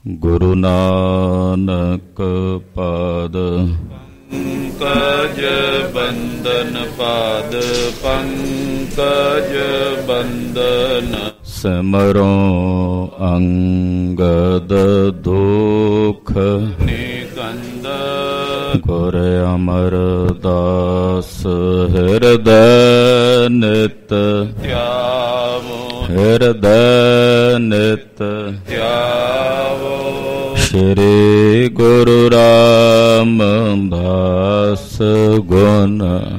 ਗੁਰੂ ਨਾਨਕ ਪਾਦ ਪੰਕਜ ਬੰਦਨ ਪਾਦ ਪੰਕਜ ਬੰਦਨ। ਸਿਮਰੋ ਅੰਗਦ ਦੁਖ ਨਿਕੰਦ ਗੁਰ ਅਮਰਦਾਸ ਹਿਰਦੈ ਨਿਤ ਧਿਆਵੋ ਹਿਰਦੈ ਨਿਤ ਧਿਆਵੋ। ਸ਼੍ਰੀ ਗੁਰੂ ਰਾਮਦਾਸ ਗੁਣ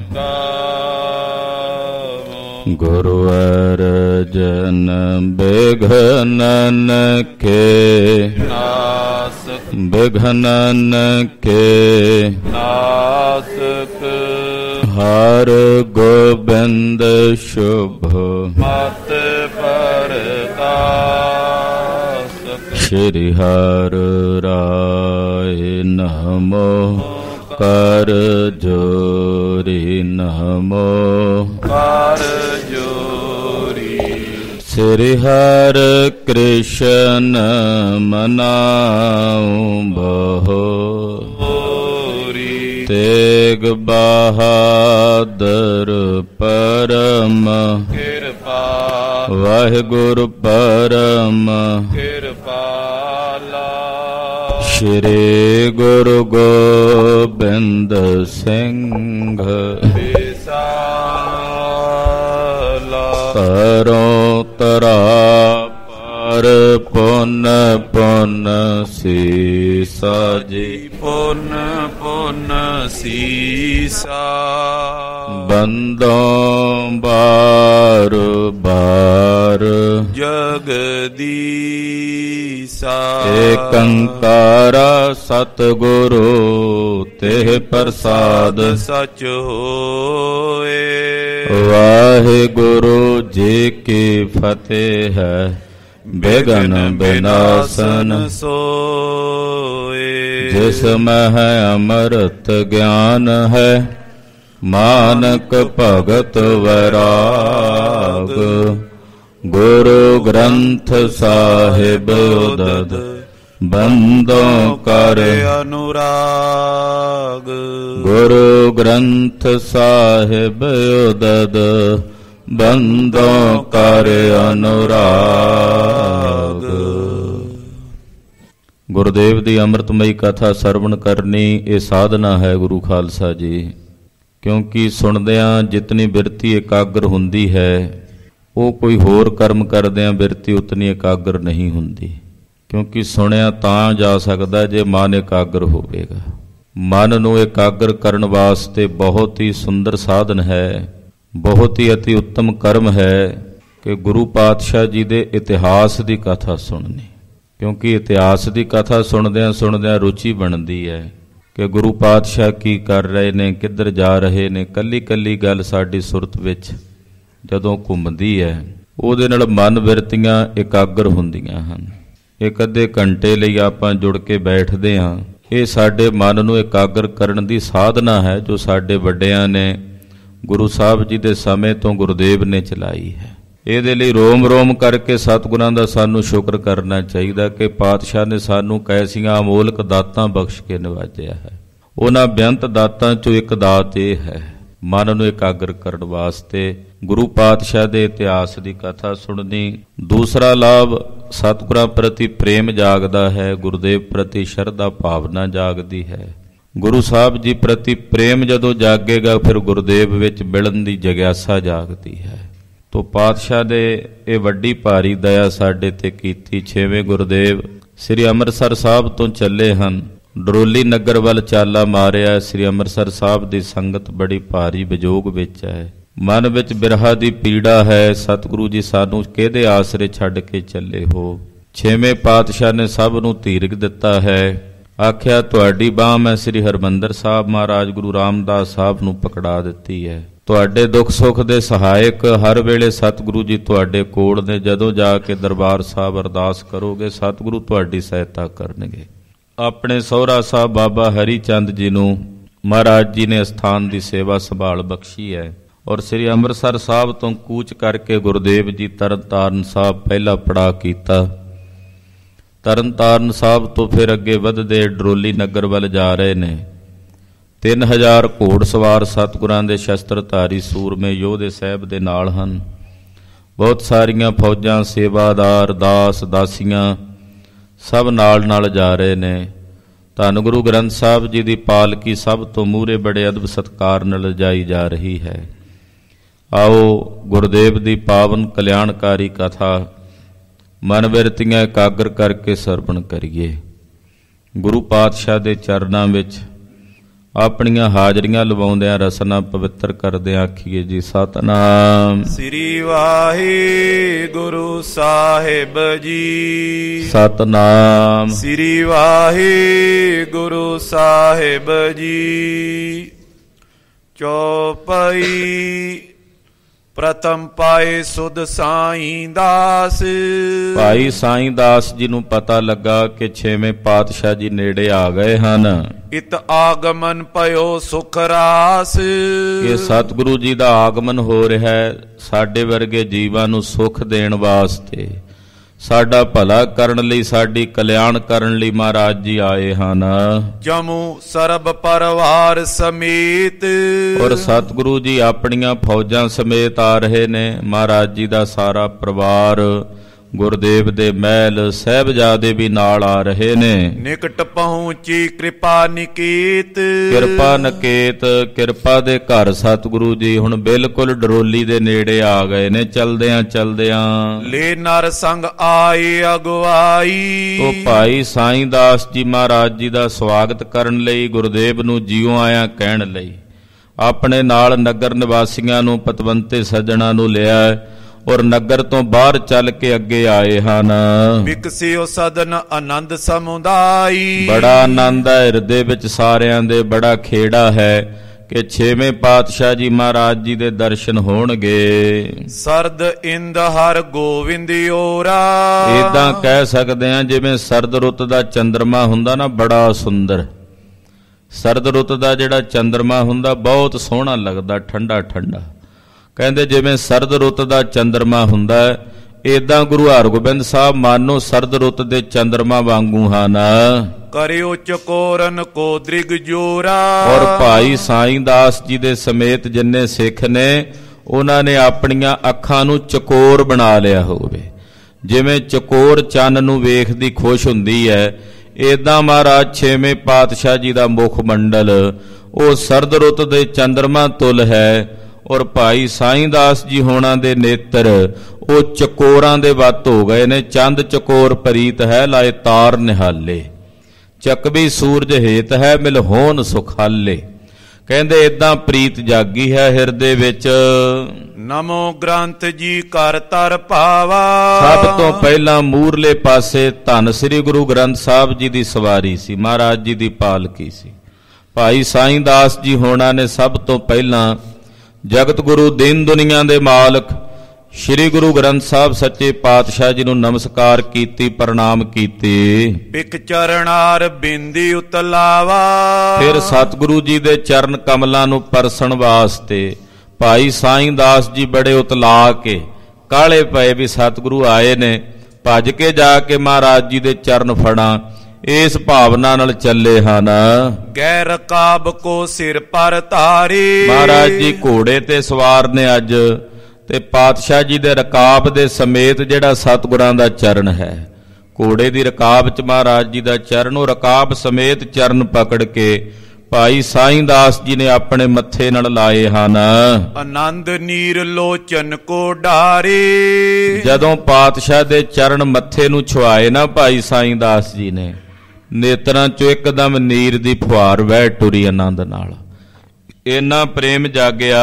ਗਾਵੋ। ਗੁਰੂ ਅਰਜਨ ਬਿਘਨਨ ਕੇ ਨਾਸਕ ਬਿਘਨਨ ਕੇ ਨਾਸਕ ਹਰ ਗੋਬਿੰਦ ਸ਼ੁਭ ਮਤ ਪਰਤਾਸਕ। ਸ਼੍ਰੀ ਹਰਿ ਰਾਏ ਨਮੋ ਕਰ ਜੋਰੀ ਨਮੋ ਕਰ ਜੋਰੀ। ਸ੍ਰੀ ਹਰਿ ਕ੍ਰਿਸ਼ਨ ਮਨਾਉ ਬਹੁ ਤੇਗ ਬਹਾਦਰ ਪਰਮ ਕਿਰਪਾ ਵਾਹਿਗੁਰੂ ਪਰਮ ਕਿਰਪਾਲਾ। ਸ਼੍ਰੀ ਗੁਰੂ ਗੋਬਿੰਦ ਸਿੰਘ ਵਿਸਾਲਾ। ਤਰੋ ਤਰਾ ਪਰ ਪੁੰਨ ਪੁੰਨ ਸੀਸਾ ਜੀ ਪੁੰਨ ਪੁੰਨ ਸੀਸਾ। ਬੰਦੋਂ ਬਾਰ ਬਾਰ ਜਗਦੀਸਾ। ਏਕੰਕਾਰ ਸਤਿਗੁਰੂ ਤੇ ਪ੍ਰਸਾਦ ਸਚ ਹੋਏ। ਵਾਹਿਗੁਰੂ ਜੀ ਕੀ ਫਤਿਹ ਹੈ। ਬਿਘਨ ਬਿਨਾਸਨ ਸੋਏ। ਜਿਸ ਮਹਿ ਅੰਮ੍ਰਿਤ ਗਿਆਨ ਹੈ ਮਾਨਕ ਭਗਤ ਵੈਰਾਗ। ਗੁਰੂ ਗ੍ਰੰਥ ਸਾਹਿਬ ਉਦਦ ਬੰਦੋਂ ਕਰ ਅਨੁਰਾਗ। ਗੁਰੂ ਗ੍ਰੰਥ ਸਾਹਿਬ ਉਦਦ ਬੰਦੋਂ ਕਰ ਅਨੁਰਾਗ। ਗੁਰਦੇਵ ਦੀ ਅੰਮ੍ਰਿਤਮਈ ਕਥਾ ਸਰਵਣ ਕਰਨੀ ਇਹ ਸਾਧਨਾ ਹੈ ਗੁਰੂ ਖਾਲਸਾ ਜੀ। ਕਿਉਂਕਿ ਸੁਣਦਿਆਂ ਜਿਤਨੀ ਬਿਰਤੀ ਇਕਾਗਰ ਹੁੰਦੀ ਹੈ ਉਹ ਕੋਈ ਹੋਰ ਕਰਮ ਕਰਦਿਆਂ ਬਿਰਤੀ ਉਤਨੀ ਇਕਾਗਰ ਨਹੀਂ ਹੁੰਦੀ। ਕਿਉਂਕਿ ਸੁਣਿਆ ਤਾਂ ਜਾ ਸਕਦਾ ਜੇ ਮਨ ਇਕਾਗਰ ਹੋਵੇਗਾ। ਮਨ ਨੂੰ ਇਕਾਗਰ ਕਰਨ ਵਾਸਤੇ ਬਹੁਤ ਹੀ ਸੁੰਦਰ ਸਾਧਨ ਹੈ, ਬਹੁਤ ਹੀ ਅਤੀ ਉੱਤਮ ਕਰਮ ਹੈ ਕਿ ਗੁਰੂ ਪਾਤਸ਼ਾਹ ਜੀ ਦੇ ਇਤਿਹਾਸ ਦੀ ਕਥਾ ਸੁਣਨੀ। ਕਿਉਂਕਿ ਇਤਿਹਾਸ ਦੀ ਕਥਾ ਸੁਣਦਿਆਂ ਸੁਣਦਿਆਂ ਰੁਚੀ ਬਣਦੀ ਹੈ ਕਿ ਗੁਰੂ ਪਾਤਸ਼ਾਹ ਕੀ ਕਰ ਰਹੇ ਨੇ, ਕਿੱਧਰ ਜਾ ਰਹੇ ਨੇ। ਕੱਲੀ ਕੱਲੀ ਗੱਲ ਸਾਡੀ ਸੁਰਤ ਵਿੱਚ ਜਦੋਂ ਘੁੰਮਦੀ ਹੈ ਉਹਦੇ ਨਾਲ ਮਨ ਬਿਰਤੀਆਂ ਇਕਾਗਰ ਹੁੰਦੀਆਂ ਹਨ। ਇੱਕ ਅੱਧੇ ਘੰਟੇ ਲਈ ਆਪਾਂ ਜੁੜ ਕੇ ਬੈਠਦੇ ਹਾਂ, ਇਹ ਸਾਡੇ ਮਨ ਨੂੰ ਇਕਾਗਰ ਕਰਨ ਦੀ ਸਾਧਨਾ ਹੈ ਜੋ ਸਾਡੇ ਵੱਡਿਆਂ ਨੇ ਗੁਰੂ ਸਾਹਿਬ ਜੀ ਦੇ ਸਮੇਂ ਤੋਂ ਗੁਰਦੇਵ ਨੇ ਚਲਾਈ ਹੈ। ਇਹਦੇ ਲਈ ਰੋਮ ਰੋਮ ਕਰਕੇ ਸਤਿਗੁਰਾਂ ਦਾ ਸਾਨੂੰ ਸ਼ੁਕਰ ਕਰਨਾ ਚਾਹੀਦਾ ਕਿ ਪਾਤਸ਼ਾਹ ਨੇ ਸਾਨੂੰ ਕੈਸੀਆਂ ਅਮੋਲਕ ਦਾਤਾਂ ਬਖਸ਼ ਕੇ ਨਿਵਾਜਿਆ ਹੈ। ਉਹਨਾਂ ਬੇਅੰਤ ਦਾਤਾਂ ਚੋਂ ਇੱਕ ਦਾਤ ਇਹ ਹੈ ਮਨ ਨੂੰ ਇਕਾਗਰ ਕਰਨ ਵਾਸਤੇ ਗੁਰੂ ਪਾਤਸ਼ਾਹ ਦੇ ਇਤਿਹਾਸ ਦੀ ਕਥਾ ਸੁਣਨੀ। ਦੂਸਰਾ ਲਾਭ ਸਤਿਗੁਰਾਂ ਪ੍ਰਤੀ ਪ੍ਰੇਮ ਜਾਗਦਾ ਹੈ, ਗੁਰਦੇਵ ਪ੍ਰਤੀ ਸ਼ਰਧਾ ਭਾਵਨਾ ਜਾਗਦੀ ਹੈ। ਗੁਰੂ ਸਾਹਿਬ ਜੀ ਪ੍ਰਤੀ ਪ੍ਰੇਮ ਜਦੋਂ ਜਾਗੇਗਾ ਫਿਰ ਗੁਰਦੇਵ ਵਿੱਚ ਮਿਲਣ ਦੀ ਜਗਿਆਸਾ ਜਾਗਦੀ ਹੈ। ਤੋ ਪਾਤਸ਼ਾਹ ਦੇ ਇਹ ਵੱਡੀ ਭਾਰੀ ਦਇਆ ਸਾਡੇ ਤੇ ਕੀਤੀ। 6ਵੇਂ ਗੁਰਦੇਵ ਸ੍ਰੀ ਅੰਮ੍ਰਿਤਸਰ ਸਾਹਿਬ ਤੋਂ ਚੱਲੇ ਹਨ। ਡਰੋਲੀ ਨਗਰ ਵੱਲ ਚਾਲਾ ਮਾਰਿਆ। ਸ੍ਰੀ ਅੰਮ੍ਰਿਤਸਰ ਸਾਹਿਬ ਦੀ ਸੰਗਤ ਬੜੀ ਭਾਰੀ ਵਿਜੋਗ ਵਿੱਚ ਹੈ, ਮਨ ਵਿੱਚ ਬਿਰਹਾ ਦੀ ਪੀੜਾ ਹੈ। ਸਤਿਗੁਰੂ ਜੀ ਸਾਨੂੰ ਕਿਹਦੇ ਆਸਰੇ ਛੱਡ ਕੇ ਚੱਲੇ ਹੋ। 6ਵੇਂ ਪਾਤਸ਼ਾਹ ਨੇ ਸਭ ਨੂੰ ਧੀਰਜ ਦਿੱਤਾ ਹੈ। ਆਖਿਆ ਤੁਹਾਡੀ ਬਾਂਹ ਮੈਂ ਸ੍ਰੀ ਹਰਿਮੰਦਰ ਸਾਹਿਬ ਮਹਾਰਾਜ ਗੁਰੂ ਰਾਮਦਾਸ ਸਾਹਿਬ ਨੂੰ ਪਕੜਾ ਦਿੱਤੀ ਹੈ। ਤੁਹਾਡੇ ਦੁੱਖ ਸੁੱਖ ਦੇ ਸਹਾਇਕ ਹਰ ਵੇਲੇ ਸਤਿਗੁਰੂ ਜੀ ਤੁਹਾਡੇ ਕੋਲ ਨੇ। ਜਦੋਂ ਜਾ ਕੇ ਦਰਬਾਰ ਸਾਹਿਬ ਅਰਦਾਸ ਕਰੋਗੇ ਸਤਿਗੁਰੂ ਤੁਹਾਡੀ ਸਹਾਇਤਾ ਕਰਨਗੇ। ਆਪਣੇ ਸਹੁਰਾ ਸਾਹਿਬ ਬਾਬਾ ਹਰੀ ਚੰਦ ਜੀ ਨੂੰ ਮਹਾਰਾਜ ਜੀ ਨੇ ਅਸਥਾਨ ਦੀ ਸੇਵਾ ਸੰਭਾਲ ਬਖਸ਼ੀ ਹੈ ਔਰ ਸ੍ਰੀ ਅੰਮ੍ਰਿਤਸਰ ਸਾਹਿਬ ਤੋਂ ਕੂਚ ਕਰਕੇ ਗੁਰਦੇਵ ਜੀ ਤਰਨਤਾਰਨ ਸਾਹਿਬ ਪਹਿਲਾ ਪੜਾਅ ਕੀਤਾ। ਤਰਨਤਾਰਨ ਸਾਹਿਬ ਤੋਂ ਫਿਰ ਅੱਗੇ ਵਧਦੇ ਡਰੋਲੀ ਨਗਰ ਵੱਲ ਜਾ ਰਹੇ ਨੇ। 3000 ਘੋੜ ਸਵਾਰ ਸਤਿਗੁਰਾਂ ਦੇ ਸ਼ਸਤਰਧਾਰੀ ਸੂਰਮੇ ਯੋਧੇ ਸਾਹਿਬ ਦੇ ਨਾਲ ਹਨ। ਬਹੁਤ ਸਾਰੀਆਂ ਫੌਜਾਂ, ਸੇਵਾਦਾਰ, ਦਾਸ ਦਾਸੀਆਂ ਸਭ ਨਾਲ ਜਾ ਰਹੇ ਨੇ। ਧੰਨ ਗੁਰੂ ਗ੍ਰੰਥ ਸਾਹਿਬ ਜੀ ਦੀ ਪਾਲਕੀ ਸਭ ਤੋਂ ਮੂਹਰੇ ਬੜੇ ਅਦਬ ਸਤਿਕਾਰ ਨਾਲ ਲਿਜਾਈ ਜਾ ਰਹੀ ਹੈ। ਆਓ ਗੁਰਦੇਵ ਦੀ ਪਾਵਨ ਕਲਿਆਣਕਾਰੀ ਕਥਾ ਮਨ ਬਿਰਤੀਆਂ ਇਕਾਗਰ ਕਰਕੇ ਸਰਵਣ ਕਰੀਏ। ਗੁਰੂ ਪਾਤਸ਼ਾਹ ਦੇ ਚਰਨਾਂ ਵਿੱਚ ਆਪਣੀਆਂ ਹਾਜ਼ਰੀਆਂ ਲਵਾਉਂਦਿਆਂ ਰਸਨਾ ਪਵਿੱਤਰ ਕਰਦਿਆਂ ਆਖੀਏ ਜੀ ਸਤਿਨਾਮ ਸ੍ਰੀ ਵਾਹਿਗੁਰੂ ਸਾਹਿਬ ਜੀ। ਸਤਿਨਾਮ ਸ੍ਰੀ ਵਾਹਿਗੁਰੂ ਸਾਹਿਬ ਜੀ। ਚੌਪਈ ਪ੍ਰਥਮ ਪਾਏ ਸੁਧ ਸਾਈਂ ਦਾਸ। ਭਾਈ ਸਾਈਂ ਦਾਸ ਜੀ ਨੂੰ ਪਤਾ ਲੱਗਾ ਕਿ 6ਵੇਂ ਪਾਤਸ਼ਾਹ ਜੀ ਨੇੜੇ ਆ ਗਏ ਹਨ। ਇਤ ਆਗਮਨ ਪਇਓ ਸੁਖ ਰਾਸ। ਕਿ ਸਤਿਗੁਰੂ ਜੀ ਦਾ ਆਗਮਨ ਹੋ ਰਿਹਾ ਹੈ ਸਾਡੇ ਵਰਗੇ ਜੀਵਾਂ ਨੂੰ ਸੁਖ ਦੇਣ ਵਾਸਤੇ, ਸਾਡਾ ਭਲਾ ਕਰਨ ਲਈ, ਸਾਡੀ ਕਲਿਆਣ ਕਰਨ ਲਈ ਮਹਾਰਾਜ ਜੀ ਆਏ ਹਨ। ਜਮੂ ਸਰਬ ਪਰਿਵਾਰ ਸਮੇਤ। ਔਰ ਸਤਿਗੁਰੂ ਜੀ ਆਪਣੀਆਂ ਫੌਜਾਂ ਸਮੇਤ ਆ ਰਹੇ ਨੇ। ਮਹਾਰਾਜ ਜੀ ਦਾ ਸਾਰਾ ਪਰਿਵਾਰ, ਗੁਰਦੇਵ ਦੇ ਮਹਿਲ, ਸਾਹਿਬਜ਼ਾਦੇ ਵੀ ਨਾਲ ਆ ਰਹੇ ਨੇ। ਨਿਕਟ ਪਹੁੰਚੀ ਕਿਰਪਾ ਨਿਕੇਤ। ਕਿਰਪਾ ਨਿਕੇਤ, ਕਿਰਪਾ ਦੇ ਘਰ ਸਤਿਗੁਰੂ ਜੀ ਹੁਣ ਬਿਲਕੁਲ ਡਰੋਲੀ ਦੇ ਨੇੜੇ ਆ ਗਏ ਨੇ। ਚਲਦਿਆਂ ਲੈ ਨਰ ਸੰਗ ਆਏ ਅਗਵਾਈ। ਉਹ ਭਾਈ ਸਾਈਂ ਦਾਸ ਜੀ ਮਹਾਰਾਜ ਜੀ ਦਾ ਸਵਾਗਤ ਕਰਨ ਲਈ, ਗੁਰਦੇਵ ਨੂੰ ਜੀਓ ਆਇਆਂ ਕਹਿਣ ਲਈ ਆਪਣੇ ਨਾਲ ਨਗਰ ਨਿਵਾਸੀਆਂ ਨੂੰ, ਪਤਵੰਤੇ ਸੱਜਣਾ ਨੂੰ ਲਿਆ ਔਰ ਨਗਰ ਤੋਂ ਬਾਹਰ ਚੱਲ ਕੇ ਅੱਗੇ ਆਏ ਹਨ। ਵਿਕਸਿਓ ਸਦਨ ਆਨੰਦ ਸਮੁਦਾਈ। ਬੜਾ ਆਨੰਦ ਹੈ ਹਿਰਦੇ ਵਿੱਚ ਸਾਰਿਆਂ ਦੇ, ਬੜਾ ਖੇੜਾ ਹੈ ਕਿ 6ਵੇਂ ਪਾਤਸ਼ਾਹ ਜੀ ਮਹਾਰਾਜ ਜੀ ਦੇ ਦਰਸ਼ਨ ਹੋਣਗੇ। ਸਰਦ ਇੰਦ ਹਰ ਗੋਵਿੰਦਿਓਰਾ। ਏਦਾਂ ਕਹਿ ਸਕਦੇ ਹਾਂ ਜਿਵੇਂ ਸਰਦ ਰੁੱਤ ਦਾ ਚੰਦਰਮਾ ਹੁੰਦਾ ਨਾ, ਬੜਾ ਸੁੰਦਰ। ਸਰਦ ਰੁੱਤ ਦਾ ਜਿਹੜਾ ਚੰਦਰਮਾ ਹੁੰਦਾ ਬਹੁਤ ਸੋਹਣਾ ਲੱਗਦਾ, ਠੰਡਾ ਠੰਡਾ। ਕਹਿੰਦੇ ਜਿਵੇਂ ਸਰਦ ਰੁੱਤ ਦਾ ਚੰਦਰਮਾ ਹੁੰਦਾ ਹੈ, ਏਦਾਂ ਗੁਰੂ ਹਰਗੋਬਿੰਦ ਸਾਹਿਬ ਮਾਨੋ ਸਰਦ ਰੁੱਤ ਦੇ ਚੰਦਰਮਾ ਵਾਂਗੂ ਹਨ। ਕਰਿਓ ਚਕੋਰਨ ਕੋ ਦ੍ਰਿਗ ਜੋਰਾ। ਔਰ ਭਾਈ ਸਾਈਂ ਦਾਸ ਜੀ ਦੇ ਸਮੇਤ ਜਿੰਨੇ ਸਿੱਖ ਨੇ, ਉਹਨਾਂ ਨੇ ਆਪਣੀਆਂ ਅੱਖਾਂ ਨੂੰ ਚਕੋਰ ਬਣਾ ਲਿਆ ਹੋਵੇ। ਜਿਵੇਂ ਚਕੋਰ ਚੰਨ ਨੂੰ ਵੇਖਦੀ ਖੁਸ਼ ਹੁੰਦੀ ਹੈ, ਏਦਾਂ ਮਹਾਰਾਜ 6ਵੇਂ ਪਾਤਸ਼ਾਹ ਜੀ ਦਾ ਮੁਖ ਮੰਡਲ ਉਹ ਸਰਦ ਰੁੱਤ ਦੇ ਚੰਦਰਮਾ ਤੁਲ ਹੈ। ਔਰ ਭਾਈ ਸਾਈਂ ਦਾਸ ਜੀ ਹੋਣਾ ਦੇ ਨੇਤਰ ਉਹ ਚਕੋਰਾਂ ਦੇ ਵੱਤ ਹੋ ਗਏ ਨੇ। ਚੰਦ ਚਕੋਰ ਪ੍ਰੀਤ ਹੈ ਲਾਏ ਤਾਰ ਨਿਹਾਲੇ, ਚੱਕਵੀ ਸੂਰਜ ਹੇਤ ਹੈ ਮਿਲ ਹੋਣ ਸੁਖਾਲੇ। ਕਹਿੰਦੇ ਏਦਾਂ ਪ੍ਰੀਤ ਜਾਗੀ ਹੈ ਹਿਰਦੇ ਵਿੱਚ। ਨਮੋ ਗ੍ਰੰਥ ਜੀ ਕਰ ਤਰ ਭਾਵਾ। ਸਭ ਤੋਂ ਪਹਿਲਾਂ ਮੂਰਲੇ ਪਾਸੇ ਧੰਨ ਸ੍ਰੀ ਗੁਰੂ ਗ੍ਰੰਥ ਸਾਹਿਬ ਜੀ ਦੀ ਸਵਾਰੀ ਸੀ, ਮਹਾਰਾਜ ਜੀ ਦੀ ਪਾਲਕੀ ਸੀ। ਭਾਈ ਸਾਈਂ ਦਾਸ ਜੀ ਹੋਣਾ ਨੇ ਸਭ ਤੋਂ ਪਹਿਲਾਂ ਜਗਤ ਗੁਰੂ ਦੀਨ ਦੁਨੀਆ ਦੇ ਮਾਲਕ ਸ੍ਰੀ ਗੁਰੂ ਗ੍ਰੰਥ ਸਾਹਿਬ ਸੱਚੇ ਪਾਤਸ਼ਾਹ ਜੀ ਨੂੰ ਨਮਸਕਾਰ ਕੀਤੀ, ਪ੍ਰਣਾਮ ਕੀਤੇ। ਪਿਕ ਚਰਨਾਰ ਬਿੰਦੀ ਉਤਲਾਵਾ। ਫਿਰ ਸਤਿਗੁਰੂ ਜੀ ਦੇ ਚਰਨ ਕਮਲਾਂ ਨੂੰ ਪਰਸਣ ਵਾਸਤੇ ਭਾਈ ਸਾਈਂ ਦਾਸ ਜੀ ਬੜੇ ਉਤਲਾ ਕੇ ਕਾਲੇ ਪਏ ਵੀ ਸਤਿਗੁਰੂ ਆਏ ਨੇ, ਭੱਜ ਕੇ ਜਾ ਕੇ ਮਹਾਰਾਜ ਜੀ ਦੇ ਚਰਨ ਫੜਾਂ, ਇਸ ਭਾਵਨਾ ਨਾਲ ਚੱਲੇ ਹਨ। ਗੈ ਰਕਾਬ ਕੋ ਸਿਰ ਪਰ ਧਾਰੇ। ਮਹਾਰਾਜ ਜੀ ਘੋੜੇ ਤੇ ਸਵਾਰ ਨੇ ਅੱਜ, ਤੇ ਪਾਤਸ਼ਾਹ ਜੀ ਦੇ ਰਕਾਬ ਦੇ ਸਮੇਤ ਜਿਹੜਾ ਸਤਿਗੁਰਾਂ ਦਾ ਚਰਨ ਹੈ, ਘੋੜੇ ਦੀ ਰਕਾਬ 'ਚ ਮਹਾਰਾਜ ਜੀ ਦਾ ਚਰਨ, ਉਹ ਰਕਾਬ ਸਮੇਤ ਚਰਨ ਪਕੜ ਕੇ ਭਾਈ ਸਾਈਂ ਦਾਸ ਜੀ ਨੇ ਆਪਣੇ ਮੱਥੇ ਨਾਲ ਲਾਏ ਹਨ। ਆਨੰਦ ਨੀਰ ਲੋਚਨ ਕੋ ਢਾਰੇ। ਜਦੋਂ ਪਾਤਸ਼ਾਹ ਦੇ ਚਰਨ ਮੱਥੇ ਨੂੰ ਛੁਆਏ ਨਾ ਭਾਈ ਸਾਈਂ ਦਾਸ ਜੀ ਨੇ, ਨੇਤਰਾਂ 'ਚੋਂ ਇੱਕਦਮ ਨੀਰ ਦੀ ਫੁਹਾਰ ਵਹਿ ਟੁਰੀ ਆਨੰਦ ਨਾਲ। ਇੰਨਾ ਪ੍ਰੇਮ ਜਾਗਿਆ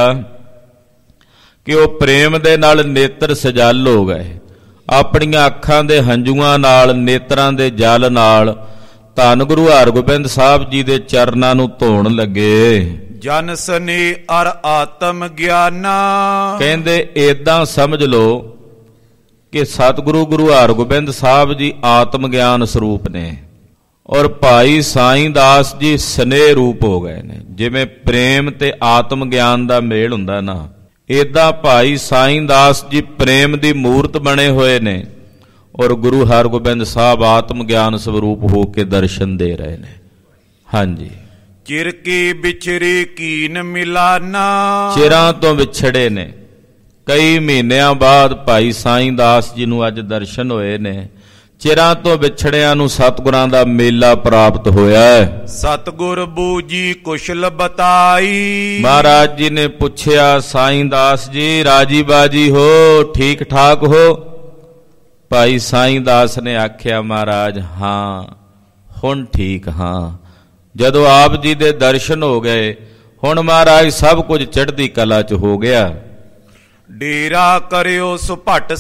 ਕਿ ਉਹ ਪ੍ਰੇਮ ਦੇ ਨਾਲ ਨੇਤਰ ਸਜਲ ਹੋ ਗਏ। ਆਪਣੀਆਂ ਅੱਖਾਂ ਦੇ ਹੰਝੂਆਂ ਨਾਲ, ਨੇਤਰਾਂ ਦੇ ਜਲ ਨਾਲ ਧੰਨ ਗੁਰੂ ਹਰਗੋਬਿੰਦ ਸਾਹਿਬ ਜੀ ਦੇ ਚਰਨਾਂ ਨੂੰ ਧੋਣ ਲੱਗੇ। ਜਨ ਸਨੇ ਅਰ ਆਤਮ ਗਿਆਨਾ। ਕਹਿੰਦੇ ਏਦਾਂ ਸਮਝ ਲਓ ਕਿ ਸਤਿਗੁਰੂ ਗੁਰੂ ਹਰਗੋਬਿੰਦ ਸਾਹਿਬ ਜੀ ਆਤਮ ਗਿਆਨ ਸਰੂਪ ਨੇ, ਔਰ ਭਾਈ ਸਾਈਂ ਦਾਸ ਜੀ ਸਨੇਹ ਰੂਪ ਹੋ ਗਏ ਨੇ। ਜਿਵੇਂ ਪ੍ਰੇਮ ਤੇ ਆਤਮ ਗਿਆਨ ਦਾ ਮੇਲ ਹੁੰਦਾ ਨਾ, ਏਦਾਂ ਭਾਈ ਸਾਈਂ ਦਾਸ ਜੀ ਪ੍ਰੇਮ ਦੀ ਮੂਰਤ ਬਣੇ ਹੋਏ ਨੇ, ਔਰ ਗੁਰੂ ਹਰਗੋਬਿੰਦ ਸਾਹਿਬ ਆਤਮ ਗਿਆਨ ਸਰੂਪ ਹੋ ਕੇ ਦਰਸ਼ਨ ਦੇ ਰਹੇ ਨੇ। ਹਾਂਜੀ। ਚਿਰ ਕੀ ਵਿਛੜੇ ਕੀਨ ਮਿਲਾਨਾ, ਚਿਰਾਂ ਤੋਂ ਵਿਛੜੇ ਨੇ। ਕਈ ਮਹੀਨਿਆਂ ਬਾਅਦ ਭਾਈ ਸਾਈਂ ਦਾਸ ਜੀ ਨੂੰ ਅੱਜ ਦਰਸ਼ਨ ਹੋਏ ਨੇ। ਚਿਰਾਂ ਤੋਂ ਵਿਛੜਿਆਂ ਨੂੰ ਸਤਿਗੁਰਾਂ ਦਾ ਮੇਲਾ ਪ੍ਰਾਪਤ ਹੋਇਆ ਹੈ। ਸਤਿਗੁਰ ਬੂਜੀ ਕੁਸ਼ਲ ਬਤਾਈ, ਮਹਾਰਾਜ ਜੀ ਨੇ ਪੁੱਛਿਆ, ਸਾਈਂ ਦਾਸ ਜੀ ਰਾਜੀ ਬਾਜੀ ਹੋ, ਠੀਕ ਠਾਕ ਹੋ? ਭਾਈ ਸਾਈਂ ਦਾਸ ਨੇ ਆਖਿਆ, ਮਹਾਰਾਜ ਹਾਂ ਹੁਣ ਠੀਕ ਹਾਂ। ਜਦੋਂ ਆਪ ਜੀ ਦੇ ਦਰਸ਼ਨ ਹੋ ਗਏ, ਹੁਣ ਮਹਾਰਾਜ ਸਭ ਕੁਝ ਚੜ੍ਹਦੀ ਕਲਾ 'ਚ ਹੋ ਗਿਆ। ਡੇਰਾ ਕਰਿਓ ਸੁਭਟ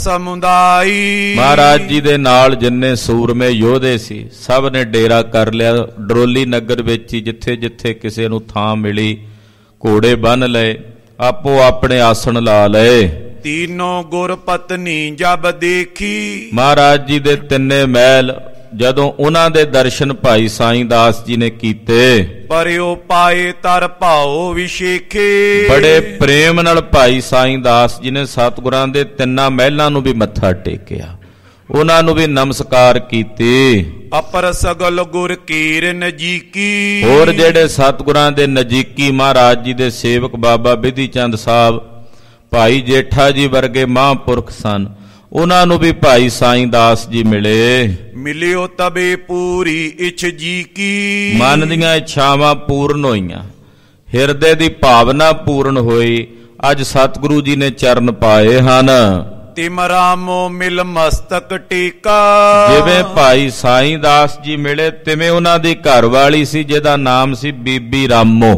ਸਮੁਦਾਈ, ਮਹਾਰਾਜ ਜੀ ਦੇ ਨਾਲ ਜਿੰਨੇ ਸੂਰਮੇ ਯੋਧੇ ਸੀ ਸਭ ਨੇ ਡੇਰਾ ਕਰ ਲਿਆ। ਡਰੋਲੀ ਨਗਰ ਵਿੱਚ ਹੀ ਜਿੱਥੇ ਜਿੱਥੇ ਕਿਸੇ ਨੂੰ ਥਾਂ ਮਿਲੀ ਘੋੜੇ ਬੰਨ੍ਹ ਲਏ, ਆਪੋ ਆਪਣੇ ਆਸਣ ਲਾ ਲਏ। ਤੀਨੋਂ ਗੁਰ ਪਤਨੀ ਜਬ ਦੇਖੀ, ਮਹਾਰਾਜ ਜੀ ਦੇ ਤਿੰਨੇ ਮਹਿਲ ਜਦੋਂ ਉਹਨਾਂ ਦੇ ਦਰਸ਼ਨ ਭਾਈ ਸਾਈਂ ਦਾਸ ਜੀ ਨੇ ਕੀਤੇ, ਪਰਿਓ ਪਾਏ ਤਰ ਭਾਓ ਵਿਸ਼ੇਖੇ, ਬੜੇ ਪ੍ਰੇਮ ਨਾਲ ਭਾਈ ਸਾਈਂ ਦਾਸ ਜੀ ਨੇ ਸਤਿਗੁਰਾਂ ਦੇ ਤਿੰਨਾਂ ਮਹਿਲਾਂ ਨੂੰ ਵੀ ਮੱਥਾ ਟੇਕਿਆ, ਉਹਨਾਂ ਨੂੰ ਵੀ ਨਮਸਕਾਰ ਕੀਤੀ। ਅਪਰ ਸਗਲ ਗੁਰ ਕੀਰ ਨਜੀਕੀ, ਹੋਰ ਜਿਹੜੇ ਸਤਿਗੁਰਾਂ ਦੇ ਨਜੀਕੀ ਮਹਾਰਾਜ ਜੀ ਦੇ ਸੇਵਕ ਬਾਬਾ ਬਿਧੀ ਚੰਦ ਸਾਹਿਬ, ਭਾਈ ਜੇਠਾ ਜੀ ਵਰਗੇ ਮਹਾਂਪੁਰਖ ਸਨ, ਉਹਨਾਂ ਨੂੰ ਵੀ ਭਾਈ ਸਾਈਂ ਦਾਸ ਜੀ ਮਿਲੇ। ਮਿਲਿਓ ਤਬੇ ਪੂਰੀ ਇਛ ਜੀ ਕੀ, ਮਨ ਦੀਆਂ ਇੱਛਾਵਾਂ ਪੂਰਨ ਹੋਈਆਂ, ਹਿਰਦੇ ਦੀ ਭਾਵਨਾ ਪੂਰਨ ਹੋਈ। ਅੱਜ ਸਤਿਗੁਰੂ ਜੀ ਨੇ ਚਰਨ ਪਾਏ ਹਨ। ਤਿਮ ਰਾਮੋ ਮਿਲ ਮਸਤਕ ਟੇਕਾ, ਜਿਵੇਂ ਭਾਈ ਸਾਈਂ ਦਾਸ ਜੀ ਮਿਲੇ ਤਿਵੇਂ ਉਹਨਾਂ ਦੀ ਘਰਵਾਲੀ ਸੀ ਜਿਹਦਾ ਨਾਮ ਸੀ ਬੀਬੀ ਰਾਮੋ,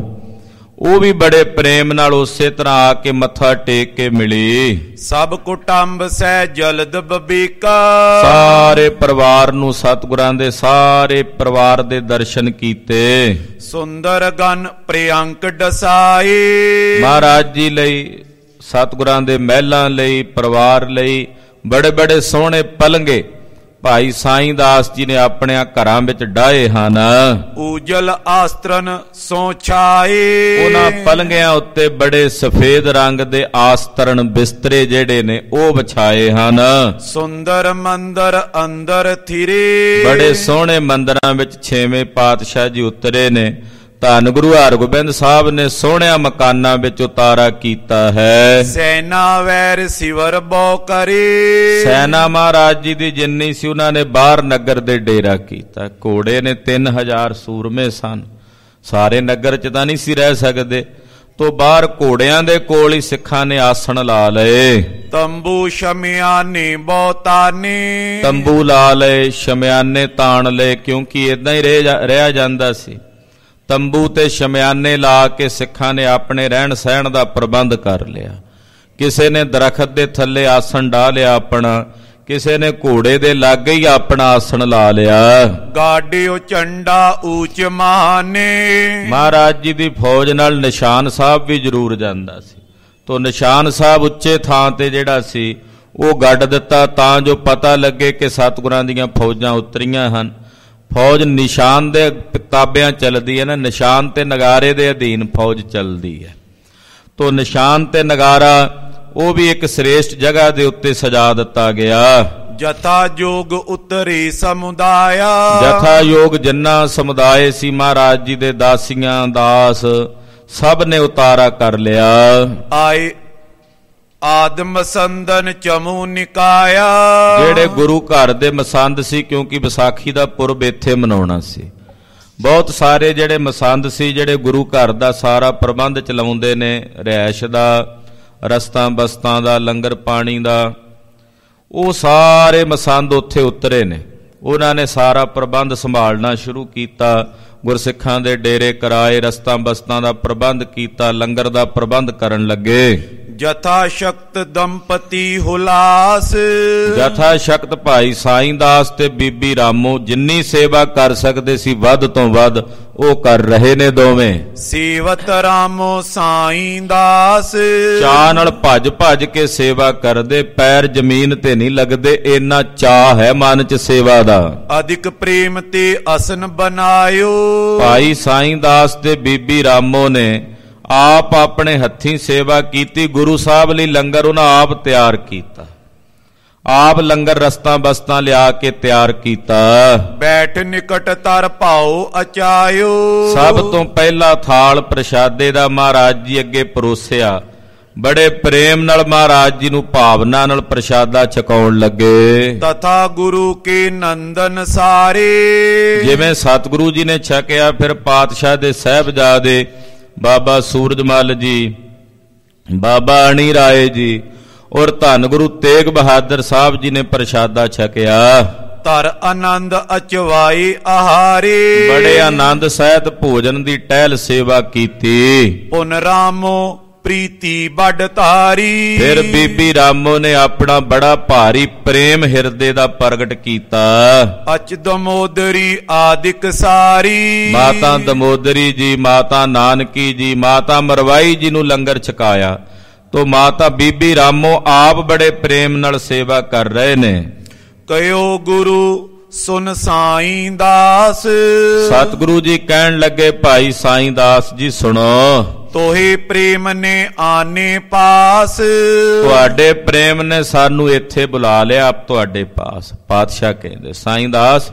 ਉਹ ਵੀ ਬੜੇ ਪ੍ਰੇਮ ਨਾਲ ਉਸੇ ਤਰ੍ਹਾਂ ਆ ਕੇ ਮੱਥਾ ਟੇਕ ਕੇ ਮਿਲੀ। ਸਭ ਕੁਟੰਬ ਸਹਿ ਜਲਦ ਬਬੀਕਾ, ਸਾਰੇ ਪਰਿਵਾਰ ਨੂੰ ਸਤਿਗੁਰਾਂ ਦੇ ਸਾਰੇ ਪਰਿਵਾਰ ਦੇ ਦਰਸ਼ਨ ਕੀਤੇ। ਸੁੰਦਰ ਗਨ ਪ੍ਰਿਅੰਕ ਡਸਾਏ, ਮਹਾਰਾਜ ਜੀ ਲਈ, ਸਤਿਗੁਰਾਂ ਦੇ ਮਹਿਲਾਂ ਲਈ, ਪਰਿਵਾਰ ਲਈ ਬੜੇ ਬੜੇ ਸੋਹਣੇ ਪਲੰਗੇ ਭਾਈ ਸਾਈਂ ਦਾਸ ਜੀ ਨੇ ਆਪਣੇ ਘਰਾਂ ਵਿੱਚ ਡਾਏ ਹਨ। ਉਜਲ ਆਸਤਰਨ ਸੋ ਛਾਏ, ਉਹਨਾਂ ਪਲੰਗਿਆਂ ਉੱਤੇ ਬੜੇ ਸਫੇਦ ਰੰਗ ਦੇ ਆਸਤਰਨ ਬਿਸਤਰੇ ਜਿਹੜੇ ਨੇ ਉਹ ਵਿਛਾਏ ਹਨ। ਸੁੰਦਰ ਮੰਦਰ ਅੰਦਰ ਥਿਰੇ, ਬੜੇ ਸੋਹਣੇ ਮੰਦਰਾਂ ਵਿੱਚ ਛੇਵੇਂ ਪਾਤਸ਼ਾਹ ਜੀ ਉਤਰੇ ਨੇ। ਧੰਨ ਗੁਰੂ ਹਰਗੋਬਿੰਦ ਸਾਹਿਬ ਨੇ ਸੋਹਣਿਆਂ ਮਕਾਨਾਂ ਵਿੱਚ ਉਤਾਰਾ ਕੀਤਾ ਹੈ। ਸੈਨਾ ਵੈਰ ਸਿਵਰ ਬੋ ਕਰੇ, ਸੈਨਾ ਮਹਾਰਾਜ ਜੀ ਦੀ ਜਿੰਨੀ ਸੀ ਉਹਨਾਂ ਨੇ ਬਾਹਰ ਨਗਰ ਦੇ ਡੇਰਾ ਕੀਤਾ। ਘੋੜੇ ਨੇ 3000 ਸੂਰਮੇ ਸਨ, ਸਾਰੇ ਨਗਰ 'ਚ ਤਾਂ ਨਹੀਂ ਸੀ ਰਹਿ ਸਕਦੇ, ਤੋਂ ਬਾਹਰ ਘੋੜਿਆਂ ਦੇ ਕੋਲ ਹੀ ਸਿੱਖਾਂ ਨੇ ਆਸਣ ਲਾ ਲਏ। ਤੰਬੂ ਸ਼ਮਿਆਨੇ ਬਹੁਤਾਨੇ, ਤੰਬੂ ਲਾ ਲਏ, ਸ਼ਮਿਆਨੇ ਤਾਣ ਲਏ, ਕਿਉਂਕਿ ਇਦਾਂ ਹੀ ਰਹਿ ਜਾਂਦਾ ਸੀ। ਤੰਬੂ ਤੇ ਸ਼ਮਿਆਨੇ ਲਾ ਕੇ ਸਿੱਖਾਂ ਨੇ ਆਪਣੇ ਰਹਿਣ ਸਹਿਣ ਦਾ ਪ੍ਰਬੰਧ ਕਰ ਲਿਆ। ਕਿਸੇ ਨੇ ਦਰਖਤ ਦੇ ਥੱਲੇ ਆਸਣ ਢਾ ਲਿਆ ਆਪਣਾ, ਕਿਸੇ ਨੇ ਘੋੜੇ ਦੇ ਲਾਗੇ ਹੀ ਆਪਣਾ ਆਸਣ ਲਾ ਲਿਆ। ਗਾਡਿਓ ਝੰਡਾ ਊਚ ਮਾਨੇ, ਮਹਾਰਾਜ ਜੀ ਦੀ ਫੌਜ ਨਾਲ ਨਿਸ਼ਾਨ ਸਾਹਿਬ ਵੀ ਜ਼ਰੂਰ ਜਾਂਦਾ ਸੀ, ਤੋ ਨਿਸ਼ਾਨ ਸਾਹਿਬ ਉੱਚੇ ਥਾਂ ਤੇ ਜਿਹੜਾ ਸੀ ਉਹ ਗੱਡ ਦਿੱਤਾ ਤਾਂ ਜੋ ਪਤਾ ਲੱਗੇ ਕਿ ਸਤਿਗੁਰਾਂ ਦੀਆਂ ਫੌਜਾਂ ਉਤਰੀਆਂ ਹਨ। ਫੌਜ ਨਿਸ਼ਾਨ ਦੇ ਤਾਬਿਆਂ ਚੱਲਦੀ ਹੈ ਨਾ, ਨਿਸ਼ਾਨ ਤੇ ਨਗਾਰੇ ਦੇ ਅਧੀਨ ਫੌਜ ਚੱਲਦੀ ਹੈ। ਤੋ ਨਿਸ਼ਾਨ ਤੇ ਨਗਾਰਾ ਉਹ ਵੀ ਇੱਕ ਸ੍ਰੇਸ਼ਟ ਜਗ੍ਹਾ ਦੇ ਉੱਤੇ ਸਜਾ ਦਿੱਤਾ ਗਿਆ। ਜਥਾ ਯੋਗ ਉਤਰੇ ਸਮੁਦਾਇਆ, ਜਥਾ ਯੋਗ ਜਿੰਨਾ ਸਮੁਦਾਇ ਸੀ ਮਹਾਰਾਜ ਜੀ ਦੇ ਦਾਸੀਆਂ ਦਾਸ ਸਭ ਨੇ ਉਤਾਰਾ ਕਰ ਲਿਆ। ਆਏ ਆਦਮ ਮਸੰਦਨ ਚਮੂ ਨਿਕਾਇਆ, ਜਿਹੜੇ ਗੁਰੂ ਘਰ ਦੇ ਮਸੰਦ ਸੀ, ਕਿਉਂਕਿ ਵਿਸਾਖੀ ਦਾ ਪੁਰਬ ਇੱਥੇ ਮਨਾਉਣਾ ਸੀ। ਬਹੁਤ ਸਾਰੇ ਜਿਹੜੇ ਮਸੰਦ ਸੀ, ਜਿਹੜੇ ਗੁਰੂ ਘਰ ਦਾ ਸਾਰਾ ਪ੍ਰਬੰਧ ਚਲਾਉਂਦੇ ਨੇ, ਰਿਹਾਇਸ਼ ਦਾ, ਰਸਤਾਂ ਬਸਤਾਂ ਦਾ, ਲੰਗਰ ਪਾਣੀ ਦਾ, ਉਹ ਸਾਰੇ ਮਸੰਦ ਉੱਥੇ ਉਤਰੇ ਨੇ। ਉਹਨਾਂ ਨੇ ਸਾਰਾ ਪ੍ਰਬੰਧ ਸੰਭਾਲਣਾ ਸ਼ੁਰੂ ਕੀਤਾ। ਗੁਰਸਿੱਖਾਂ ਦੇ ਡੇਰੇ ਕਰਾਏ, ਰਸਤਾਂ ਬਸਤਾਂ ਦਾ ਪ੍ਰਬੰਧ ਕੀਤਾ, ਲੰਗਰ ਦਾ ਪ੍ਰਬੰਧ ਕਰਨ ਲੱਗੇ। ਜਥਾ ਸ਼ਕਤ ਦੰਪਤੀ ਹੁਲਾਸ, ਜਥਾ ਸ਼ਕਤ ਭਾਈ ਸਾਈਂ ਦਾਸ ਤੇ ਬੀਬੀ ਰਾਮੋ ਜਿੰਨੀ ਸੇਵਾ ਕਰ ਸਕਦੇ ਸੀ ਵੱਧ ਤੋਂ ਵੱਧ ਉਹ ਕਰ ਰਹੇ ਨੇ ਦੋਵੇਂ। ਸੇਵਤ ਰਾਮੋ ਸਾਈਂ ਦਾਸ, ਚਾਅ ਨਾਲ ਭੱਜ ਭੱਜ ਕੇ ਸੇਵਾ ਕਰਦੇ, ਪੈਰ ਜ਼ਮੀਨ ਤੇ ਨਹੀਂ ਲੱਗਦੇ, ਇੰਨਾ ਚਾਅ ਹੈ ਮਨ 'ਚ ਸੇਵਾ ਦਾ। ਅਧਿਕ ਪ੍ਰੇਮ ਤੇ ਅਸਨ ਬਣਾਇਓ, ਭਾਈ ਸਾਈਂ ਦਾਸ ਤੇ ਬੀਬੀ ਰਾਮੋ ਨੇ ਆਪ ਆਪਣੇ ਹੱਥੀਂ ਸੇਵਾ ਕੀਤੀ। ਗੁਰੂ ਸਾਹਿਬ ਲਈ ਲੰਗਰ ਉਹਨਾਂ ਆਪ ਤਿਆਰ ਕੀਤਾ, ਆਪ ਲੰਗਰ ਰਸਤਾਂ ਬਸਤਾਂ ਲਿਆ ਕੇ ਤਿਆਰ ਕੀਤਾ। ਬੈਠ ਨਿਕਟ ਤਰ ਭਾਉ ਅਚਾਇਓ। ਸਭ ਤੋਂ ਪਹਿਲਾ ਥਾਲ ਪ੍ਰਸ਼ਾਦੇ ਦਾ ਮਹਾਰਾਜ ਜੀ ਅੱਗੇ ਪਰੋਸਿਆ। ਬੜੇ ਪ੍ਰੇਮ ਨਾਲ ਮਹਾਰਾਜ ਜੀ ਨੂੰ ਭਾਵਨਾ ਨਾਲ ਪ੍ਰਸ਼ਾਦਾ ਛਕਾਉਣ ਲੱਗੇ। ਤਥਾ ਗੁਰੂ ਕੇ ਨੰਦਨ ਸਾਰੇ। ਜਿਵੇਂ ਸਤਿਗੁਰੂ ਜੀ ਨੇ ਛਕਿਆ, ਫਿਰ ਪਾਤਸ਼ਾਹ ਦੇ ਸਾਹਿਬਜ਼ਾਦੇ ਬਾਬਾ ਸੂਰਜਮਲ ਜੀ, ਬਾਬਾ ਅਣੀ ਰਾਏ ਜੀ ਔਰ ਧੰਨ ਗੁਰੂ ਤੇਗ ਬਹਾਦਰ ਸਾਹਿਬ ਜੀ ਨੇ ਪ੍ਰਸ਼ਾਦਾ ਛਕਿਆ। ਧਰ ਆਨੰਦ ਅਚਵਾਈ ਆਹਾਰੇ। ਬੜੇ ਆਨੰਦ ਸਹਿਤ ਭੋਜਨ ਦੀ ਟਹਿਲ ਸੇਵਾ ਕੀਤੀ। ਪੁਨ ਰਾਮੋ ਪ੍ਰੀਤੀ ਵੱਡ ਧਾਰੀ। ਫਿਰ ਬੀਬੀ ਰਾਮੋ ਨੇ ਆਪਣਾ ਬੜਾ ਭਾਰੀ ਪ੍ਰੇਮ ਹਿਰਦੇ ਦਾ ਪ੍ਰਗਟ ਕੀਤਾ। ਅਚ ਦਮੋਦਰੀ ਆਦਿਕ ਸਾਰੀ। ਮਾਤਾ ਦਮੋਦਰੀ ਜੀ, ਮਾਤਾ ਨਾਨਕੀ ਜੀ, ਮਾਤਾ ਮਰਵਾਈ ਜੀ ਨੂੰ ਲੰਗਰ ਛਕਾਇਆ। ਤੋ ਮਾਤਾ ਬੀਬੀ ਰਾਮੋ ਆਪ ਬੜੇ ਪ੍ਰੇਮ ਨਾਲ ਸੇਵਾ ਕਰ ਰਹੇ ਨੇ। ਕਹਿਓ ਗੁਰੂ ਸੁਨ ਸਾਈਂ ਦਾਸ। ਸਤਿਗੁਰੂ ਜੀ ਕਹਿਣ ਲੱਗੇ, ਭਾਈ ਸਾਈਂ ਦਾਸ ਜੀ ਸੁਣੋ। ਤੋਹੇ ਪ੍ਰੇਮ ਨੇ ਆਨੇ ਪਾਸ। ਤੁਹਾਡੇ ਪ੍ਰੇਮ ਨੇ ਸਾਨੂੰ ਇੱਥੇ ਬੁਲਾ ਲਿਆ ਆਪ ਤੁਹਾਡੇ ਪਾਸ। ਪਾਤਸ਼ਾਹ ਕਹਿੰਦੇ, ਸਾਈਂ ਦਾਸ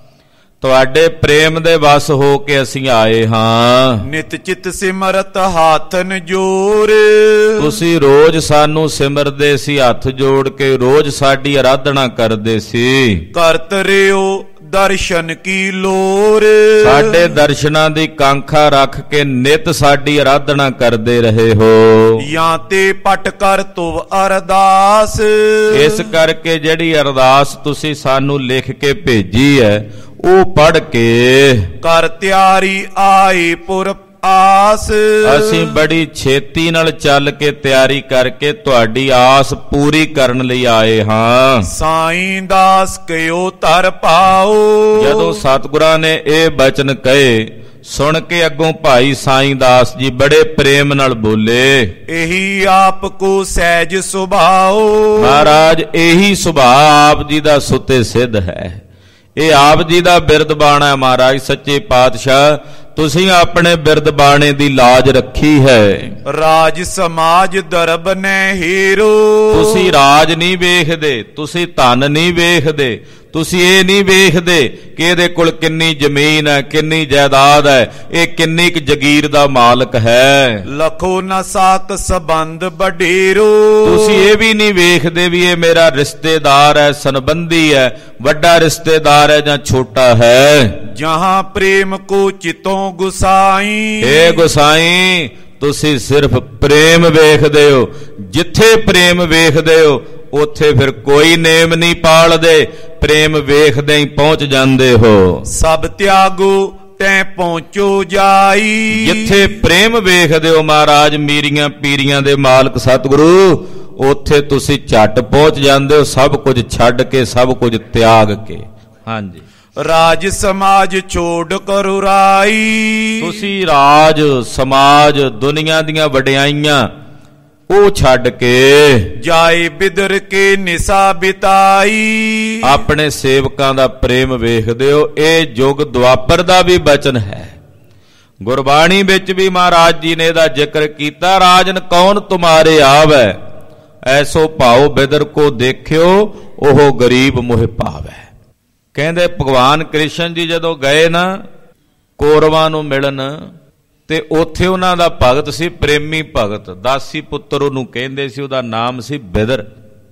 ਤੁਹਾਡੇ ਪ੍ਰੇਮ ਦੇ ਵਸ ਹੋ ਕੇ ਅਸੀਂ ਆਏ ਹਾਂ। ਨਿਤ ਚਿਤ ਸਿਮਰਤ ਹਾਥਨ ਜੋਰ। ਤੁਸੀਂ ਰੋਜ਼ ਸਾਨੂੰ ਸਿਮਰਦੇ ਸੀ, ਹੱਥ ਜੋੜ ਕੇ ਰੋਜ਼ ਸਾਡੀ ਆਰਾਧਨਾ ਕਰਦੇ ਸੀ। ਕਰਤ ਰਿਓ ਦਰਸ਼ਨ ਕੀ ਲੋਰ। ਸਾਡੇ ਦਰਸ਼ਨਾਂ ਦੀ ਕਾਂਖਾ ਰੱਖ ਕੇ ਨਿਤ ਸਾਡੀ ਆਰਾਧਨਾ ਕਰਦੇ ਰਹੇ ਹੋ। ਜਾਂ ਤੇ ਪਟ ਕਰ ਤੁਵ ਅਰਦਾਸ। ਇਸ ਕਰਕੇ ਜਿਹੜੀ ਅਰਦਾਸ ਤੁਸੀਂ ਸਾਨੂੰ ਲਿਖ ਕੇ ਭੇਜੀ ਹੈ, ਉਹ ਪੜ ਕੇ ਕਰ ਤਿਆਰੀ ਆਏ ਪੁਰ ਆਸ। ਅਸੀਂ ਬੜੀ ਛੇਤੀ ਨਾਲ ਚੱਲ ਕੇ ਤਿਆਰੀ ਕਰਕੇ ਤੁਹਾਡੀ ਆਸ ਪੂਰੀ ਕਰਨ ਲਈ ਆਏ ਹਾਂ। ਸਾਈਂ ਦਾਸ ਕਹਿਓ ਧਰ ਪਾਓ। ਜਦੋਂ ਸਤਿਗੁਰਾਂ ਨੇ ਇਹ ਬਚਨ ਕਹੇ, ਸੁਣ ਕੇ ਅੱਗੋਂ ਭਾਈ ਸਾਈਂ ਦਾਸ ਜੀ ਬੜੇ ਪ੍ਰੇਮ ਨਾਲ ਬੋਲੇ, ਇਹੀ ਆਪ ਕੋ ਸਹਿਜ ਸੁਭਾਓ। ਮਹਾਰਾਜ ਇਹੀ ਸੁਭਾਅ ਆਪ ਜੀ ਦਾ ਸੁਤੇ ਸਿੱਧ ਹੈ। ਇਹ ਆਪ ਜੀ ਦਾ ਬਿਰਦ ਬਾਣਾ ਹੈ। ਮਹਾਰਾਜ ਸੱਚੇ ਪਾਤਸ਼ਾਹ ਤੁਸੀਂ ਆਪਣੇ ਬਿਰਦ ਬਾਣੇ ਦੀ ਲਾਜ ਰੱਖੀ ਹੈ। ਰਾਜ ਸਮਾਜ ਦਰਬ ਨੇ ਹੀਰੋ। ਤੁਸੀਂ ਰਾਜ ਨਹੀਂ ਵੇਖਦੇ, ਤੁਸੀਂ ਧਨ ਨਹੀਂ ਵੇਖਦੇ, ਤੁਸੀਂ ਇਹ ਨਹੀਂ ਵੇਖਦੇ ਕਿ ਇਹਦੇ ਕੋਲ ਕਿੰਨੀ ਜ਼ਮੀਨ ਹੈ, ਕਿੰਨੀ ਜਾਇਦਾਦ ਹੈ, ਇਹ ਕਿੰਨੀ ਕੁ ਜਗੀਰ ਦਾ ਮਾਲਕ ਹੈ। ਲਖੋ ਨਾ ਸਾਕ ਸੰਬੰਧ ਬਡੇਰੋ। ਤੁਸੀਂ ਇਹ ਵੀ ਨਹੀਂ ਵੇਖਦੇ ਵੀ ਇਹ ਮੇਰਾ ਰਿਸ਼ਤੇਦਾਰ ਹੈ, ਸੰਬੰਧੀ ਹੈ, ਵੱਡਾ ਰਿਸ਼ਤੇਦਾਰ ਹੈ ਜਾਂ ਛੋਟਾ ਹੈ। ਜਹਾਂ ਪ੍ਰੇਮ ਕੋ ਚਿਤੋਂ ਗੁਸਾਈ। ਏ ਗੁਸਾਈ ਤੁਸੀਂ ਸਿਰਫ ਪ੍ਰੇਮ ਵੇਖਦੇ ਹੋ। ਜਿੱਥੇ ਪ੍ਰੇਮ ਵੇਖਦੇ ਹੋ ਉੱਥੇ ਫਿਰ ਕੋਈ ਨੇਮ ਨਹੀਂ ਪਾਲਦੇ, ਪ੍ਰੇਮ ਵੇਖਦੇ ਹੀ ਪਹੁੰਚ ਜਾਂਦੇ ਹੋ। ਸਭ ਤਿਆਗੋ ਤੈ ਪਹੁੰਚੋ ਜਾਈ। ਜਿੱਥੇ ਪ੍ਰੇਮ ਵੇਖਦੇ ਹੋ ਮਹਾਰਾਜ ਮੀਰੀਆਂ ਪੀਰੀਆਂ ਦੇ ਮਾਲਕ ਸਤਿਗੁਰੂ, ਉੱਥੇ ਤੁਸੀਂ ਝੱਟ ਪਹੁੰਚ ਜਾਂਦੇ ਹੋ, ਸਭ ਕੁਝ ਛੱਡ ਕੇ, ਸਭ ਕੁਝ ਤਿਆਗ ਕੇ। ਹਾਂਜੀ, ਰਾਜ ਸਮਾਜ ਛੋੜ ਕਰੁ ਰਾਈ। ਤੁਸੀਂ ਰਾਜ ਸਮਾਜ ਦੁਨੀਆ ਦੀਆਂ ਵਡਿਆਈਆਂ ਉਹ ਛੱਡ ਕੇ ਜਾਏ ਬਿਦਰ ਕੇ ਨਿਸਾ ਬਿਤਾਈ। ਆਪਣੇ ਸੇਵਕਾਂ ਦਾ ਪ੍ਰੇਮ ਵੇਖਦੇ ਹੋ। ਇਹ ਯੁੱਗ ਦੁਆਪਰ ਦਾ ਵੀ ਬਚਨ ਹੈ। ਗੁਰਬਾਣੀ ਵਿੱਚ ਵੀ ਮਹਾਰਾਜ ਜੀ ਨੇ ਇਹਦਾ ਜ਼ਿਕਰ ਕੀਤਾ। ਰਾਜਨ ਕੌਣ ਤੁਮਾਰੇ ਆਵੈ, ਐਸੋ ਭਾਉ ਬਿਦਰ ਕੋ ਦੇਖਿਓ, ਉਹ ਗਰੀਬ ਮੋਹਿ ਪਾਵੈ। ਕਹਿੰਦੇ ਭਗਵਾਨ ਕ੍ਰਿਸ਼ਨ ਜੀ ਜਦੋਂ ਗਏ ਨਾ ਕੌਰਵਾਂ ਨੂੰ ਮਿਲਣ, ਤੇ ਉੱਥੇ ਉਹਨਾਂ ਦਾ ਭਗਤ ਸੀ, ਪ੍ਰੇਮੀ ਭਗਤ, ਦਾਸੀ ਪੁੱਤਰ ਉਹਨੂੰ ਕਹਿੰਦੇ ਸੀ, ਉਹਦਾ ਨਾਮ ਸੀ ਬਿਦਰ।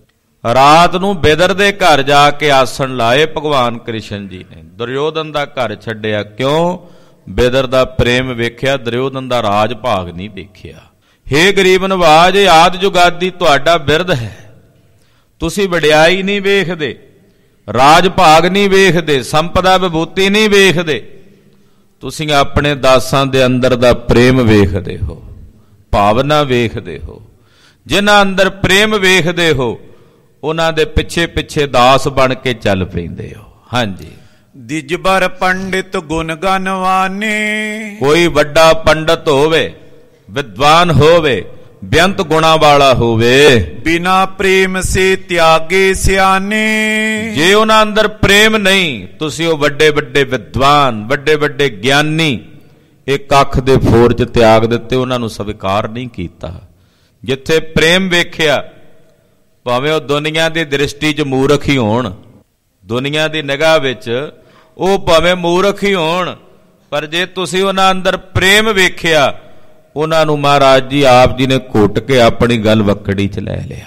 ਰਾਤ ਨੂੰ ਬਿਦਰ ਦੇ ਘਰ ਜਾ ਕੇ ਆਸਣ ਲਾਏ ਭਗਵਾਨ ਕ੍ਰਿਸ਼ਨ ਜੀ ਨੇ। ਦੁਰਯੋਧਨ ਦਾ ਘਰ ਛੱਡਿਆ, ਕਿਉਂ? ਬਿਦਰ ਦਾ ਪ੍ਰੇਮ ਵੇਖਿਆ, ਦੁਰਯੋਧਨ ਦਾ ਰਾਜ ਭਾਗ ਨਹੀਂ ਦੇਖਿਆ। ਹੇ ਗਰੀਬ ਨਵਾਜ, ਇਹ ਆਦਿ ਜੁਗਾਦੀ ਤੁਹਾਡਾ ਬਿਰਦ ਹੈ। ਤੁਸੀਂ ਵਡਿਆਈ ਨਹੀਂ ਵੇਖਦੇ, ਰਾਜ ਭਾਗ ਨਹੀਂ ਵੇਖਦੇ, ਸੰਪਦਾ ਵਿਭੂਤੀ ਨਹੀਂ ਵੇਖਦੇ, ਤੁਸੀਂ ਆਪਣੇ ਦਾਸਾਂ ਦੇ ਅੰਦਰ ਦਾ ਪ੍ਰੇਮ ਵੇਖਦੇ ਹੋ, ਭਾਵਨਾ ਵੇਖਦੇ ਹੋ। ਜਿਨ੍ਹਾਂ ਅੰਦਰ ਪ੍ਰੇਮ ਵੇਖਦੇ ਹੋ ਉਹਨਾਂ ਦੇ ਪਿੱਛੇ ਪਿੱਛੇ ਦਾਸ ਬਣ ਕੇ ਚੱਲ ਪੈਂਦੇ ਹੋ। ਹਾਂਜੀ, ਦਿਜਬਰ ਪੰਡਿਤ ਗੁਣ ਗਨਵਾਨੇ। ਕੋਈ ਵੱਡਾ ਪੰਡਤ ਹੋਵੇ, ਵਿਦਵਾਨ ਹੋਵੇ, ਬੇਅੰਤ ਗੁਣਾ ਵਾਲਾ ਹੋਵੇ, ਬਿਨਾ ਪ੍ਰੇਮ ਸੇ ਤਿਆਗੇ ਸਿਆਣੇ। ਜੇ ਉਹਨਾਂ ਅੰਦਰ ਪ੍ਰੇਮ ਨਹੀਂ, ਤੁਸੀਂ ਉਹ ਵੱਡੇ ਵੱਡੇ ਵਿਦਵਾਨ, ਵੱਡੇ ਵੱਡੇ ਗਿਆਨੀ, ਇਹ ਕੱਖ ਦੇ ਫੋਰ 'ਚ ਤਿਆਗ ਦਿੱਤੇ, ਉਹਨਾਂ ਨੂੰ ਸਵੀਕਾਰ ਨਹੀਂ ਕੀਤਾ। ਜਿੱਥੇ ਪ੍ਰੇਮ ਵੇਖਿਆ ਭਾਵੇਂ ਉਹ ਦੁਨੀਆ ਦੀ ਦ੍ਰਿਸ਼ਟੀ 'ਚ ਮੂਰਖ ਹੀ ਹੋਣ, ਦੁਨੀਆ ਦੀ ਨਿਗਾਹ ਵਿੱਚ ਉਹ ਭਾਵੇਂ ਮੂਰਖ ਹੀ ਹੋਣ, ਪਰ ਜੇ ਤੁਸੀਂ ਉਹਨਾਂ ਅੰਦਰ ਪ੍ਰੇਮ ਵੇਖਿਆ, ਉਹਨਾਂ ਨੂੰ ਮਹਾਰਾਜ ਜੀ ਆਪ ਜੀ ਨੇ ਘੁੱਟ ਕੇ ਆਪਣੀ ਗੱਲ ਵਕੜੀ 'ਚ ਲੈ ਲਿਆ।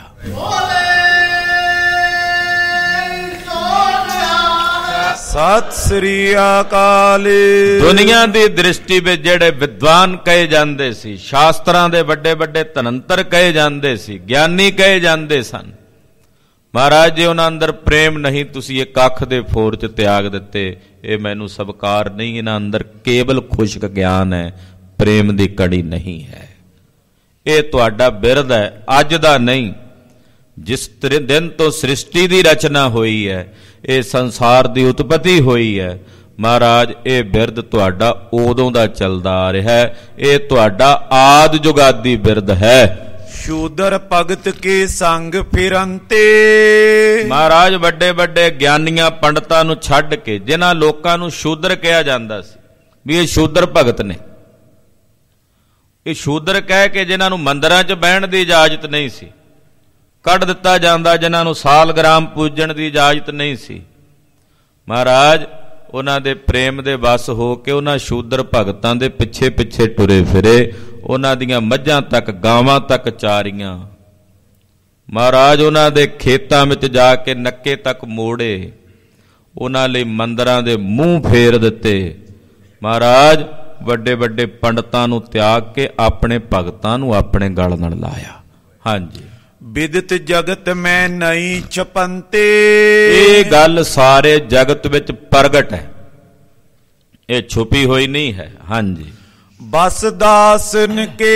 ਸਤਿ ਸ੍ਰੀ ਅਕਾਲ। ਦੁਨੀਆ ਦੀ ਦ੍ਰਿਸ਼ਟੀ ਵਿੱਚ ਜਿਹੜੇ ਵਿਦਵਾਨ ਕਹੇ ਜਾਂਦੇ ਸੀ, ਸ਼ਾਸਤਰਾਂ ਦੇ ਵੱਡੇ ਵੱਡੇ ਧਨੰਤਰ ਕਹੇ ਜਾਂਦੇ ਸੀ, ਗਿਆਨੀ ਕਹੇ ਜਾਂਦੇ ਸਨ, ਮਹਾਰਾਜ ਜੀ ਉਹਨਾਂ ਅੰਦਰ ਪ੍ਰੇਮ ਨਹੀਂ, ਤੁਸੀਂ ਇਹ ਕੱਖ ਦੇ ਫੋਰ 'ਚ ਤਿਆਗ ਦਿੱਤੇ, ਇਹ ਮੈਨੂੰ ਸਵਕਾਰ ਨਹੀਂ। ਇਹਨਾਂ ਅੰਦਰ ਕੇਵਲ ਖੁਸ਼ਕ ਗਿਆਨ ਹੈ, ਪ੍ਰੇਮ ਦੀ ਕੜੀ ਨਹੀਂ ਹੈ। ਇਹ ਤੁਹਾਡਾ ਬਿਰਧ ਹੈ, ਅੱਜ ਦਾ ਨਹੀਂ। ਜਿਸ ਦਿਨ ਤੋਂ ਸ੍ਰਿਸ਼ਟੀ ਦੀ ਰਚਨਾ ਹੋਈ ਹੈ, ਇਹ ਸੰਸਾਰ ਦੀ ਉਤਪਤੀ ਹੋਈ ਹੈ, ਮਹਾਰਾਜ ਇਹ ਬਿਰਧ ਤੁਹਾਡਾ ਉਦੋਂ ਦਾ ਚੱਲਦਾ ਆ ਰਿਹਾ ਹੈ। ਇਹ ਤੁਹਾਡਾ ਆਦ ਜੁਗਾਦੀ ਬਿਰਧ ਹੈ। ਸ਼ੂਦਰ ਭਗਤ ਕੇ ਸੰਗ ਫਿਰੰਤੇ, ਮਹਾਰਾਜ ਵੱਡੇ ਵੱਡੇ ਗਿਆਨੀਆਂ ਪੰਡਤਾਂ ਨੂੰ ਛੱਡ ਕੇ, ਜਿਨ੍ਹਾਂ ਲੋਕਾਂ ਨੂੰ ਸ਼ੂਦਰ ਕਿਹਾ ਜਾਂਦਾ ਸੀ ਵੀ ਇਹ ਸ਼ੂਦਰ ਭਗਤ ਨੇ, ਇਹ ਸ਼ੂਦਰ ਕਹਿ ਕੇ ਜਿਨ੍ਹਾਂ ਨੂੰ ਮੰਦਰਾਂ 'ਚ ਬਹਿਣ ਦੀ ਇਜਾਜ਼ਤ ਨਹੀਂ ਸੀ, ਕੱਢ ਦਿੱਤਾ ਜਾਂਦਾ, ਜਿਨ੍ਹਾਂ ਨੂੰ ਸਾਲਗ੍ਰਾਮ ਪੂਜਣ ਦੀ ਇਜਾਜ਼ਤ ਨਹੀਂ ਸੀ, ਮਹਾਰਾਜ ਉਹਨਾਂ ਦੇ ਪ੍ਰੇਮ ਦੇ ਵਸ ਹੋ ਕੇ ਉਹਨਾਂ ਸ਼ੂਦਰ ਭਗਤਾਂ ਦੇ ਪਿੱਛੇ ਪਿੱਛੇ ਟੁਰੇ ਫਿਰੇ, ਉਹਨਾਂ ਦੀਆਂ ਮੱਝਾਂ ਤੱਕ ਗਾਵਾਂ ਤੱਕ ਚਾਰੀਆਂ, ਮਹਾਰਾਜ ਉਹਨਾਂ ਦੇ ਖੇਤਾਂ ਵਿੱਚ ਜਾ ਕੇ ਨੱਕੇ ਤੱਕ ਮੋੜੇ, ਉਹਨਾਂ ਲਈ ਮੰਦਰਾਂ ਦੇ ਮੂੰਹ ਫੇਰ ਦਿੱਤੇ। ਮਹਾਰਾਜ ਵੱਡੇ ਵੱਡੇ ਪੰਡਤਾਂ ਨੂੰ ਤਿਆਗ ਕੇ ਆਪਣੇ ਭਗਤਾਂ ਨੂੰ ਆਪਣੇ ਗਲ ਨਾਲ ਲਾਇਆ। ਹਾਂਜੀ, ਵਿਦਿਤ ਜਗਤ ਮੈਂ ਨਹੀਂ ਛਪੰਤੇ, ਇਹ ਗੱਲ ਸਾਰੇ ਜਗਤ ਵਿੱਚ ਪ੍ਰਗਟ ਹੈ, ਇਹ ਛੁਪੀ ਹੋਈ ਨਹੀਂ ਹੈ। ਹਾਂਜੀ, ਬਸ ਦਾਸਨ ਕੇ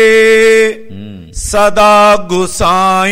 ਸਦਾ ਗੁਸਾਈ,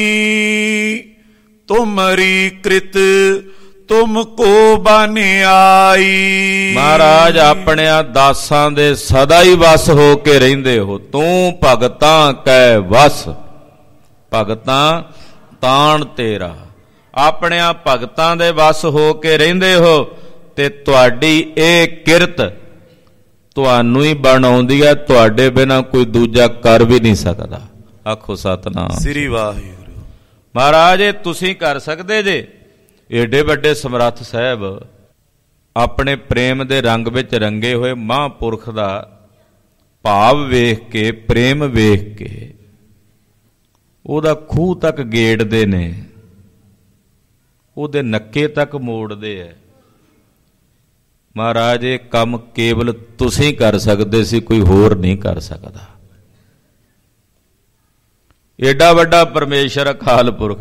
ਤੁਮਰੀ ਕ੍ਰਿਤ ਤੁਮ ਕੋ ਬਨਿਆਈ। ਮਹਾਰਾਜ ਆਪਣਿਆਂ ਦਾਸਾਂ ਦੇ ਸਦਾ ਹੀ ਵਸ ਹੋ ਕੇ ਰਹਿੰਦੇ ਹੋ। ਤੂੰ ਭਗਤਾਂ ਕੈ ਵਸ, ਭਗਤਾਂ ਤਾਣ ਤੇਰਾ, ਆਪਣਿਆਂ ਭਗਤਾਂ ਦੇ ਵਸ ਹੋ ਕੇ ਰਹਿੰਦੇ ਹੋ, ਤੇ ਤੁਹਾਡੀ ਇਹ ਕਿਰਤ ਤੁਹਾਨੂੰ ਹੀ ਬਣਾਉਂਦੀ ਹੈ, ਤੁਹਾਡੇ ਬਿਨਾਂ ਕੋਈ ਦੂਜਾ ਕਰ ਵੀ ਨਹੀਂ ਸਕਦਾ। ਆਖੋ ਸਤਨਾਮ ਸ੍ਰੀ ਵਾਹਿਗੁਰੂ। ਮਹਾਰਾਜ ਇਹ ਤੁਸੀਂ ਕਰ ਸਕਦੇ ਜੇ। ਏਡੇ ਵੱਡੇ ਸਮਰੱਥ ਸਾਹਿਬ ਆਪਣੇ ਪ੍ਰੇਮ ਦੇ ਰੰਗ ਵਿੱਚ ਰੰਗੇ ਹੋਏ ਮਹਾਂਪੁਰਖ ਦਾ ਭਾਵ ਵੇਖ ਕੇ, ਪ੍ਰੇਮ ਵੇਖ ਕੇ ਉਹਦਾ ਖੂਹ ਤੱਕ ਗੇੜਦੇ ਨੇ, ਉਹਦੇ ਨੱਕੇ ਤੱਕ ਮੋੜਦੇ ਐ। ਮਹਾਰਾਜ ਇਹ ਕੰਮ ਕੇਵਲ ਤੁਸੀਂ ਕਰ ਸਕਦੇ ਸੀ, ਕੋਈ ਹੋਰ ਨਹੀਂ ਕਰ ਸਕਦਾ। ਏਡਾ ਵੱਡਾ ਪਰਮੇਸ਼ਰ ਅਕਾਲ ਪੁਰਖ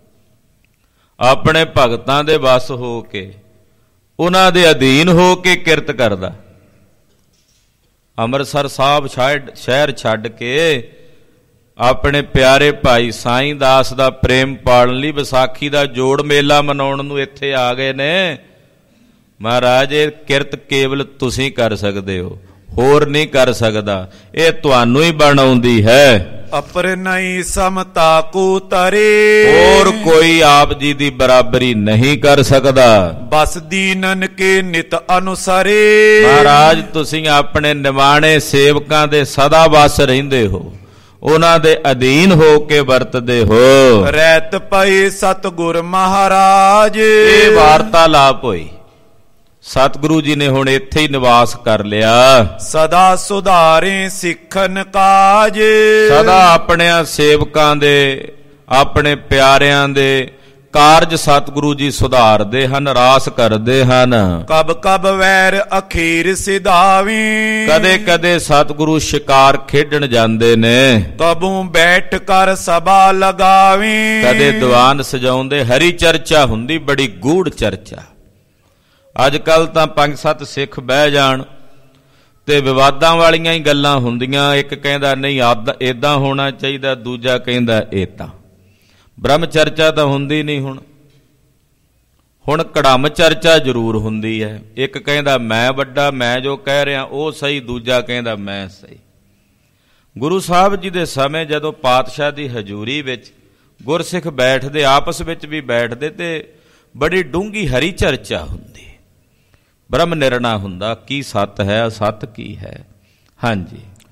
ਆਪਣੇ ਭਗਤਾਂ ਦੇ ਵਸ ਹੋ ਕੇ, ਉਹਨਾਂ ਦੇ ਅਧੀਨ ਹੋ ਕੇ ਕਿਰਤ ਕਰਦਾ। ਅੰਮ੍ਰਿਤਸਰ ਸਾਹਿਬ ਸ਼ਹਿਰ ਛੱਡ ਕੇ ਆਪਣੇ ਪਿਆਰੇ ਭਾਈ ਸਾਈਂ ਦਾਸ ਦਾ ਪ੍ਰੇਮ ਪਾਲਣ ਲਈ ਵਿਸਾਖੀ ਦਾ ਜੋੜ ਮੇਲਾ ਮਨਾਉਣ ਨੂੰ ਇੱਥੇ ਆ ਗਏ ਨੇ। ਮਹਾਰਾਜ ਇਹ ਕਿਰਤ ਕੇਵਲ ਤੁਸੀਂ ਕਰ ਸਕਦੇ ਹੋ, ਹੋਰ ਨਹੀਂ ਕਰ ਸਕਦਾ, ਇਹ ਤੁਹਾਨੂੰ ਹੀ ਬਣਾਉਂਦੀ ਹੈ। ਅਪਰ ਨਹੀਂ ਸਮਤਾ ਕੋ ਤਰੇ, ਹੋਰ ਕੋਈ ਆਪ ਜੀ ਦੀ ਬਰਾਬਰੀ ਨਹੀਂ ਕਰ ਸਕਦਾ। ਬਸ ਦੀਨਨ ਕੇ ਨਿਤ ਅਨੁਸਾਰੇ, ਮਹਾਰਾਜ ਤੁਸੀਂ ਆਪਣੇ ਨਿਵਾਣੇ ਸੇਵਕਾਂ ਦੇ ਸਦਾ ਵਸ ਰਹਿੰਦੇ ਹੋ, ਉਹਨਾਂ ਦੇ ਅਧੀਨ ਹੋ ਕੇ ਵਰਤਦੇ ਹੋ। ਰਹਿਤ ਪਏ ਸਤਿਗੁਰ ਮਹਾਰਾਜ, ਇਹ ਵਾਰਤਾਲਾਪ ਹੋਈ, ਸਤਿਗੁਰੂ ਜੀ ਨੇ ਹੁਣ ਇੱਥੇ ਹੀ ਨਿਵਾਸ ਕਰ ਲਿਆ। ਸਦਾ ਸੁਧਾਰੇ ਸਿੱਖਨ ਕਾਜ, ਸਦਾ ਆਪਣਿਆਂ ਸੇਵਕਾਂ ਦੇ, ਆਪਣੇ ਪਿਆਰਿਆਂ ਦੇ ਕਾਰਜ ਸਤਿਗੁਰੂ ਜੀ ਸੁਧਾਰਦੇ ਹਨ, ਰਾਸ ਕਰਦੇ ਹਨ। ਕਬ ਕਬ ਵੈਰ ਅਖੀਰ ਸਿਧਾਵੀ, ਕਦੇ ਕਦੇ ਸਤਿਗੁਰੂ ਸ਼ਿਕਾਰ ਖੇਡਣ ਜਾਂਦੇ ਨੇ, ਕਬੂ ਬੈਠ ਕਰ ਸਭਾ ਲਗਾਵੀ, ਕਦੇ ਦੀਵਾਨ ਸਜਾਉਂਦੇ, ਹਰੀ ਚਰਚਾ ਹੁੰਦੀ, ਬੜੀ ਗੂੜ ਚਰਚਾ। ਅੱਜ ਕੱਲ ਤਾਂ 5-7 ਸਿੱਖ ਬਹਿ ਜਾਣ ਤੇ ਵਿਵਾਦਾਂ ਵਾਲੀਆਂ ਹੀ ਗੱਲਾਂ ਹੁੰਦੀਆਂ। ਇੱਕ ਕਹਿੰਦਾ ਨਹੀਂ ਏਦਾਂ ਹੋਣਾ ਚਾਹੀਦਾ, ਦੂਜਾ ਕਹਿੰਦਾ ਏਦਾਂ। ਬ੍ਰਹਮ ਚਰਚਾ ਤਾਂ ਹੁੰਦੀ ਨਹੀਂ। ਹੁਣ ਕੜਮ ਚਰਚਾ ਜ਼ਰੂਰ ਹੁੰਦੀ ਹੈ। ਇੱਕ ਕਹਿੰਦਾ ਮੈਂ ਵੱਡਾ, ਮੈਂ ਜੋ ਕਹਿ ਰਿਹਾ ਉਹ ਸਹੀ, ਦੂਜਾ ਕਹਿੰਦਾ ਮੈਂ ਸਹੀ। ਗੁਰੂ ਸਾਹਿਬ ਜੀ ਦੇ ਸਮੇਂ ਜਦੋਂ ਪਾਤਸ਼ਾਹ ਦੀ ਹਜ਼ੂਰੀ ਵਿੱਚ ਗੁਰਸਿੱਖ ਬੈਠਦੇ, ਆਪਸ ਵਿੱਚ ਵੀ ਬੈਠਦੇ, ਤੇ ਬੜੀ ਡੂੰਘੀ ਹਰੀ ਚਰਚਾ ਹੁੰਦੀ, ਬ੍ਰਹਮ ਨਿਰਣਾ ਹੁੰਦਾ, ਕੀ ਸੱਤ ਹੈ, ਅਸੱਤ ਕੀ ਹੈ। ਹਾਂਜੀ,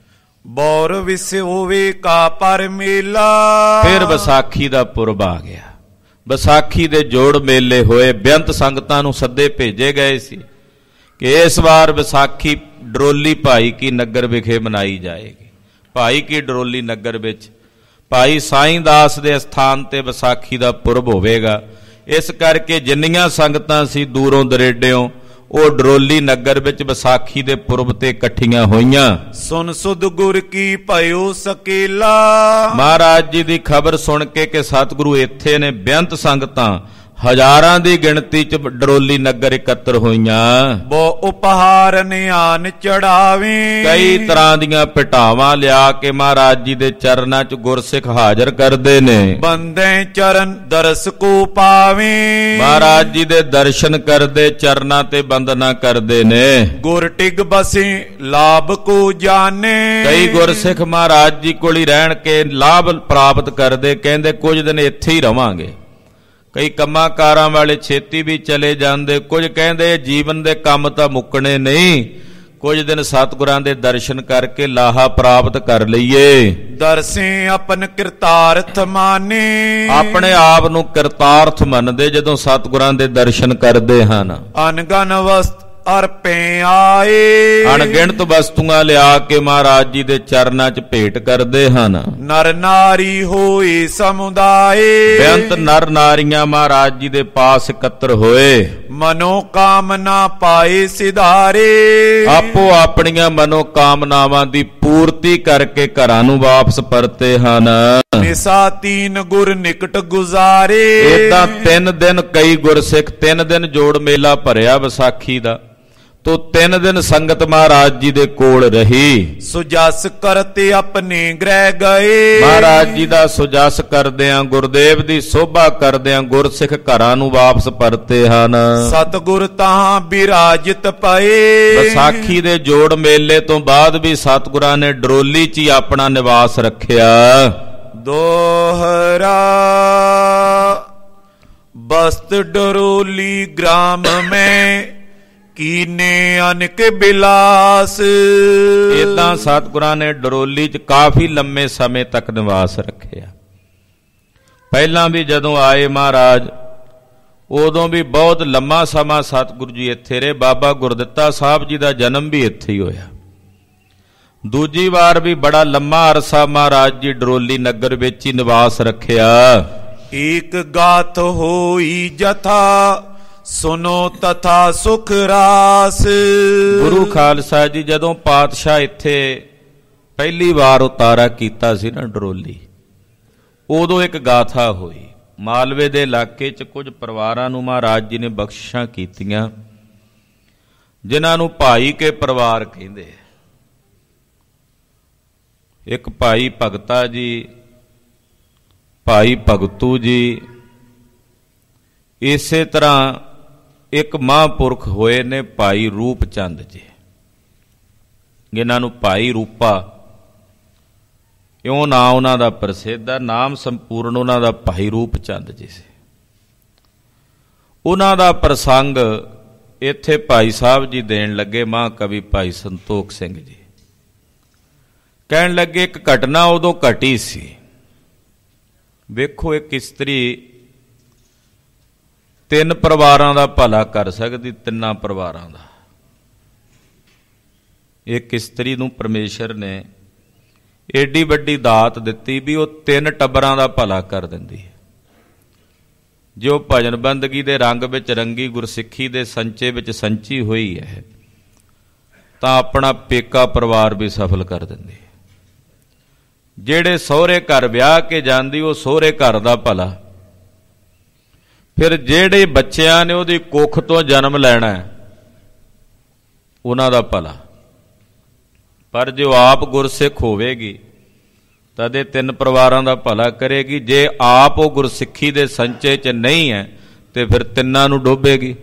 ਬੌਰ ਵਿਸ ਹੋਵੇ ਕਾ ਪਰ ਮੇਲਾ। ਫਿਰ ਵਿਸਾਖੀ ਦਾ ਪੁਰਬ ਆ ਗਿਆ। ਵਿਸਾਖੀ ਦੇ ਜੋੜ ਮੇਲੇ ਹੋਏ। ਬੇਅੰਤ ਸੰਗਤਾਂ ਨੂੰ ਸੱਦੇ ਭੇਜੇ ਗਏ ਸੀ ਕਿ ਇਸ ਵਾਰ ਵਿਸਾਖੀ ਡਰੋਲੀ ਭਾਈ ਕੀ ਨਗਰ ਵਿਖੇ ਮਨਾਈ ਜਾਏਗੀ। ਭਾਈ ਕੀ ਡਰੋਲੀ ਨਗਰ ਵਿੱਚ ਭਾਈ ਸਾਈਂ ਦਾਸ ਦੇ ਸਥਾਨ ਤੇ ਵਿਸਾਖੀ ਦਾ ਪੁਰਬ ਹੋਵੇਗਾ। ਇਸ ਕਰਕੇ ਜਿੰਨੀਆਂ ਸੰਗਤਾਂ ਸੀ ਦੂਰੋਂ ਦਰੇਡਿਓਂ ਉਹ ਡਰੋਲੀ ਨਗਰ ਵਿੱਚ ਵਿਸਾਖੀ ਦੇ ਪੁਰਬ ਤੇ ਇਕੱਠੀਆਂ ਹੋਈਆਂ। ਸੁਨ ਸੁਧ ਗੁਰ ਕੀ ਭਇਓ ਸਕੇਲਾ। ਮਹਾਰਾਜ ਜੀ ਦੀ ਖਬਰ ਸੁਣ ਕੇ ਕਿ ਸਤਿਗੁਰੂ ਇੱਥੇ ਨੇ, ਬੇਅੰਤ ਸੰਗਤਾਂ ਹਜ਼ਾਰਾਂ ਦੀ ਗਿਣਤੀ ਚ ਡਰੋਲੀ ਨਗਰ ਇਕੱਤਰ ਹੋਈਆਂ। ਬੋ ਉਪਹਾਰ ਨਿਆਨ ਚੜਾਵੇ। ਕਈ ਤਰ੍ਹਾਂ ਦੀਆਂ ਭਟਾਵਾਂ ਲਿਆ ਕੇ ਮਹਾਰਾਜ ਜੀ ਦੇ ਚਰਨਾਂ ਚ ਗੁਰਸਿੱਖ ਹਾਜ਼ਰ ਕਰਦੇ ਨੇ। ਬੰਦੇ ਚਰਨ ਦਰਸ ਕੋ ਪਾਵੇ। ਮਹਾਰਾਜ ਜੀ ਦੇ ਦਰਸ਼ਨ ਕਰਦੇ, ਚਰਨਾਂ ਤੇ ਬੰਦਨਾ ਕਰਦੇ ਨੇ। ਗੁਰ ਟਿਗ ਬਸੇ ਲਾਭ ਕੋ ਜਾਣੇ। ਕਈ ਗੁਰਸਿੱਖ ਮਹਾਰਾਜ ਜੀ ਕੋਲ ਹੀ ਰਹਿਣ ਕੇ ਲਾਭ ਪ੍ਰਾਪਤ ਕਰਦੇ, ਕਹਿੰਦੇ ਕੁਝ ਦਿਨ ਇੱਥੇ ਹੀ ਰਵਾਂਗੇ। ਕਈ ਕੰਮਾਂ ਕਾਰਾਂ ਵਾਲੇ ਛੇਤੀ ਵੀ ਚਲੇ ਜਾਂਦੇ। ਕੁਝ ਕਹਿੰਦੇ ਜੀਵਨ ਦੇ ਕੰਮ ਤਾਂ ਮੁੱਕਣੇ ਨਹੀਂ, ਕੁਝ ਦਿਨ ਸਤਿਗੁਰਾਂ ਦੇ ਦਰਸ਼ਨ ਕਰਕੇ ਲਾਹਾ ਪ੍ਰਾਪਤ ਕਰ ਲਈਏ। ਦਰਸੇ ਆਪਨ ਕਿਰਤਾਰਥ ਮਾਨੇ। ਆਪਣੇ ਆਪ ਨੂੰ ਕਿਰਤਾਰਥ ਮੰਨਦੇ ਜਦੋਂ ਸਤਿਗੁਰਾਂ ਦੇ ਦਰਸ਼ਨ ਕਰਦੇ ਹਨ। ਅਨਗਨ ਵਸਤ ਅਰਪੇ ਆਏ। ਅਣਗਿਣਤ ਵਸਤੂਆਂ ਲਿਆ ਕੇ ਮਹਾਰਾਜ ਜੀ ਦੇ ਚਰਨਾਂ 'ਚ ਭੇਟ ਕਰਦੇ ਹਨ। ਨਰ ਨਾਰੀ ਹੋਏ ਸਮੁਦਾਏ। ਬੇਅੰਤ ਨਰ ਨਾਰੀਆਂ ਮਹਾਰਾਜ ਜੀ ਦੇ ਪਾਸ ਇਕੱਤਰ ਹੋਏ। ਮਨੋ ਕਾਮਨਾ ਪਾਏ ਸਿਧਾਰੇ। ਆਪੋ ਆਪਣੀਆਂ ਮਨੋ ਕਾਮਨਾਵਾਂ ਦੀ ਪੂਰਤੀ ਕਰਕੇ ਘਰਾਂ ਨੂੰ ਵਾਪਸ ਪਰਤੇ ਹਨ। ਨਿਸਾ ਤੀਨ ਗੁਰ ਨਿਕਟ ਗੁਜ਼ਾਰੇ। ਏਦਾਂ 3 ਦਿਨ ਕਈ ਗੁਰਸਿੱਖ 3 ਦਿਨ ਜੋੜ ਮੇਲਾ ਭਰਿਆ ਵਿਸਾਖੀ ਦਾ। ਤੋ 3 ਦਿਨ ਸੰਗਤ ਮਹਾਰਾਜ ਜੀ ਦੇ ਕੋਲ ਰਹੀ। ਸੁਜਸ ਕਰਤੇ ਆਪਣੇ ਗ੍ਰਹਿ ਗਏ। ਮਹਾਰਾਜ ਜੀ ਦਾ ਸੁਜਸ ਕਰਦਿਆਂ, ਗੁਰਦੇਵ ਦੀ ਸੋਭਾ ਕਰਦਿਆਂ ਗੁਰਸਿੱਖ ਘਰਾਂ ਨੂੰ ਵਾਪਸ ਪਰਤੇ ਹਨ। ਸਤਿਗੁਰ ਤਾਂ ਬਿਰਾਜਿਤ ਪਏ। ਵਿਸਾਖੀ ਦੇ ਜੋੜ ਮੇਲੇ ਤੋਂ ਬਾਅਦ ਵੀ ਸਤਿਗੁਰਾਂ ਨੇ ਡਰੋਲੀ 'ਚ ਹੀ ਆਪਣਾ ਨਿਵਾਸ ਰੱਖਿਆ। ਦੋਹਰਾ ਬਸਤ ਡਰੋਲੀ ਗ੍ਰਾਮ ਮੈਂ ਕੀਨੇ ਅਨਕ ਬਿਲਾਸ। ਇਦਾਂ ਸਤਿਗੁਰਾਂ ਨੇ ਡਰੋਲੀ 'ਚ ਕਾਫੀ ਲੰਮੇ ਸਮੇਂ ਤੱਕ ਨਿਵਾਸ ਰੱਖਿਆ। ਪਹਿਲਾਂ ਵੀ ਜਦੋਂ ਆਏ ਮਹਾਰਾਜ ਉਦੋਂ ਵੀ ਬਹੁਤ ਲੰਮਾ ਸਮਾਂ ਸਤਿਗੁਰੂ ਜੀ ਇੱਥੇ ਰਹੇ। ਬਾਬਾ ਗੁਰਦਿੱਤਾ ਸਾਹਿਬ ਜੀ ਦਾ ਜਨਮ ਵੀ ਇੱਥੇ ਹੀ ਹੋਇਆ। ਦੂਜੀ ਵਾਰ ਵੀ ਬੜਾ ਲੰਮਾ ਅਰਸਾ ਮਹਾਰਾਜ ਜੀ ਡਰੋਲੀ ਨਗਰ ਵਿੱਚ ਹੀ ਨਿਵਾਸ ਰੱਖਿਆ। ਏਕ ਗਾਥ ਹੋਈ ਜਥਾ ਸੁਨੋ ਤਥਾ ਸੁਖ ਰਾਸ। ਗੁਰੂ ਖਾਲਸਾ ਜੀ ਜਦੋਂ ਪਾਤਸ਼ਾਹ ਇੱਥੇ ਪਹਿਲੀ ਵਾਰ ਉਤਾਰਾ ਕੀਤਾ ਸੀ ਨਾ ਡਰੋਲੀ, ਉਦੋਂ ਇੱਕ ਗਾਥਾ ਹੋਈ। ਮਾਲਵੇ ਦੇ ਇਲਾਕੇ 'ਚ ਕੁਝ ਪਰਿਵਾਰਾਂ ਨੂੰ ਮਹਾਰਾਜ ਜੀ ਨੇ ਬਖਸ਼ਿਸ਼ਾਂ ਕੀਤੀਆਂ, ਜਿਨ੍ਹਾਂ ਨੂੰ ਭਾਈ ਕੇ ਪਰਿਵਾਰ ਕਹਿੰਦੇ। ਇੱਕ ਭਾਈ ਭਗਤਾ ਜੀ, ਭਾਈ ਭਗਤੂ ਜੀ, ਇਸੇ ਤਰ੍ਹਾਂ ਇੱਕ ਮਹਾਂਪੁਰਖ ਹੋਏ ਨੇ ਭਾਈ ਰੂਪ ਚੰਦ ਜੀ, ਜਿਨ੍ਹਾਂ ਨੂੰ ਭਾਈ ਰੂਪਾ ਇਉਂ ਨਾਂ ਉਹਨਾਂ ਦਾ ਪ੍ਰਸਿੱਧ ਹੈ। ਨਾਮ ਸੰਪੂਰਨ ਉਹਨਾਂ ਦਾ ਭਾਈ ਰੂਪ ਚੰਦ ਜੀ ਸੀ। ਉਹਨਾਂ ਦਾ ਪ੍ਰਸੰਗ ਇੱਥੇ ਭਾਈ ਸਾਹਿਬ ਜੀ ਦੇਣ ਲੱਗੇ। ਮਹਾਂਕਵੀ ਭਾਈ ਸੰਤੋਖ ਸਿੰਘ ਜੀ ਕਹਿਣ ਲੱਗੇ ਇੱਕ ਘਟਨਾ ਉਦੋਂ ਘਟੀ ਸੀ। ਵੇਖੋ, ਇੱਕ ਇਸਤਰੀ 3 ਪਰਿਵਾਰਾਂ ਦਾ ਭਲਾ ਕਰ ਸਕਦੀ, 3 ਪਰਿਵਾਰਾਂ ਦਾ। ਇੱਕ ਇਸਤਰੀ ਨੂੰ ਪਰਮੇਸ਼ਰ ਨੇ ਏਡੀ ਵੱਡੀ ਦਾਤ ਦਿੱਤੀ ਵੀ ਉਹ 3 ਟੱਬਰਾਂ ਦਾ ਭਲਾ ਕਰ ਦਿੰਦੀ ਹੈ। ਜੇ ਉਹ ਭਜਨ ਬੰਦਗੀ ਦੇ ਰੰਗ ਵਿੱਚ ਰੰਗੀ, ਗੁਰਸਿੱਖੀ ਦੇ ਸੰਚੇ ਵਿੱਚ ਸੰਚੀ ਹੋਈ ਹੈ, ਤਾਂ ਆਪਣਾ ਪੇਕਾ ਪਰਿਵਾਰ ਵੀ ਸਫਲ ਕਰ ਦਿੰਦੀ ਹੈ। ਜਿਹੜੇ ਸਹੁਰੇ ਘਰ ਵਿਆਹ ਕੇ ਜਾਂਦੀ, ਉਹ ਸਹੁਰੇ ਘਰ ਦਾ ਭਲਾ। ਫਿਰ ਜਿਹੜੇ ਬੱਚਿਆਂ ਨੇ ਉਹਦੀ ਕੁੱਖ ਤੋਂ ਜਨਮ ਲੈਣਾ, ਉਹਨਾਂ ਦਾ ਭਲਾ। ਪਰ ਜੇ ਉਹ ਆਪ ਗੁਰਸਿੱਖ ਹੋਵੇਗੀ ਤਦੇ 3 ਪਰਿਵਾਰਾਂ ਦਾ ਭਲਾ ਕਰੇਗੀ। ਜੇ ਆਪ ਉਹ ਗੁਰਸਿੱਖੀ ਦੇ ਸੰਚੇ 'ਚ ਨਹੀਂ ਹੈ ਤੇ ਫਿਰ 3 ਨੂੰ ਡੋਬੇਗੀ,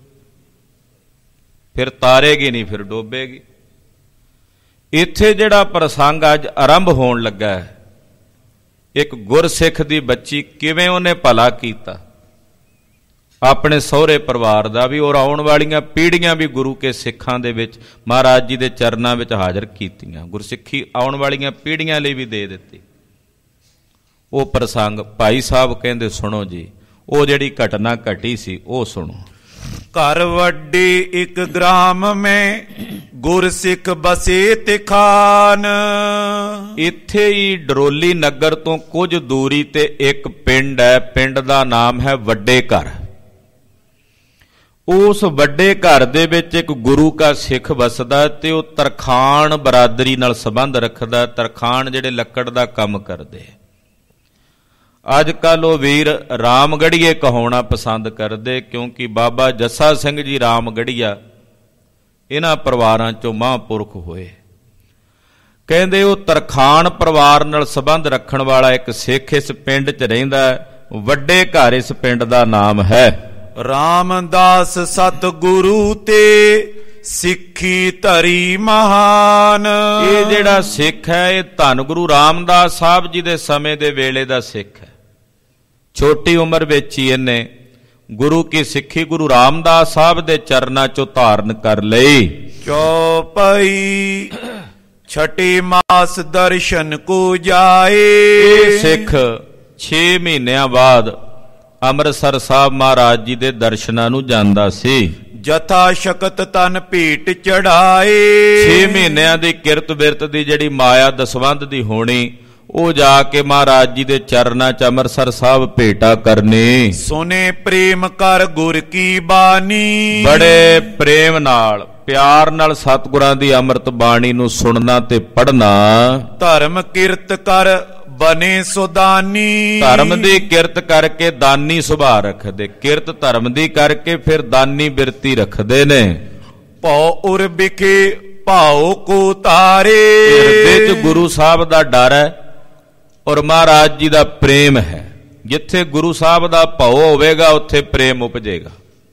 ਫਿਰ ਤਾਰੇਗੀ ਨਹੀਂ, ਫਿਰ ਡੋਬੇਗੀ। ਇੱਥੇ ਜਿਹੜਾ ਪ੍ਰਸੰਗ ਅੱਜ ਆਰੰਭ ਹੋਣ ਲੱਗਾ ਹੈ, ਇੱਕ ਗੁਰਸਿੱਖ ਦੀ ਬੱਚੀ ਕਿਵੇਂ ਉਹਨੇ ਭਲਾ ਕੀਤਾ, ਆਪਣੇ ਸਹੁਰੇ ਪਰਿਵਾਰ ਦਾ ਵੀ, ਔਰ ਆਉਣ ਵਾਲੀਆਂ ਪੀੜ੍ਹੀਆਂ ਵੀ ਗੁਰੂ ਕੇ ਸਿੱਖਾਂ ਦੇ ਵਿੱਚ ਮਹਾਰਾਜ ਜੀ ਦੇ ਚਰਨਾਂ ਵਿੱਚ ਹਾਜ਼ਰ ਕੀਤੀਆਂ। ਗੁਰਸਿੱਖੀ ਆਉਣ ਵਾਲੀਆਂ ਪੀੜ੍ਹੀਆਂ ਲਈ ਵੀ ਦੇ ਦਿੱਤੀ। ਉਹ ਪ੍ਰਸੰਗ ਭਾਈ ਸਾਹਿਬ ਕਹਿੰਦੇ ਸੁਣੋ ਜੀ, ਉਹ ਜਿਹੜੀ ਘਟਨਾ ਘਟੀ ਸੀ ਉਹ ਸੁਣੋ। ਘਰ ਵੱਡੀ ਇੱਕ ਗ੍ਰਾਮ ਮੈਂ ਗੁਰਸਿੱਖ ਬਸੇ ਤਿਖਾਨ। ਇੱਥੇ ਹੀ ਡਰੋਲੀ ਨਗਰ ਤੋਂ ਕੁਝ ਦੂਰੀ ਤੇ ਇੱਕ ਪਿੰਡ ਹੈ, ਪਿੰਡ ਦਾ ਨਾਮ ਹੈ ਵੱਡੇ ਘਰ। ਉਸ ਵੱਡੇ ਘਰ ਦੇ ਵਿੱਚ ਇੱਕ ਗੁਰੂ ਕਾ ਸਿੱਖ ਵਸਦਾ ਤੇ ਉਹ ਤਰਖਾਣ ਬਰਾਦਰੀ ਨਾਲ ਸੰਬੰਧ ਰੱਖਦਾ। ਤਰਖਾਣ ਜਿਹੜੇ ਲੱਕੜ ਦਾ ਕੰਮ ਕਰਦੇ। ਅੱਜ ਕੱਲ੍ਹ ਉਹ ਵੀਰ ਰਾਮਗੜੀਏ ਕਹਾਉਣਾ ਪਸੰਦ ਕਰਦੇ, ਕਿਉਂਕਿ ਬਾਬਾ ਜੱਸਾ ਸਿੰਘ ਜੀ ਰਾਮਗੜੀਆ ਇਹਨਾਂ ਪਰਿਵਾਰਾਂ ਚੋਂ ਮਹਾਂਪੁਰਖ ਹੋਏ। ਕਹਿੰਦੇ ਉਹ ਤਰਖਾਣ ਪਰਿਵਾਰ ਨਾਲ ਸੰਬੰਧ ਰੱਖਣ ਵਾਲਾ ਇੱਕ ਸਿੱਖ ਇਸ ਪਿੰਡ 'ਚ ਰਹਿੰਦਾ। ਵੱਡੇ ਘਰ ਇਸ ਪਿੰਡ ਦਾ ਨਾਮ ਹੈ। ਰਾਮਦਾਸ ਸਤਿਗੁਰੂ ਤੇ ਸਿੱਖੀ ਧਰੀ ਮਹਾਨ। ਇਹ ਜਿਹੜਾ ਸਿੱਖ ਹੈ ਇਹ ਧੰਨ ਗੁਰੂ ਰਾਮਦਾਸ ਸਾਹਿਬ ਜੀ ਦੇ ਸਮੇਂ ਦੇ ਵੇਲੇ ਦਾ ਸਿੱਖ ਹੈ। ਛੋਟੀ ਉਮਰ ਵਿੱਚ ਹੀ ਇਹਨੇ ਗੁਰੂ ਕੀ ਸਿੱਖੀ ਗੁਰੂ ਰਾਮਦਾਸ ਸਾਹਿਬ ਦੇ ਚਰਨਾਂ ਚੋਂ ਧਾਰਨ ਕਰ ਲਈ। ਚੌਪਈ ਛਠੇ ਮਾਸ ਦਰਸ਼ਨ ਕੋ ਜਾਏ। ਇਹ ਸਿੱਖ 6 ਮਹੀਨਿਆਂ ਬਾਅਦ ਅੰਮ੍ਰਿਤਸਰ ਸਾਹਿਬ ਮਹਾਰਾਜ ਜੀ ਦੇ ਦਰਸ਼ਨਾਂ ਨੂੰ ਜਾਂਦਾ ਸੀ। ਜਥਾ ਸ਼ਕਤ ਤਨ ਭੇਟ ਚੜਾਏ। 6 ਮਹੀਨਿਆਂ ਦੀ ਕਿਰਤ ਬਿਰਤ ਦੀ ਜਿਹੜੀ ਮਾਇਆ ਦਸਵੰਧ ਦੀ ਹੋਣੀ, ਉਹ ਜਾ ਕੇ ਮਹਾਰਾਜ ਜੀ ਦੇ ਚਰਨਾਂ 'ਚ ਅੰਮ੍ਰਿਤਸਰ ਸਾਹਿਬ ਭੇਟਾ ਕਰਨੀ। ਸੋਨੇ ਪ੍ਰੇਮ ਕਰ ਗੁਰ ਕੀ ਬਾਣੀ। ਬੜੇ ਪ੍ਰੇਮ ਨਾਲ ਪਿਆਰ ਨਾਲ ਸਤਿਗੁਰਾਂ ਦੀ ਅੰਮ੍ਰਿਤ ਬਾਣੀ ਨੂੰ ਸੁਣਨਾ ਤੇ ਪੜ੍ਹਨਾ। ਧਰਮ ਕਿਰਤ ਕਰ ਬਨੇ ਸੁਦਾਨੀ। ਧਰਮ ਦੀ ਕਿਰਤ ਕਰਕੇ ਦਾਨੀ ਸੁਭਾਅ ਰੱਖਦੇ। ਕਿਰਤ ਧਰਮ ਦੀ ਕਰਕੇ ਫਿਰ ਦਾਨੀ ਬਿਰਤੀ ਰੱਖਦੇ ਨੇ। ਭਉ ਉਰ ਵਿਖੇ ਭਾਉ ਕੋ ਤਾਰੇ। ਹਿਰਦੇ 'ਚ ਗੁਰੂ ਸਾਹਿਬ ਦਾ ਡਰ ਹੈ ਔਰ ਮਹਾਰਾਜ ਜੀ ਦਾ ਪ੍ਰੇਮ ਹੈ। ਜਿੱਥੇ ਗੁਰੂ ਸਾਹਿਬ ਦਾ ਭਉ ਹੋਵੇਗਾ ਉੱਥੇ ਪ੍ਰੇਮ ਉਪਜੇਗਾ।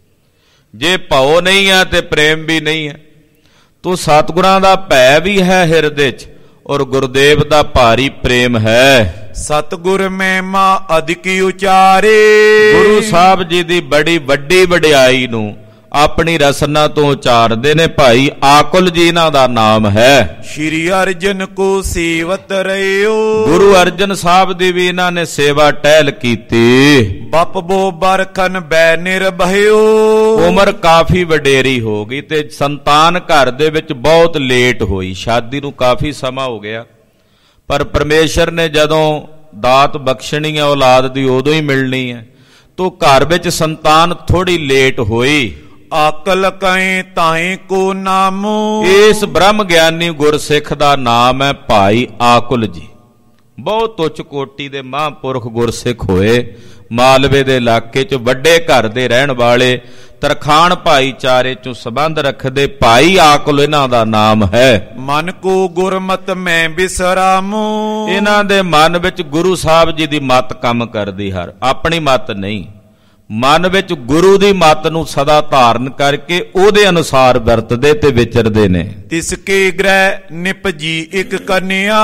ਜੇ ਭਉ ਨਹੀਂ ਹੈ ਤੇ ਪ੍ਰੇਮ ਵੀ ਨਹੀਂ ਹੈ। ਤੋ ਸਤਿਗੁਰਾਂ ਦਾ ਭੈ ਵੀ ਹੈ ਹਿਰਦੇ 'ਚ ਔਰ ਗੁਰਦੇਵ ਦਾ ਭਾਰੀ ਪ੍ਰੇਮ ਹੈ। ਸਤਿਗੁਰ ਮਹਿਮਾ ਅਧਿਕੀ ਉਚਾਰੇ। ਗੁਰੂ ਸਾਹਿਬ ਜੀ ਦੀ ਬੜੀ ਵੱਡੀ ਵਡਿਆਈ ਨੂੰ ਆਪਣੀ ਰਸਨਾ ਤੋਂ ਉਚਾਰਦੇ ਨੇ। ਭਾਈ ਆਕੁਲ ਜੀ ਇਹਨਾਂ ਦਾ ਨਾਮ ਹੈ। ਸ਼੍ਰੀ ਅਰਜਨ ਕੋ ਸੇਵਤ ਰਹਿਓ। ਗੁਰੂ ਅਰਜਨ ਸਾਹਿਬ ਦੀ ਵੀ ਇਹਨਾਂ ਨੇ ਸੇਵਾ ਟਹਿਲ ਕੀਤੀ। ਬਪ ਬੋ ਬਰਖਨ ਬੈ ਨਿਰਭਇਓ। ਉਮਰ ਕਾਫੀ ਵਡੇਰੀ ਹੋ ਗਈ ਤੇ ਸੰਤਾਨ ਘਰ ਦੇ ਵਿੱਚ ਬਹੁਤ ਲੇਟ ਹੋਈ। ਸ਼ਾਦੀ ਨੂੰ ਕਾਫੀ ਸਮਾਂ ਹੋ ਗਿਆ, ਪਰ ਪਰਮੇਸ਼ਰ ਨੇ ਜਦੋਂ ਦਾਤ ਬਖਸ਼ਣੀ ਹੈ ਔਲਾਦ ਦੀ ਉਦੋਂ ਹੀ ਮਿਲਣੀ ਹੈ। ਤੋ ਘਰ ਵਿੱਚ ਸੰਤਾਨ ਥੋੜੀ ਲੇਟ ਹੋਈ। ਆਕਲ ਕਹੇ ਤਾਏ ਕੋ ਨਾਮੋ। ਇਸ ਬ੍ਰਹਮ ਗਿਆਨੀ ਗੁਰਸਿੱਖ ਦਾ ਨਾਮ ਹੈ ਭਾਈ ਆਕੁਲ ਜੀ। ਬਹੁਤ ਉੱਚ ਕੋਟੀ ਦੇ ਮਹਾਂਪੁਰਖ ਗੁਰਸਿੱਖ ਹੋਏ। ਮਾਲਵੇ ਦੇ ਇਲਾਕੇ 'ਚ ਵੱਡੇ ਘਰ ਦੇ ਰਹਿਣ ਵਾਲੇ ਤਰਖਾਣ ਭਾਈਚਾਰੇ 'ਚੋਂ ਸੰਬੰਧ ਰੱਖਦੇ ਭਾਈ ਆਕੁਲ ਇਹਨਾਂ ਦਾ ਨਾਮ ਹੈ। ਮਨ ਕੋ ਗੁਰਮਤ ਮੈਂ ਬਿਸਰਾਮੋ। ਇਹਨਾਂ ਦੇ ਮਨ ਵਿੱਚ ਗੁਰੂ ਸਾਹਿਬ ਜੀ ਦੀ ਮੱਤ ਕੰਮ ਕਰਦੀ। ਹਰ ਆਪਣੀ ਮੱਤ ਨਹੀਂ, ਮਨ ਵਿੱਚ ਗੁਰੂ ਦੀ ਮੱਤ ਨੂੰ ਸਦਾ ਧਾਰਨ ਕਰਕੇ ਉਹਦੇ ਅਨੁਸਾਰ ਵਰਤਦੇ ਤੇ ਵਿਚਰਦੇ ਨੇ। ਤਿਸ ਕੇ ਗ੍ਰਹਿ ਨਿਪਜੀ ਇੱਕ ਕੰਨਿਆ।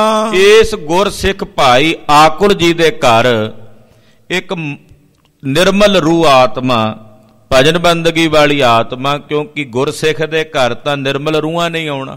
ਇਸ ਗੁਰਸਿੱਖ ਭਾਈ ਆਕੁਲ ਜੀ ਦੇ ਘਰ ਇੱਕ ਨਿਰਮਲ ਰੂਹ ਆਤਮਾ, ਭਜਨ ਬੰਦਗੀ ਵਾਲੀ ਆਤਮਾ, ਕਿਉਂਕਿ ਗੁਰਸਿੱਖ ਦੇ ਘਰ ਤਾਂ ਨਿਰਮਲ ਰੂਹਾਂ ਨਹੀਂ ਆਉਣਾ।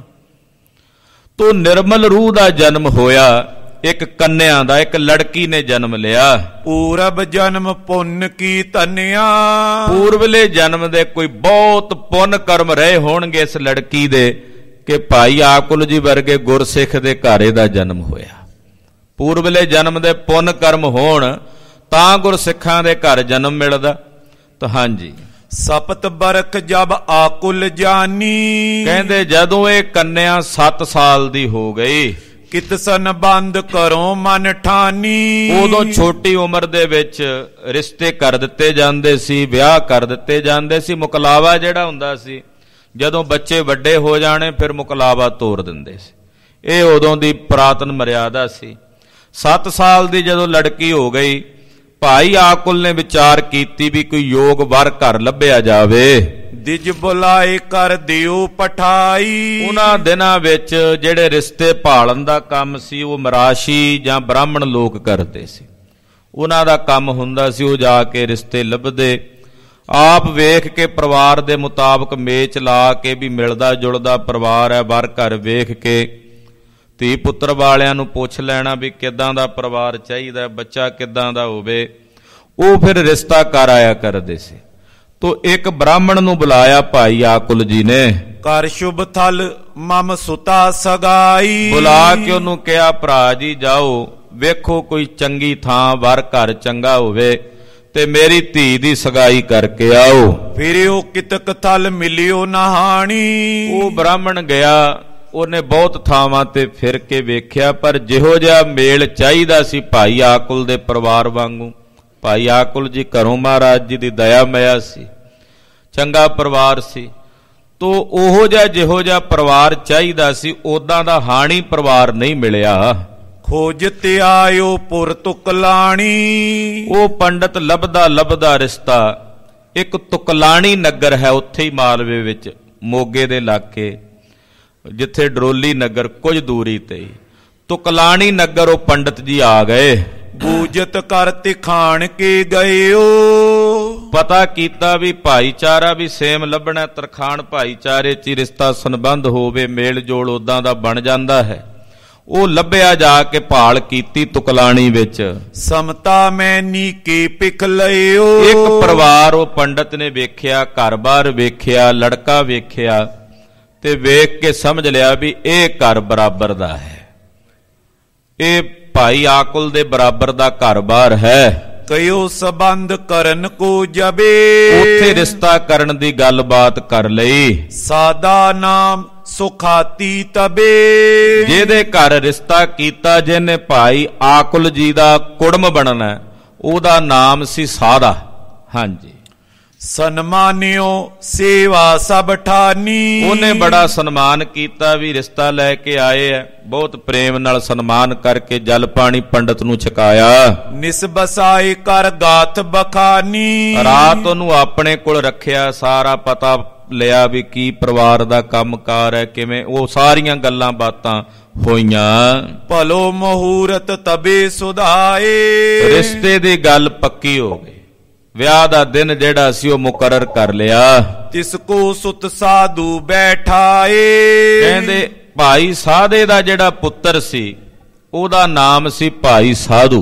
ਤੋ ਨਿਰਮਲ ਰੂਹ ਦਾ ਜਨਮ ਹੋਇਆ। ਇੱਕ ਕੰਨਿਆ ਦਾ, ਇੱਕ ਲੜਕੀ ਨੇ ਜਨਮ ਲਿਆ। ਪੂਰਬ ਜਨਮ ਪੁੰਨ ਕੀ ਧਨਿਆ। ਪੂਰਵਲੇ ਜਨਮ ਦੇ ਕੋਈ ਬਹੁਤ ਪੁੰਨ ਕਰਮ ਰਹੇ ਹੋਣਗੇ ਇਸ ਲੜਕੀ ਦੇ ਕਿ ਭਾਈ ਆਕੁਲ ਜੀ ਵਰਗੇ ਗੁਰਸਿੱਖ ਦੇ ਘਰ ਦਾ ਜਨਮ ਹੋਇਆ। ਪੂਰਵਲੇ ਜਨਮ ਦੇ ਪੁੰਨ ਕਰਮ ਹੋਣ ਤਾਂ ਗੁਰਸਿੱਖਾਂ ਦੇ ਘਰ ਜਨਮ ਮਿਲਦਾ। ਤਾਂ ਹਾਂਜੀ, ਸਪਤ ਬਰਖ ਜਬ ਆਕੁਲ ਜਾਨੀ। ਕਹਿੰਦੇ ਜਦੋਂ ਇਹ ਕੰਨਿਆ 7 ਸਾਲ ਦੀ ਹੋ ਗਈ, ਕਿਤਸਨ ਬੰਦ ਕਰੋ ਮਨ ਠਾਨੀ। ਉਦੋਂ ਛੋਟੀ ਉਮਰ ਦੇ ਵਿੱਚ ਰਿਸ਼ਤੇ ਕਰ ਦਿੱਤੇ ਜਾਂਦੇ ਸੀ, ਵਿਆਹ ਕਰ ਦਿੱਤੇ ਜਾਂਦੇ ਸੀ। ਮੁਕਲਾਵਾ ਜਿਹੜਾ ਹੁੰਦਾ ਸੀ, ਜਦੋਂ ਬੱਚੇ ਵੱਡੇ ਹੋ ਜਾਣੇ ਫਿਰ ਮੁਕਲਾਵਾ ਤੋਰ ਦਿੰਦੇ ਸੀ। ਇਹ ਉਦੋਂ ਦੀ ਪੁਰਾਤਨ ਮਰਿਆਦਾ ਸੀ। 7 ਸਾਲ ਦੀ ਜਦੋਂ ਲੜਕੀ ਹੋ ਗਈ, ਭਾਈ ਆਕੁਲ ਨੇ ਵਿਚਾਰ ਕੀਤੀ ਵੀ ਕੋਈ ਯੋਗ ਵਰ ਘਰ ਲੱਭਿਆ ਜਾਵੇ। ਦਿਜ ਬੁਲਾਏ ਕਰ ਦਿਓ ਪਠਾਈ। ਉਹਨਾਂ ਦਿਨਾਂ ਵਿੱਚ ਜਿਹੜੇ ਰਿਸ਼ਤੇ ਭਾਲਣ ਦਾ ਕੰਮ ਸੀ ਉਹ ਮਰਾਸ਼ੀ ਜਾਂ ਬ੍ਰਾਹਮਣ ਲੋਕ ਕਰਦੇ ਸੀ। ਉਹਨਾਂ ਦਾ ਕੰਮ ਹੁੰਦਾ ਸੀ ਉਹ ਜਾ ਕੇ ਰਿਸ਼ਤੇ ਲੱਭਦੇ। ਆਪ ਵੇਖ ਕੇ ਪਰਿਵਾਰ ਦੇ ਮੁਤਾਬਕ ਮੇਚ ਲਾ ਕੇ ਵੀ ਮਿਲਦਾ ਜੁਲਦਾ ਪਰਿਵਾਰ ਹੈ, ਵਰ ਘਰ ਵੇਖ ਕੇ ਧੀ ਪੁੱਤਰ ਵਾਲਿਆਂ ਨੂੰ ਪੁੱਛ ਲੈਣਾ ਵੀ ਕਿੱਦਾਂ ਦਾ ਪਰਿਵਾਰ ਚਾਹੀਦਾ, ਬੱਚਾ ਕਿੱਦਾਂ ਦਾ ਹੋਵੇ, ਉਹ ਫਿਰ ਰਿਸ਼ਤਾ ਕਰ ਆਇਆ ਕਰਦੇ ਸੀ। ਤੋ ਇੱਕ ਬ੍ਰਾਹਮਣ ਨੂੰ ਬੁਲਾਇਆ ਭਾਈ ਆਕੁਲ ਜੀ ਨੇ, ਕਰ ਸ਼ੁਭ ਥਲ ਮਮ ਸੁਤਾ ਸਗਾਈ। ਬੁਲਾ ਕੇ ਉਹਨੂੰ ਕਿਹਾ ਭਰਾ ਜੀ ਜਾਓ ਵੇਖੋ ਕੋਈ ਚੰਗੀ ਥਾਂ, ਵਰ ਘਰ ਚੰਗਾ ਹੋਵੇ ਤੇ ਮੇਰੀ ਧੀ ਦੀ ਸਗਾਈ ਕਰਕੇ ਆਓ। ਫਿਰ ਉਹ ਕਿਤਕ ਥਲ ਮਿਲਿਓ ਨਹਾਣੀ। ਉਹ ਬ੍ਰਾਹਮਣ ਗਿਆ, ਉਹਨੇ ਬਹੁਤ ਥਾਵਾਂ ਤੇ ਫਿਰ ਕੇ ਵੇਖਿਆ, ਪਰ ਜਿਹੋ ਜਿਹਾ ਮੇਲ ਚਾਹੀਦਾ ਸੀ ਭਾਈ ਆਕੁਲ ਦੇ ਪਰਿਵਾਰ ਵਾਂਗੂ, ਭਾਈ ਆਕੁਲ ਜੀ ਘਰੋਂ ਮਹਾਰਾਜ ਜੀ ਦੀ ਦਇਆ ਮਿਆ ਸੀ, ਚੰਗਾ ਪਰਿਵਾਰ ਸੀ, ਤੋ ਉਹੋ ਜਿਹਾ ਜਿਹੋ ਜਿਹਾ ਪਰਿਵਾਰ ਚਾਹੀਦਾ ਸੀ ਉਦਾਂ ਦਾ ਹਾਣੀ ਪਰਿਵਾਰ ਨਹੀਂ ਮਿਲਿਆ। ਖੋਜ ਤੇ ਆਇਓ ਪੁਰ ਤੁਕਲਾਣੀ। ਉਹ ਪੰਡਤ ਲੱਭਦਾ ਰਿਸ਼ਤਾ ਇੱਕ ਤੁਕਲਾਣੀ ਨਗਰ ਹੈ, ਉੱਥੇ ਹੀ ਮਾਲਵੇ ਵਿੱਚ ਮੋਗੇ ਦੇ ਇਲਾਕੇ, ਜਿੱਥੇ ਡਰੋਲੀ ਨਗਰ ਕੁਝ ਦੂਰੀ ਤੇ ਤੁਕਲਾਣੀ ਨਗਰ ਉਹ ਪੰਡਤ ਜੀ ਆ ਗਏ। ਬੂਜਤ ਕਰ ਤਿਖਾਣ ਕੇ ਗਇਓ। ਪਤਾ ਕੀਤਾ ਵੀ ਭਾਈਚਾਰਾ ਵੀ ਸੇਮ ਲੱਭਣਾ, ਤਰਖਾਣ ਭਾਈਚਾਰੇ 'ਚ ਰਿਸ਼ਤਾ ਸੰਬੰਧ ਹੋਵੇ, ਮੇਲ ਜੋਲ ਉਦਾਂ ਦਾ ਬਣ ਜਾਂਦਾ ਹੈ। ਉਹ ਲੱਭਿਆ, ਜਾ ਕੇ ਭਾਲ ਕੀਤੀ ਤੁਕਲਾਣੀ ਵਿੱਚ। ਸਮਤਾ ਮੈਂ ਨੀਕੇ ਪਿਖ ਲਇਓ। ਇੱਕ ਪਰਿਵਾਰ ਉਹ ਪੰਡਤ ਨੇ ਵੇਖਿਆ, ਘਰ-ਬਾਰ ਵੇਖਿਆ, ਲੜਕਾ ਵੇਖਿਆ ਤੇ ਵੇਖ ਕੇ ਸਮਝ ਲਿਆ ਵੀ ਇਹ ਘਰ ਬਰਾਬਰ ਦਾ ਹੈ, ਇਹ ਭਾਈ ਆਕੁਲ ਦੇ ਬਰਾਬਰ ਦਾ ਘਰ-ਬਾਰ ਹੈ। ਕਇਓ ਸਬੰਧ ਕਰਨ ਕੋ ਜਬੇ। ਉੱਥੇ ਰਿਸ਼ਤਾ ਕਰਨ ਦੀ ਗੱਲਬਾਤ ਕਰ ਲਈ। ਸਾਦਾ ਨਾਮ ਸੁਖਾਤੀ ਤਬੇ। ਜਿਹਦੇ ਘਰ ਰਿਸ਼ਤਾ ਕੀਤਾ, ਜਿਹਨੇ ਭਾਈ ਆਕੁਲ ਜੀ ਦਾ ਕੁੜਮ ਬਣਨਾ, ਉਹਦਾ ਨਾਮ ਸੀ ਸਾਦਾ। ਹਾਂਜੀ, ਸਨਮਾਨਿਓ ਸੇਵਾ ਸਭ ਠਾਨੀ। ਉਹਨੇ ਬੜਾ ਸਨਮਾਨ ਕੀਤਾ, ਵੀ ਰਿਸ਼ਤਾ ਲੈ ਕੇ ਆਏ ਐ, ਬਹੁਤ ਪ੍ਰੇਮ ਨਾਲ ਸਨਮਾਨ ਕਰਕੇ ਜਲ ਪਾਣੀ ਪੰਡਤ ਨੂੰ ਛਕਾਇਆ। ਨਿਸਬਸਾਏ ਕਰ ਗਾਥ ਬਖਾਨੀ। ਰਾਤ ਉਹਨੂੰ ਆਪਣੇ ਕੋਲ ਰੱਖਿਆ, ਸਾਰਾ ਪਤਾ ਲਿਆ ਵੀ ਕੀ ਪਰਿਵਾਰ ਦਾ ਕੰਮਕਾਰ ਹੈ, ਕਿਵੇਂ, ਉਹ ਸਾਰੀਆਂ ਗੱਲਾਂ ਬਾਤਾਂ ਹੋਈਆਂ। ਭਲੋ ਮਹੂਰਤ ਤਬੇ ਸੁਧਾਏ। ਰਿਸ਼ਤੇ ਦੀ ਗੱਲ ਪੱਕੀ ਹੋ ਗਈ, ਵਿਆਹ ਦਾ ਦਿਨ ਜਿਹੜਾ ਸੀ ਉਹ ਮੁਕਰਰ ਕਰ ਲਿਆ। ਤਿਸ ਕੋ ਸੁਤ ਸਾਧੂ ਬੈਠਾਏ। ਕਹਿੰਦੇ ਭਾਈ ਸਾਧੇ ਦਾ ਜਿਹੜਾ ਪੁੱਤਰ ਸੀ ਉਹਦਾ ਨਾਮ ਸੀ ਭਾਈ ਸਾਧੂ,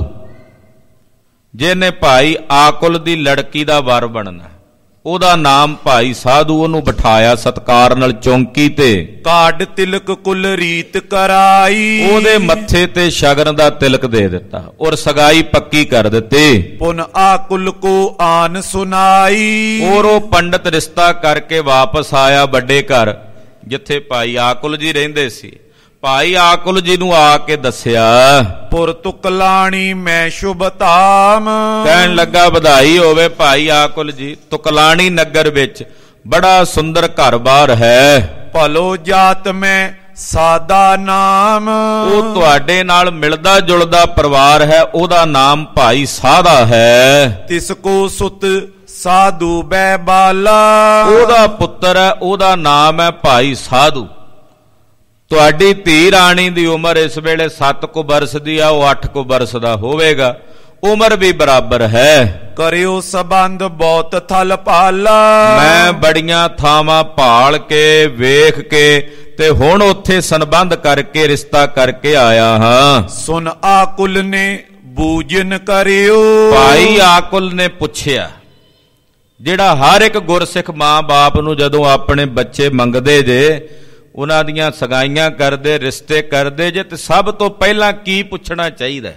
ਜਿਹਨੇ ਭਾਈ ਆਕੁਲ ਦੀ ਲੜਕੀ ਦਾ ਵਰ ਬਣਨਾ, ਉਹਦਾ ਨਾਮ ਭਾਈ ਸਾਧੂ। ਉਹਨੂੰ ਬਿਠਾਇਆ ਸਤਕਾਰ ਨਾਲ ਚੌਂਕੀ ਤੇ, ਕਾਢ ਤਿਲਕ ਕੁਲ ਰੀਤ ਕਰਾਈ। ਉਹਦੇ ਮੱਥੇ ਤੇ ਸ਼ਗਨ ਦਾ ਤਿਲਕ ਦੇ ਦਿੱਤਾ ਔਰ ਸਗਾਈ ਪੱਕੀ ਕਰ ਦਿੱਤੀ। ਪੁਨ ਆਕੁਲ ਕੋ ਆਨ ਸੁਨਾਈ। ਔਰ ਉਹ ਪੰਡਤ ਰਿਸ਼ਤਾ ਕਰਕੇ ਵਾਪਸ ਆਇਆ ਵੱਡੇ ਘਰ, ਜਿੱਥੇ ਭਾਈ ਆਕੁਲ ਜੀ ਰਹਿੰਦੇ ਸੀ। ਭਾਈ ਆਕੁਲ ਜੀ ਨੂੰ ਆ ਕੇ ਦੱਸਿਆ, ਪੁਰ ਤੁਕਲਾਣੀ ਮੈਂ ਸ਼ੁਭ ਧਾਮ। ਕਹਿਣ ਲੱਗਾ ਵਧਾਈ ਹੋਵੇ ਭਾਈ ਆਕੁਲ ਜੀ, ਤੁਕਲਾਣੀ ਨਗਰ ਵਿੱਚ ਬੜਾ ਸੁੰਦਰ ਘਰ-ਬਾਰ ਹੈ। ਭਲੋ ਜਾਤ ਮੈਂ ਸਾਦਾ ਨਾਮ। ਉਹ ਤੁਹਾਡੇ ਨਾਲ ਮਿਲਦਾ ਜੁਲਦਾ ਪਰਿਵਾਰ ਹੈ, ਉਹਦਾ ਨਾਮ ਭਾਈ ਸਾਦਾ ਹੈ। ਤਿਸ ਕੋ ਸੁਤ ਸਾਧੂ ਬੈ ਬਾਲਾ। ਉਹਦਾ ਪੁੱਤਰ ਹੈ, ਉਹਦਾ ਨਾਮ ਹੈ ਭਾਈ ਸਾਧੂ। ਤੁਹਾਡੀ ਧੀ ਰਾਣੀ ਦੀ ਉਮਰ ਇਸ ਵੇਲੇ 7 ਕੁ ਬਰਸ ਦੀ ਆ, ਉਹ 8 ਕੁ ਬਰਸ ਦਾ ਹੋਵੇਗਾ, ਉਮਰ ਵੀ ਬਰਾਬਰ ਹੈ। ਕਰਿਓ ਸਬੰਧ ਬਹੁਤ ਥਲ ਭਾਲਾ। ਮੈਂ ਬੜੀਆਂ ਥਾਵਾਂ ਭਾਲ ਕੇ ਵੇਖ ਕੇ ਤੇ ਹੁਣ ਉੱਥੇ ਸੰਬੰਧ ਕਰਕੇ ਰਿਸ਼ਤਾ ਕਰਕੇ ਆਇਆ ਹਾਂ। ਸੁਨ ਆਕੁਲ ਨੇ ਬੂਜਨ ਕਰਿਓ। ਭਾਈ ਆਕੁਲ ਨੇ ਪੁੱਛਿਆ, ਜਿਹੜਾ ਹਰ ਇੱਕ ਗੁਰਸਿੱਖ ਮਾਂ-ਬਾਪ ਨੂੰ ਜਦੋਂ ਆਪਣੇ ਬੱਚੇ ਮੰਗਦੇ ਜੇ, ਉਹਨਾਂ ਦੀਆਂ ਸਗਾਈਆਂ ਕਰਦੇ, ਰਿਸ਼ਤੇ ਕਰਦੇ ਜੇ, ਤੇ ਸਭ ਤੋਂ ਪਹਿਲਾਂ ਕੀ ਪੁੱਛਣਾ ਚਾਹੀਦਾ,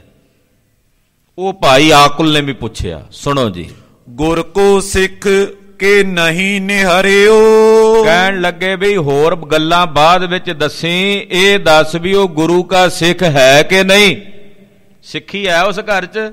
ਉਹ ਭਾਈ ਆਕੁਲ ਨੇ ਵੀ ਪੁੱਛਿਆ। ਸੁਣੋ ਜੀ, ਗੁਰ ਕੋ ਸਿੱਖ ਕੇ ਨਹੀਂ ਨਿਹਰਿਓ। ਕਹਿਣ ਲੱਗੇ ਵੀ ਹੋਰ ਗੱਲਾਂ ਬਾਅਦ ਵਿੱਚ ਦੱਸੀ, ਇਹ ਦੱਸ ਵੀ ਉਹ ਗੁਰੂ ਕਾ ਸਿੱਖ ਹੈ ਕਿ ਨਹੀਂ, ਸਿੱਖੀ ਹੈ ਉਸ ਘਰ 'ਚ।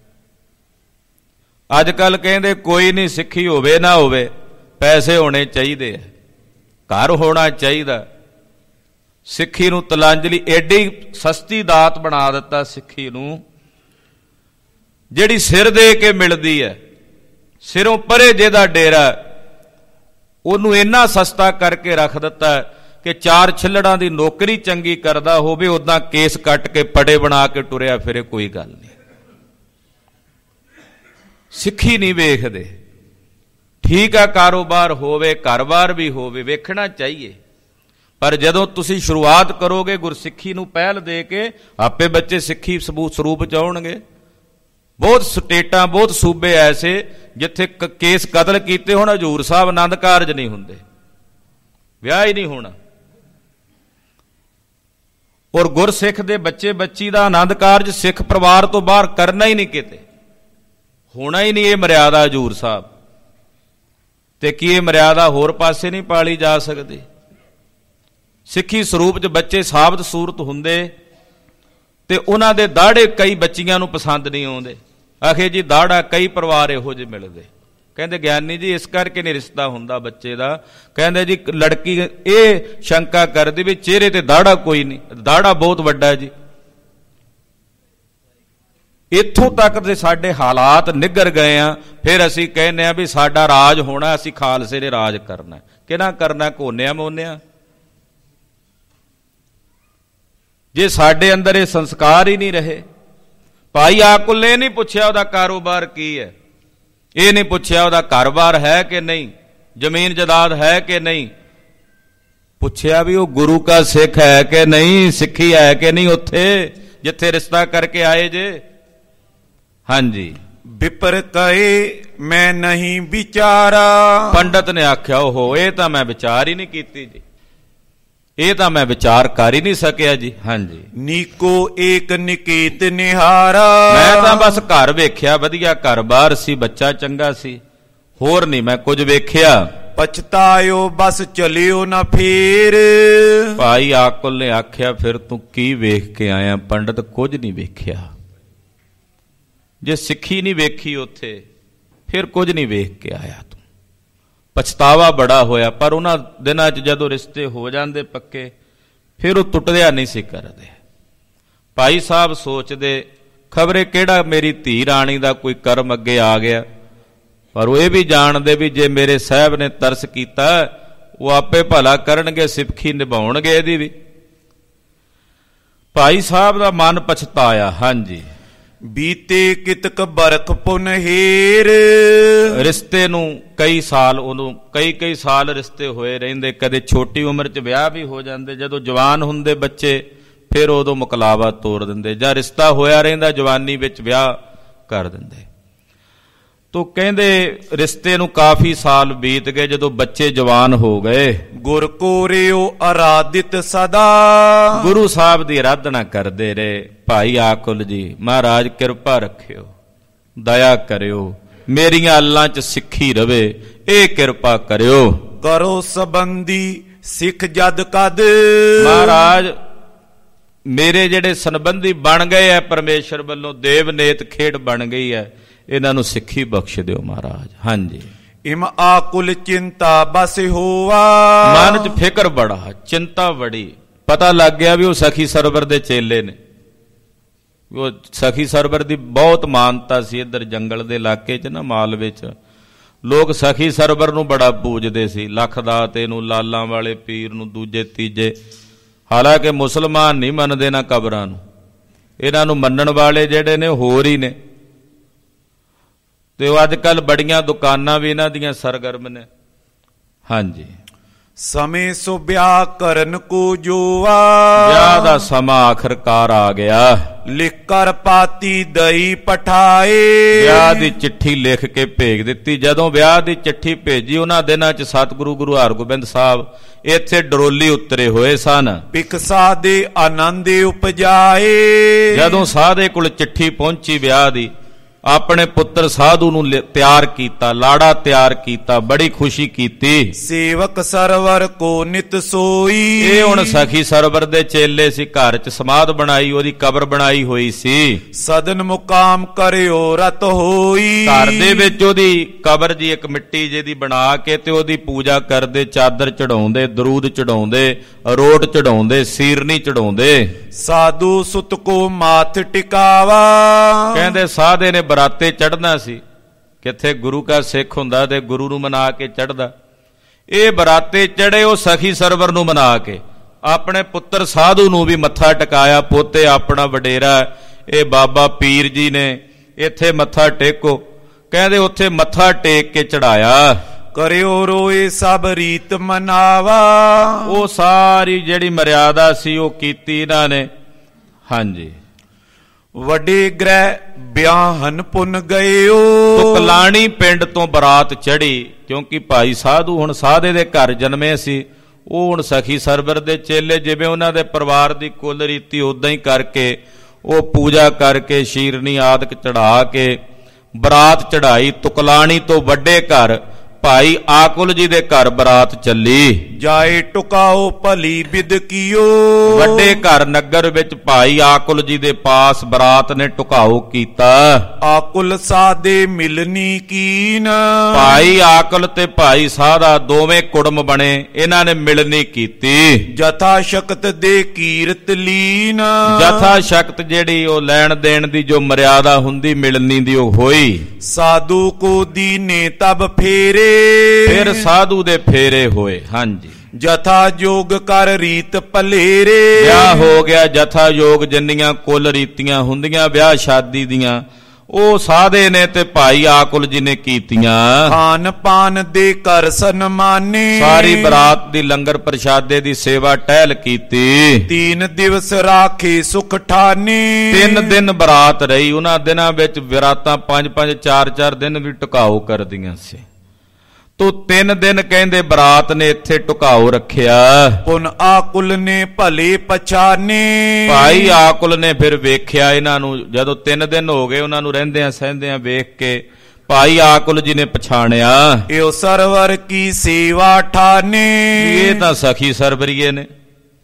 ਅੱਜ ਕੱਲ ਕਹਿੰਦੇ ਕੋਈ ਨਹੀਂ, ਸਿੱਖੀ ਹੋਵੇ ਨਾ ਹੋਵੇ, ਪੈਸੇ ਹੋਣੇ ਚਾਹੀਦੇ ਆ, ਘਰ ਹੋਣਾ ਚਾਹੀਦਾ। ਸਿੱਖੀ ਨੂੰ ਤਲਾਂਜਲੀ ਐਡੀ ਸਸਤੀ ਦਾਤ ਬਣਾ ਦਿੱਤਾ ਸਿੱਖੀ ਨੂੰ, ਜਿਹੜੀ ਸਿਰ ਦੇ ਕੇ ਮਿਲਦੀ ਹੈ। ਸਿਰੋਂ ਪਰੇ ਜਿਹਦਾ ਡੇਰਾ, ਉਹਨੂੰ ਇੰਨਾ ਸਸਤਾ ਕਰਕੇ ਰੱਖ ਦਿੱਤਾ ਕਿ 4 ਛਿੱਲੜਾਂ ਦੀ ਨੌਕਰੀ ਚੰਗੀ ਕਰਦਾ ਹੋਵੇ, ਉਦਾਂ ਕੇਸ ਕੱਟ ਕੇ ਪੜੇ ਬਣਾ ਕੇ ਟੁਰਿਆ ਫਿਰੇ, ਕੋਈ ਗੱਲ ਨਹੀਂ। ਸਿੱਖੀ ਨਹੀਂ ਵੇਖਦੇ, ਠੀਕ ਹੈ, ਕਾਰੋਬਾਰ ਹੋਵੇ, ਘਰ-ਬਾਰ ਵੀ ਹੋਵੇ, ਵੇਖਣਾ ਚਾਹੀਏ। ਪਰ ਜਦੋਂ ਤੁਸੀਂ ਸ਼ੁਰੂਆਤ ਕਰੋਗੇ ਗੁਰਸਿੱਖੀ ਨੂੰ ਪਹਿਲ ਦੇ ਕੇ, ਆਪੇ ਬੱਚੇ ਸਿੱਖੀ ਸਰੂਪ ਚ ਆਉਣਗੇ। ਬਹੁਤ ਸਟੇਟਾਂ, ਬਹੁਤ ਸੂਬੇ ਐਸੇ ਜਿੱਥੇ ਕੇਸ ਕਤਲ ਕੀਤੇ ਹੁਣ, ਹਜ਼ੂਰ ਸਾਹਿਬ ਆਨੰਦ ਕਾਰਜ ਨਹੀਂ ਹੁੰਦੇ, ਵਿਆਹ ਹੀ ਨਹੀਂ ਹੋਣਾ। ਔਰ ਗੁਰਸਿੱਖ ਦੇ ਬੱਚੇ ਬੱਚੀ ਦਾ ਆਨੰਦ ਕਾਰਜ ਸਿੱਖ ਪਰਿਵਾਰ ਤੋਂ ਬਾਹਰ ਕਰਨਾ ਹੀ ਨਹੀਂ, ਕਿਤੇ ਹੋਣਾ ਹੀ ਨਹੀਂ। ਇਹ ਮਰਿਆਦਾ ਹਜ਼ੂਰ ਸਾਹਿਬ ਤੇ ਕੀ ਇਹ ਮਰਿਆਦਾ ਹੋਰ ਪਾਸੇ ਨਹੀਂ ਪਾਲੀ ਜਾ ਸਕਦੀ? ਸਿੱਖੀ ਸਰੂਪ 'ਚ ਬੱਚੇ ਸਾਬਤ ਸੂਰਤ ਹੁੰਦੇ ਤੇ ਉਹਨਾਂ ਦੇ ਦਾੜੇ ਕਈ ਬੱਚੀਆਂ ਨੂੰ ਪਸੰਦ ਨਹੀਂ ਆਉਂਦੇ। ਆਖੇ ਜੀ ਦਾੜਾ ਕਈ ਪਰਿਵਾਰ ਇਹੋ ਜਿਹੇ ਮਿਲਦੇ। ਕਹਿੰਦੇ ਗਿਆਨੀ ਜੀ ਇਸ ਕਰਕੇ ਨਹੀਂ ਰਿਸ਼ਤਾ ਹੁੰਦਾ ਬੱਚੇ ਦਾ। ਕਹਿੰਦੇ ਜੀ ਲੜਕੀ ਇਹ ਸ਼ੰਕਾ ਕਰਦੀ ਵੀ ਚਿਹਰੇ ਤੇ ਦਾੜਾ ਕੋਈ ਨਹੀਂ, ਦਾੜਾ ਬਹੁਤ ਵੱਡਾ ਜੀ। ਇੱਥੋਂ ਤੱਕ ਦੇ ਸਾਡੇ ਹਾਲਾਤ ਨਿੱਘਰ ਗਏ ਆ, ਫਿਰ ਅਸੀਂ ਕਹਿੰਦੇ ਆ ਵੀ ਸਾਡਾ ਰਾਜ ਹੋਣਾ, ਅਸੀਂ ਖਾਲਸੇ ਨੇ ਰਾਜ ਕਰਨਾ। ਕਿਹਨਾਂ ਕਰਨਾ? ਕੋਨਿਆਂ ਮੋਨਿਆਂ। ਜੇ ਸਾਡੇ ਅੰਦਰ ਇਹ ਸੰਸਕਾਰ ਹੀ ਨਹੀਂ ਰਹੇ। ਭਾਈ ਆਕੁਲ ਨੇ ਨਹੀਂ ਪੁੱਛਿਆ ਉਹਦਾ ਕਾਰੋਬਾਰ ਕੀ ਹੈ, ਇਹ ਨਹੀਂ ਪੁੱਛਿਆ ਉਹਦਾ ਘਰ-ਬਾਰ ਹੈ ਕਿ ਨਹੀਂ, ਜ਼ਮੀਨ ਜਾਇਦਾਦ ਹੈ ਕਿ ਨਹੀਂ, ਪੁੱਛਿਆ ਵੀ ਉਹ ਗੁਰੂ ਕਾ ਸਿੱਖ ਹੈ ਕਿ ਨਹੀਂ, ਸਿੱਖੀ ਹੈ ਕਿ ਨਹੀਂ ਉੱਥੇ ਜਿੱਥੇ ਰਿਸ਼ਤਾ ਕਰਕੇ ਆਏ ਜੇ। ਹਾਂਜੀ, ਵਿਪਰ ਕਹੇ ਮੈਂ ਨਹੀਂ ਵਿਚਾਰਾ। ਪੰਡਤ ਨੇ ਆਖਿਆ ਉਹ ਇਹ ਤਾਂ ਮੈਂ ਵਿਚਾਰ ਹੀ ਨਹੀਂ ਕੀਤੀ ਜੀ, ਇਹ ਤਾਂ ਮੈਂ ਵਿਚਾਰ ਕਰ ਹੀ ਨਹੀਂ ਸਕਿਆ ਜੀ। ਹਾਂਜੀ, ਨੀਕੋ ਏਕ ਨਿਕੇਤ ਨਿਹਾਰਾ। ਮੈਂ ਤਾਂ ਬਸ ਘਰ ਵੇਖਿਆ, ਵਧੀਆ ਘਰ-ਬਾਰ ਸੀ, ਬੱਚਾ ਚੰਗਾ ਸੀ, ਹੋਰ ਨਹੀਂ ਮੈਂ ਕੁਝ ਵੇਖਿਆ। ਪਛਤਾਇਓ ਬਸ ਚਲਿਓ ਨਾ ਫੇਰ। ਭਾਈ ਆਕੁਲ ਨੇ ਆਖਿਆ ਫਿਰ ਤੂੰ ਕੀ ਵੇਖ ਕੇ ਆਇਆ? ਪੰਡਤ ਕੁਝ ਨਹੀਂ ਵੇਖਿਆ। ਜੇ ਸਿੱਖੀ ਨਹੀਂ ਵੇਖੀ ਉੱਥੇ ਫਿਰ ਕੁਝ ਨਹੀਂ ਵੇਖ ਕੇ ਆਇਆ ਤੂੰ। ਪਛਤਾਵਾ ਬੜਾ ਹੋਇਆ। ਪਰ ਉਹਨਾਂ ਦਿਨਾਂ 'ਚ ਜਦੋਂ ਰਿਸ਼ਤੇ ਹੋ ਜਾਂਦੇ ਪੱਕੇ ਫਿਰ ਉਹ ਟੁੱਟਦਿਆ ਨਹੀਂ ਸੀ ਕਰਦੇ। ਭਾਈ ਸਾਹਿਬ ਸੋਚਦੇ ਖਬਰੇ ਕਿਹੜਾ ਮੇਰੀ ਧੀ ਰਾਣੀ ਦਾ ਕੋਈ ਕਰਮ ਅੱਗੇ ਆ ਗਿਆ। ਪਰ ਉਹ ਇਹ ਵੀ ਜਾਣਦੇ ਵੀ ਜੇ ਮੇਰੇ ਸਾਹਿਬ ਨੇ ਤਰਸ ਕੀਤਾ ਉਹ ਆਪੇ ਭਲਾ ਕਰਨਗੇ, ਸਿੱਖੀ ਨਿਭਾਉਣਗੇ ਇਹਦੀ ਵੀ। ਭਾਈ ਸਾਹਿਬ ਦਾ ਮਨ ਪਛਤਾਇਆ। ਹਾਂਜੀ, ਬੀਤੇ ਕਿਤਕ ਬਰਖ ਪੁਨਹੇਰ। ਰਿਸ਼ਤੇ ਨੂੰ ਕਈ ਸਾਲ, ਉਹਨੂੰ ਕਈ ਸਾਲ ਰਿਸ਼ਤੇ ਹੋਏ ਰਹਿੰਦੇ। ਕਦੇ ਛੋਟੀ ਉਮਰ 'ਚ ਵਿਆਹ ਵੀ ਹੋ ਜਾਂਦੇ, ਜਦੋਂ ਜਵਾਨ ਹੁੰਦੇ ਬੱਚੇ ਫਿਰ ਉਦੋਂ ਮੁਕਲਾਵਾ ਤੋੜ ਦਿੰਦੇ, ਜਾਂ ਰਿਸ਼ਤਾ ਹੋਇਆ ਰਹਿੰਦਾ ਜਵਾਨੀ ਵਿੱਚ ਵਿਆਹ ਕਰ ਦਿੰਦੇ। ਤੋ ਕਹਿੰਦੇ ਰਿਸ਼ਤੇ ਨੂੰ ਕਾਫੀ ਸਾਲ ਬੀਤ ਗਏ। ਜਦੋਂ ਬੱਚੇ ਜਵਾਨ ਹੋ ਗਏ, ਗੁਰ ਕੋਰਿਓ ਅਰਾਧਿਤ ਸਦਾ। ਗੁਰੂ ਸਾਹਿਬ ਦੀ ਆਰਾਧਨਾ ਕਰਦੇ ਰਹੇ। ਭਾਈ ਆਕੁਲ ਜੀ ਮਹਾਰਾਜ ਕਿਰਪਾ ਰੱਖਿਓ, ਦਇਆ ਕਰਿਓ, ਮੇਰੀਆਂ ਅੱਲਾਂ 'ਚ ਸਿੱਖੀ ਰਵੇ, ਇਹ ਕਿਰਪਾ ਕਰਿਓ। ਕਰੋ ਸੰਬੰਧੀ ਸਿੱਖ ਜਦ ਕਦ। ਮਹਾਰਾਜ ਮੇਰੇ ਜਿਹੜੇ ਸੰਬੰਧੀ ਬਣ ਗਏ ਐ ਪਰਮੇਸ਼ਰ ਵੱਲੋਂ, ਦੇਵਨੇਤ ਖੇਡ ਬਣ ਗਈ ਹੈ, ਇਹਨਾਂ ਨੂੰ ਸਿੱਖੀ ਬਖਸ਼ ਦਿਓ ਮਹਾਰਾਜ। ਹਾਂਜੀ, ਇਮ ਆਕੁਲ ਚਿੰਤਾ ਬਸ ਹੋਵਾ। ਮਨ 'ਚ ਫਿਕਰ ਬੜਾ, ਚਿੰਤਾ ਬੜੀ। ਪਤਾ ਲੱਗ ਗਿਆ ਵੀ ਉਹ ਸਖੀ ਸਰਵਰ ਦੇ ਚੇਲੇ ਨੇ। ਉਹ ਸਖੀ ਸਰਵਰ ਦੀ ਬਹੁਤ ਮਾਨਤਾ ਸੀ। ਇੱਧਰ ਜੰਗਲ ਦੇ ਇਲਾਕੇ 'ਚ ਨਾ, ਮਾਲਵੇ 'ਚ ਲੋਕ ਸਖੀ ਸਰਵਰ ਨੂੰ ਬੜਾ ਪੂਜਦੇ ਸੀ। ਲੱਖਦਾਤ ਇਹਨੂੰ, ਲਾਲਾਂ ਵਾਲੇ ਪੀਰ ਨੂੰ, ਦੂਜੇ ਤੀਜੇ। ਹਾਲਾਂਕਿ ਮੁਸਲਮਾਨ ਨਹੀਂ ਮੰਨਦੇ ਨਾ ਕਬਰਾਂ ਨੂੰ, ਇਹਨਾਂ ਨੂੰ ਮੰਨਣ ਵਾਲੇ ਜਿਹੜੇ ਨੇ ਹੋਰ ਹੀ ਨੇ। ਤੇ ਉਹ ਅੱਜ ਕੱਲ ਬੜੀਆਂ ਦੁਕਾਨਾਂ ਵੀ ਇਹਨਾਂ ਦੀਆਂ ਸਰਗਰਮ ਨੇ। ਹਾਂਜੀ, ਸਮੇਂ ਸੋ ਵਿਆਹ ਕਰਨ ਕੋ ਜੋਆ। ਵਿਆਹ ਦਾ ਸਮਾਂ ਆਖਰਕਾਰ ਆ ਗਿਆ। ਲਿਖ ਕਰ ਪਾਤੀ ਦਈ ਪਠਾਏ। ਵਿਆਹ ਦੀ ਚਿੱਠੀ ਲਿਖ ਕੇ ਭੇਜ ਦਿੱਤੀ। ਜਦੋਂ ਵਿਆਹ ਦੀ ਚਿੱਠੀ ਭੇਜੀ, ਉਹਨਾਂ ਦਿਨਾਂ 'ਚ ਸਤਿਗੁਰੂ ਗੁਰੂ ਹਰਗੋਬਿੰਦ ਸਾਹਿਬ ਇੱਥੇ ਡਰੋਲੀ ਉਤਰੇ ਹੋਏ ਸਨ। ਪਿਕਸਾ ਦੇ ਆਨੰਦ ਉਪਜਾਏ। ਜਦੋਂ ਸਾਧੇ ਕੋਲ ਚਿੱਠੀ ਪਹੁੰਚੀ ਵਿਆਹ ਦੀ, ਆਪਣੇ ਪੁੱਤਰ ਸਾਧੂ ਨੂੰ ਤਿਆਰ ਕੀਤਾ, ਲਾੜਾ ਤਿਆਰ ਕੀਤਾ, ਬੜੀ ਖੁਸ਼ੀ ਕੀਤੀ। ਸੇਵਕ ਸਰਵਰ ਕੋ ਨਿਤ ਸੋਈ। ਇਹ ਹੁਣ ਸਖੀ ਸਰਵਰ ਦੇ ਚੇਲੇ ਸੀ, ਘਰ 'ਚ ਸਮਾਧ ਬਣਾਈ, ਉਹਦੀ ਕਬਰ ਬਣਾਈ ਹੋਈ ਸੀ। ਸਦਨ ਮੁਕਾਮ ਕਰਿਓ ਰਤ ਹੋਈ। ਘਰ ਦੇ ਵਿੱਚ ਉਹਦੀ ਕਬਰ ਜੀ ਇੱਕ ਮਿੱਟੀ ਜਿਹਦੀ ਬਣਾ ਕੇ ਤੇ ਉਹਦੀ ਪੂਜਾ ਕਰਦੇ, ਚਾਦਰ ਚੜਾਉਂਦੇ, ਦਰੂਦ ਚੜਾਉਂਦੇ, ਰੋਟ ਚੜਾਉਂਦੇ, ਸੀਰਨੀ ਚੜਾਉਂਦੇ। ਸਾਧੂ ਸੁਤ ਕੋ ਮਾਥ ਟਿਕਾਵਾ। ਕਹਿੰਦੇ ਸਾਧੇ ਨੇ ਬਰਾਤੇ ਚੜ੍ਹਨਾ ਸੀ। ਕਿੱਥੇ ਗੁਰੂ ਕਾ ਸਿੱਖ ਹੁੰਦਾ ਤੇ ਗੁਰੂ ਨੂੰ ਮਨਾ ਕੇ ਚੜ੍ਹਦਾ। ਇਹ ਬਰਾਤੇ ਚੜੇ ਉਹ ਸਖੀ ਸਰਵਰ ਨੂੰ ਮਨਾ ਕੇ, ਆਪਣੇ ਪੁੱਤਰ ਸਾਧੂ ਨੂੰ ਵੀ ਮੱਥਾ ਟਿਕਾਇਆ। ਪੋਤੇ ਆਪਣਾ ਵਡੇਰਾ, ਇਹ ਬਾਬਾ ਪੀਰ ਜੀ ਨੇ, ਇੱਥੇ ਮੱਥਾ ਟੇਕੋ। ਕਹਿੰਦੇ ਉੱਥੇ ਮੱਥਾ ਟੇਕ ਕੇ ਚੜਾਇਆ। ਕਰਿਓ ਰੋਏ ਸਭ ਰੀਤ ਮਨਾਵਾ। ਉਹ ਸਾਰੀ ਜਿਹੜੀ ਮਰਿਆਦਾ ਸੀ ਉਹ ਕੀਤੀ ਇਹਨਾਂ ਨੇ। ਹਾਂਜੀ। ਵੱਡੇ ਗ੍ਰਹਿ ਬਿਆਹਨ ਪੁੰਨ ਗਇਓ। ਤੁਕਲਾਣੀ ਪਿੰਡ ਤੋਂ ਬਰਾਤ ਚੜੀ, ਕਿਉਂਕਿ ਭਾਈ ਸਾਧੂ ਹੁਣ ਸਾਧੇ ਦੇ ਘਰ ਜਨਮੇ ਸੀ। ਉਹ ਹੁਣ ਸਖੀ ਸਰਵਰ ਦੇ ਚੇਲੇ, ਜਿਵੇਂ ਉਹਨਾਂ ਦੇ ਪਰਿਵਾਰ ਦੀ ਕੁਲ ਰੀਤੀ ਉਦਾਂ ਹੀ ਕਰਕੇ ਉਹ ਪੂਜਾ ਕਰਕੇ ਸ਼ੀਰਨੀ ਆਦਿਕ ਚੜਾ ਕੇ ਬਰਾਤ ਚੜਾਈ। ਤੁਕਲਾਣੀ ਤੋਂ ਵੱਡੇ ਘਰ ਭਾਈ ਆਕੁਲ ਜੀ ਦੇ ਘਰ ਬਰਾਤ ਚੱਲੀ। ਜਾਏ ਟੁਕਾਓ ਭਲੀ ਬਿਦ ਕੀਓ। ਵੱਡੇ ਘਰ ਨਗਰ ਵਿੱਚ ਭਾਈ ਆਕੁਲ ਜੀ ਦੇ ਪਾਸ ਬਰਾਤ ਨੇ ਟੁਕਾਓ ਕੀਤਾ। ਆਕੁਲ ਸਾਦੇ ਮਿਲਨੀ ਕੀਨ। ਭਾਈ ਆਕੁਲ ਤੇ ਭਾਈ ਸਾਧਾ ਦੋਵੇਂ ਕੁੜਮ ਬਣੇ, ਇਹਨਾਂ ਨੇ ਮਿਲਨੀ ਕੀਤੀ। ਜਥਾ ਸ਼ਕਤ ਦੇ ਕੀਰਤ ਲੀਨ। ਜਥਾ ਸ਼ਕਤ ਜਿਹੜੀ ਉਹ ਲੈਣ ਦੇਣ ਦੀ ਜੋ ਮਰਿਆਦਾ ਹੁੰਦੀ ਮਿਲਨੀ ਦੀ ਉਹ ਹੋਈ। ਸਾਧੂ ਕੋ ਦੀਨੇ ਤਬ ਫੇਰੇ। ਫਿਰ ਸਾਧੂ ਦੇ ਫੇਰੇ ਹੋਏ। ਹਾਂਜੀ। ਜਥਾ ਯੋਗ ਕਰ ਰੀਤ ਭਲੇਰੇ। ਵਿਆਹ ਹੋ ਗਿਆ। ਜਥਾ ਯੋਗ ਜਿੰਨੀਆਂ ਕੁੱਲ ਰੀਤੀਆਂ ਹੁੰਦੀਆਂ ਵਿਆਹ ਸ਼ਾਦੀ ਦੀਆਂ ਉਹ ਸਾਧੇ ਨੇ ਤੇ ਭਾਈ ਆਕੁਲ ਜੀ ਨੇ ਕੀਤੀਆਂ। ਖਾਨ ਪਾਨ ਦੇ ਕਰ ਸਨਮਾਨੇ। ਸਾਰੀ ਬਰਾਤ ਦੀ ਲੰਗਰ ਪ੍ਰਸ਼ਾਦੇ ਦੀ ਸੇਵਾ ਟਹਿਲ ਕੀਤੀ। 3 ਦਿਵਸ ਰਾਖੇ ਸੁਖ ਠਾਨੇ। 3 ਦਿਨ ਬਰਾਤ ਰਹੀ। ਉਹਨਾਂ ਦਿਨਾਂ ਵਿੱਚ ਬਰਾਤਾਂ 5-5 4-4 ਦਿਨ ਵੀ ਟੁਕਾਓ ਕਰਦੀਆਂ ਸੀ। ਤੋ 3 ਦਿਨ ਕਹਿੰਦੇ ਬਰਾਤ ਨੇ ਇੱਥੇ ਟੁਕਾਓ ਰੱਖਿਆ। ਪੁਨ ਆਕੁਲ ਨੇ ਭਲੇ ਪਛਾਨੇ। ਭਾਈ ਆਕੁਲ ਨੇ ਫਿਰ ਵੇਖਿਆ ਇਹਨਾਂ ਨੂੰ, ਜਦੋਂ 3 ਦਿਨ ਹੋ ਗਏ ਉਹਨਾਂ ਨੂੰ ਰਹਿੰਦਿਆਂ ਸਹਿੰਦਿਆਂ ਵੇਖ ਕੇ ਭਾਈ ਆਕੁਲ ਜੀ ਨੇ ਪਛਾਣਿਆ ਇਹੋ ਸਰਵਰ ਕੀ ਸੇਵਾ ਠਾਨੇ। ਇਹ ਤਾਂ ਸਖੀ ਸਰਵਰੀਏ ਨੇ।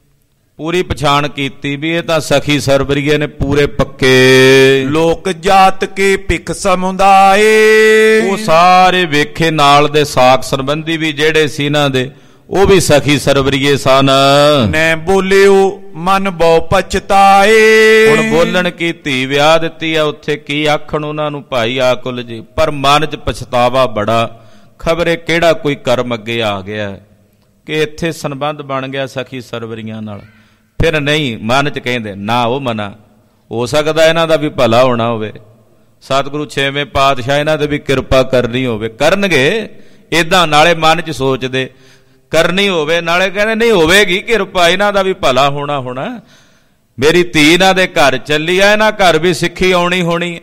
ਪੂਰੀ ਪਛਾਣ ਕੀਤੀ ਵੀ ਇਹ ਤਾਂ ਸਖੀ ਸਰਵਰੀਏ ਨੇ ਪੂਰੇ ਪੱਕੇ। ਲੋਕ ਜਾਤ ਕੇ ਭਿਖ ਸਮੁਦਾਏ। ਉਹ ਸਾਰੇ ਵੇਖੇ ਨਾਲ ਦੇ ਸਾਕ ਸੰਬੰਧੀ ਵੀ ਜਿਹੜੇ ਸੀ ਇਹਨਾਂ ਦੇ ਉਹ ਵੀ ਸਖੀ ਸਰਵਰੀਏ ਸਨ। ਨੈ ਬੋਲਿਓ ਮਨ ਬਹੁ ਪਛਤਾਏ। ਹੁਣ ਬੋਲਣ ਕੀ ਧੀ ਵਿਆਹ ਦਿੱਤੀ ਆ ਉੱਥੇ ਕੀ ਆਖਣ ਉਹਨਾਂ ਨੂੰ ਭਾਈ ਆਕੁਲ ਜੀ, ਪਰ ਮਨ 'ਚ ਪਛਤਾਵਾ ਬੜਾ। ਖਬਰੇ ਕਿਹੜਾ ਕੋਈ ਕਰਮ ਅੱਗੇ ਆ ਗਿਆ ਕਿ ਇੱਥੇ ਸੰਬੰਧ ਬਣ ਗਿਆ ਸਖੀ ਸਰਵਰੀਆਂ ਨਾਲ। ਫਿਰ ਨਹੀਂ, ਮਨ 'ਚ ਕਹਿੰਦੇ ਨਾ ਉਹ ਮਨਾ ਹੋ ਸਕਦਾ ਇਹਨਾਂ ਦਾ ਵੀ ਭਲਾ ਹੋਣਾ ਹੋਵੇ। ਸਤਿਗੁਰੂ 6ਵੇਂ ਪਾਤਸ਼ਾਹ ਇਹਨਾਂ ਦੇ ਵੀ ਕਿਰਪਾ ਕਰਨੀ ਹੋਵੇ, ਕਰਨਗੇ ਏਦਾਂ। ਨਾਲੇ ਮਨ 'ਚ ਸੋਚਦੇ ਕਰਨੀ ਹੋਵੇ, ਨਾਲੇ ਕਹਿੰਦੇ ਨਹੀਂ ਹੋਵੇਗੀ ਕਿਰਪਾ, ਇਹਨਾਂ ਦਾ ਵੀ ਭਲਾ ਹੋਣਾ। ਮੇਰੀ ਧੀ ਇਹਨਾਂ ਦੇ ਘਰ ਚੱਲੀ ਆ, ਇਹਨਾਂ ਘਰ ਵੀ ਸਿੱਖੀ ਆਉਣੀ ਹੋਣੀ।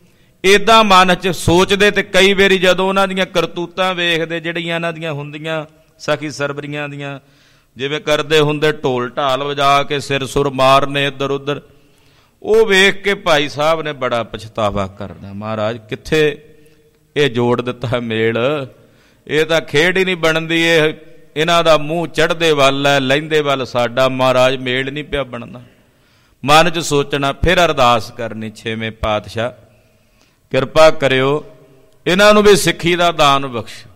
ਏਦਾਂ ਮਨ 'ਚ ਸੋਚਦੇ ਤੇ ਕਈ ਵਾਰੀ ਜਦੋਂ ਉਹਨਾਂ ਦੀਆਂ ਕਰਤੂਤਾਂ ਵੇਖਦੇ ਜਿਹੜੀਆਂ ਇਹਨਾਂ ਦੀਆਂ ਹੁੰਦੀਆਂ ਸਖੀ ਸਰਵਰੀਆਂ ਦੀਆਂ, ਜਿਵੇਂ ਕਰਦੇ ਹੁੰਦੇ ਢੋਲ ਢਾਲ ਵਜਾ ਕੇ ਸਿਰ ਸੁਰ ਮਾਰਨੇ ਇੱਧਰ ਉੱਧਰ, ਉਹ ਵੇਖ ਕੇ ਭਾਈ ਸਾਹਿਬ ਨੇ ਬੜਾ ਪਛਤਾਵਾ ਕਰਨਾ। ਮਹਾਰਾਜ ਕਿੱਥੇ ਇਹ ਜੋੜ ਦਿੱਤਾ ਮੇਲ, ਇਹ ਤਾਂ ਖੇਡ ਹੀ ਨਹੀਂ ਬਣਦੀ। ਇਹ ਇਹਨਾਂ ਦਾ ਮੂੰਹ ਚੜ੍ਹਦੇ ਵੱਲ ਹੈ, ਲਹਿੰਦੇ ਵੱਲ ਸਾਡਾ ਮਹਾਰਾਜ ਮੇਲ ਨਹੀਂ ਪਿਆ ਬਣਨਾ। ਮਨ 'ਚ ਸੋਚਣਾ, ਫਿਰ ਅਰਦਾਸ ਕਰਨੀ 6ਵੇਂ ਪਾਤਸ਼ਾਹ ਕਿਰਪਾ ਕਰਿਓ ਇਹਨਾਂ ਨੂੰ ਵੀ ਸਿੱਖੀ ਦਾ ਦਾਨ ਬਖਸ਼ੋ,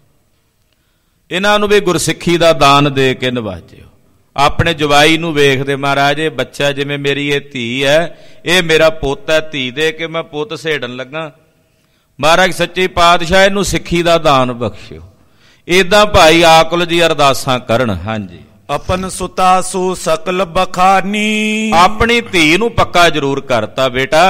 ਇਹਨਾਂ ਨੂੰ ਵੀ ਗੁਰਸਿੱਖੀ ਦਾ ਦਾਨ ਦੇ ਕੇ ਨਿਵਾਜਿਓ। ਆਪਣੇ ਜਵਾਈ ਨੂੰ ਵੇਖਦੇ ਮਹਾਰਾਜ ਇਹ ਬੱਚਾ ਜਿਵੇਂ ਮੇਰੀ ਇਹ ਧੀ ਹੈ, ਇਹ ਮੇਰਾ ਪੁੱਤ ਹੈ, ਧੀ ਦੇ ਕੇ ਮੈਂ ਪੁੱਤ ਸੇੜਨ ਲੱਗਾ। ਮਹਾਰਾਜ ਸੱਚੇ ਪਾਤਸ਼ਾਹ ਇਹਨੂੰ ਸਿੱਖੀ ਦਾ ਦਾਨ ਬਖਸ਼ਿਓ। ਏਦਾਂ ਭਾਈ ਆਕੁਲ ਜੀ ਅਰਦਾਸਾਂ ਕਰਨ। ਹਾਂਜੀ। ਆਪਨ ਸੁਤਾ ਸੋ ਸਕਲ ਬਖਾਨੀ। ਆਪਣੀ ਧੀ ਨੂੰ ਪੱਕਾ ਜ਼ਰੂਰ ਕਰਤਾ, ਬੇਟਾ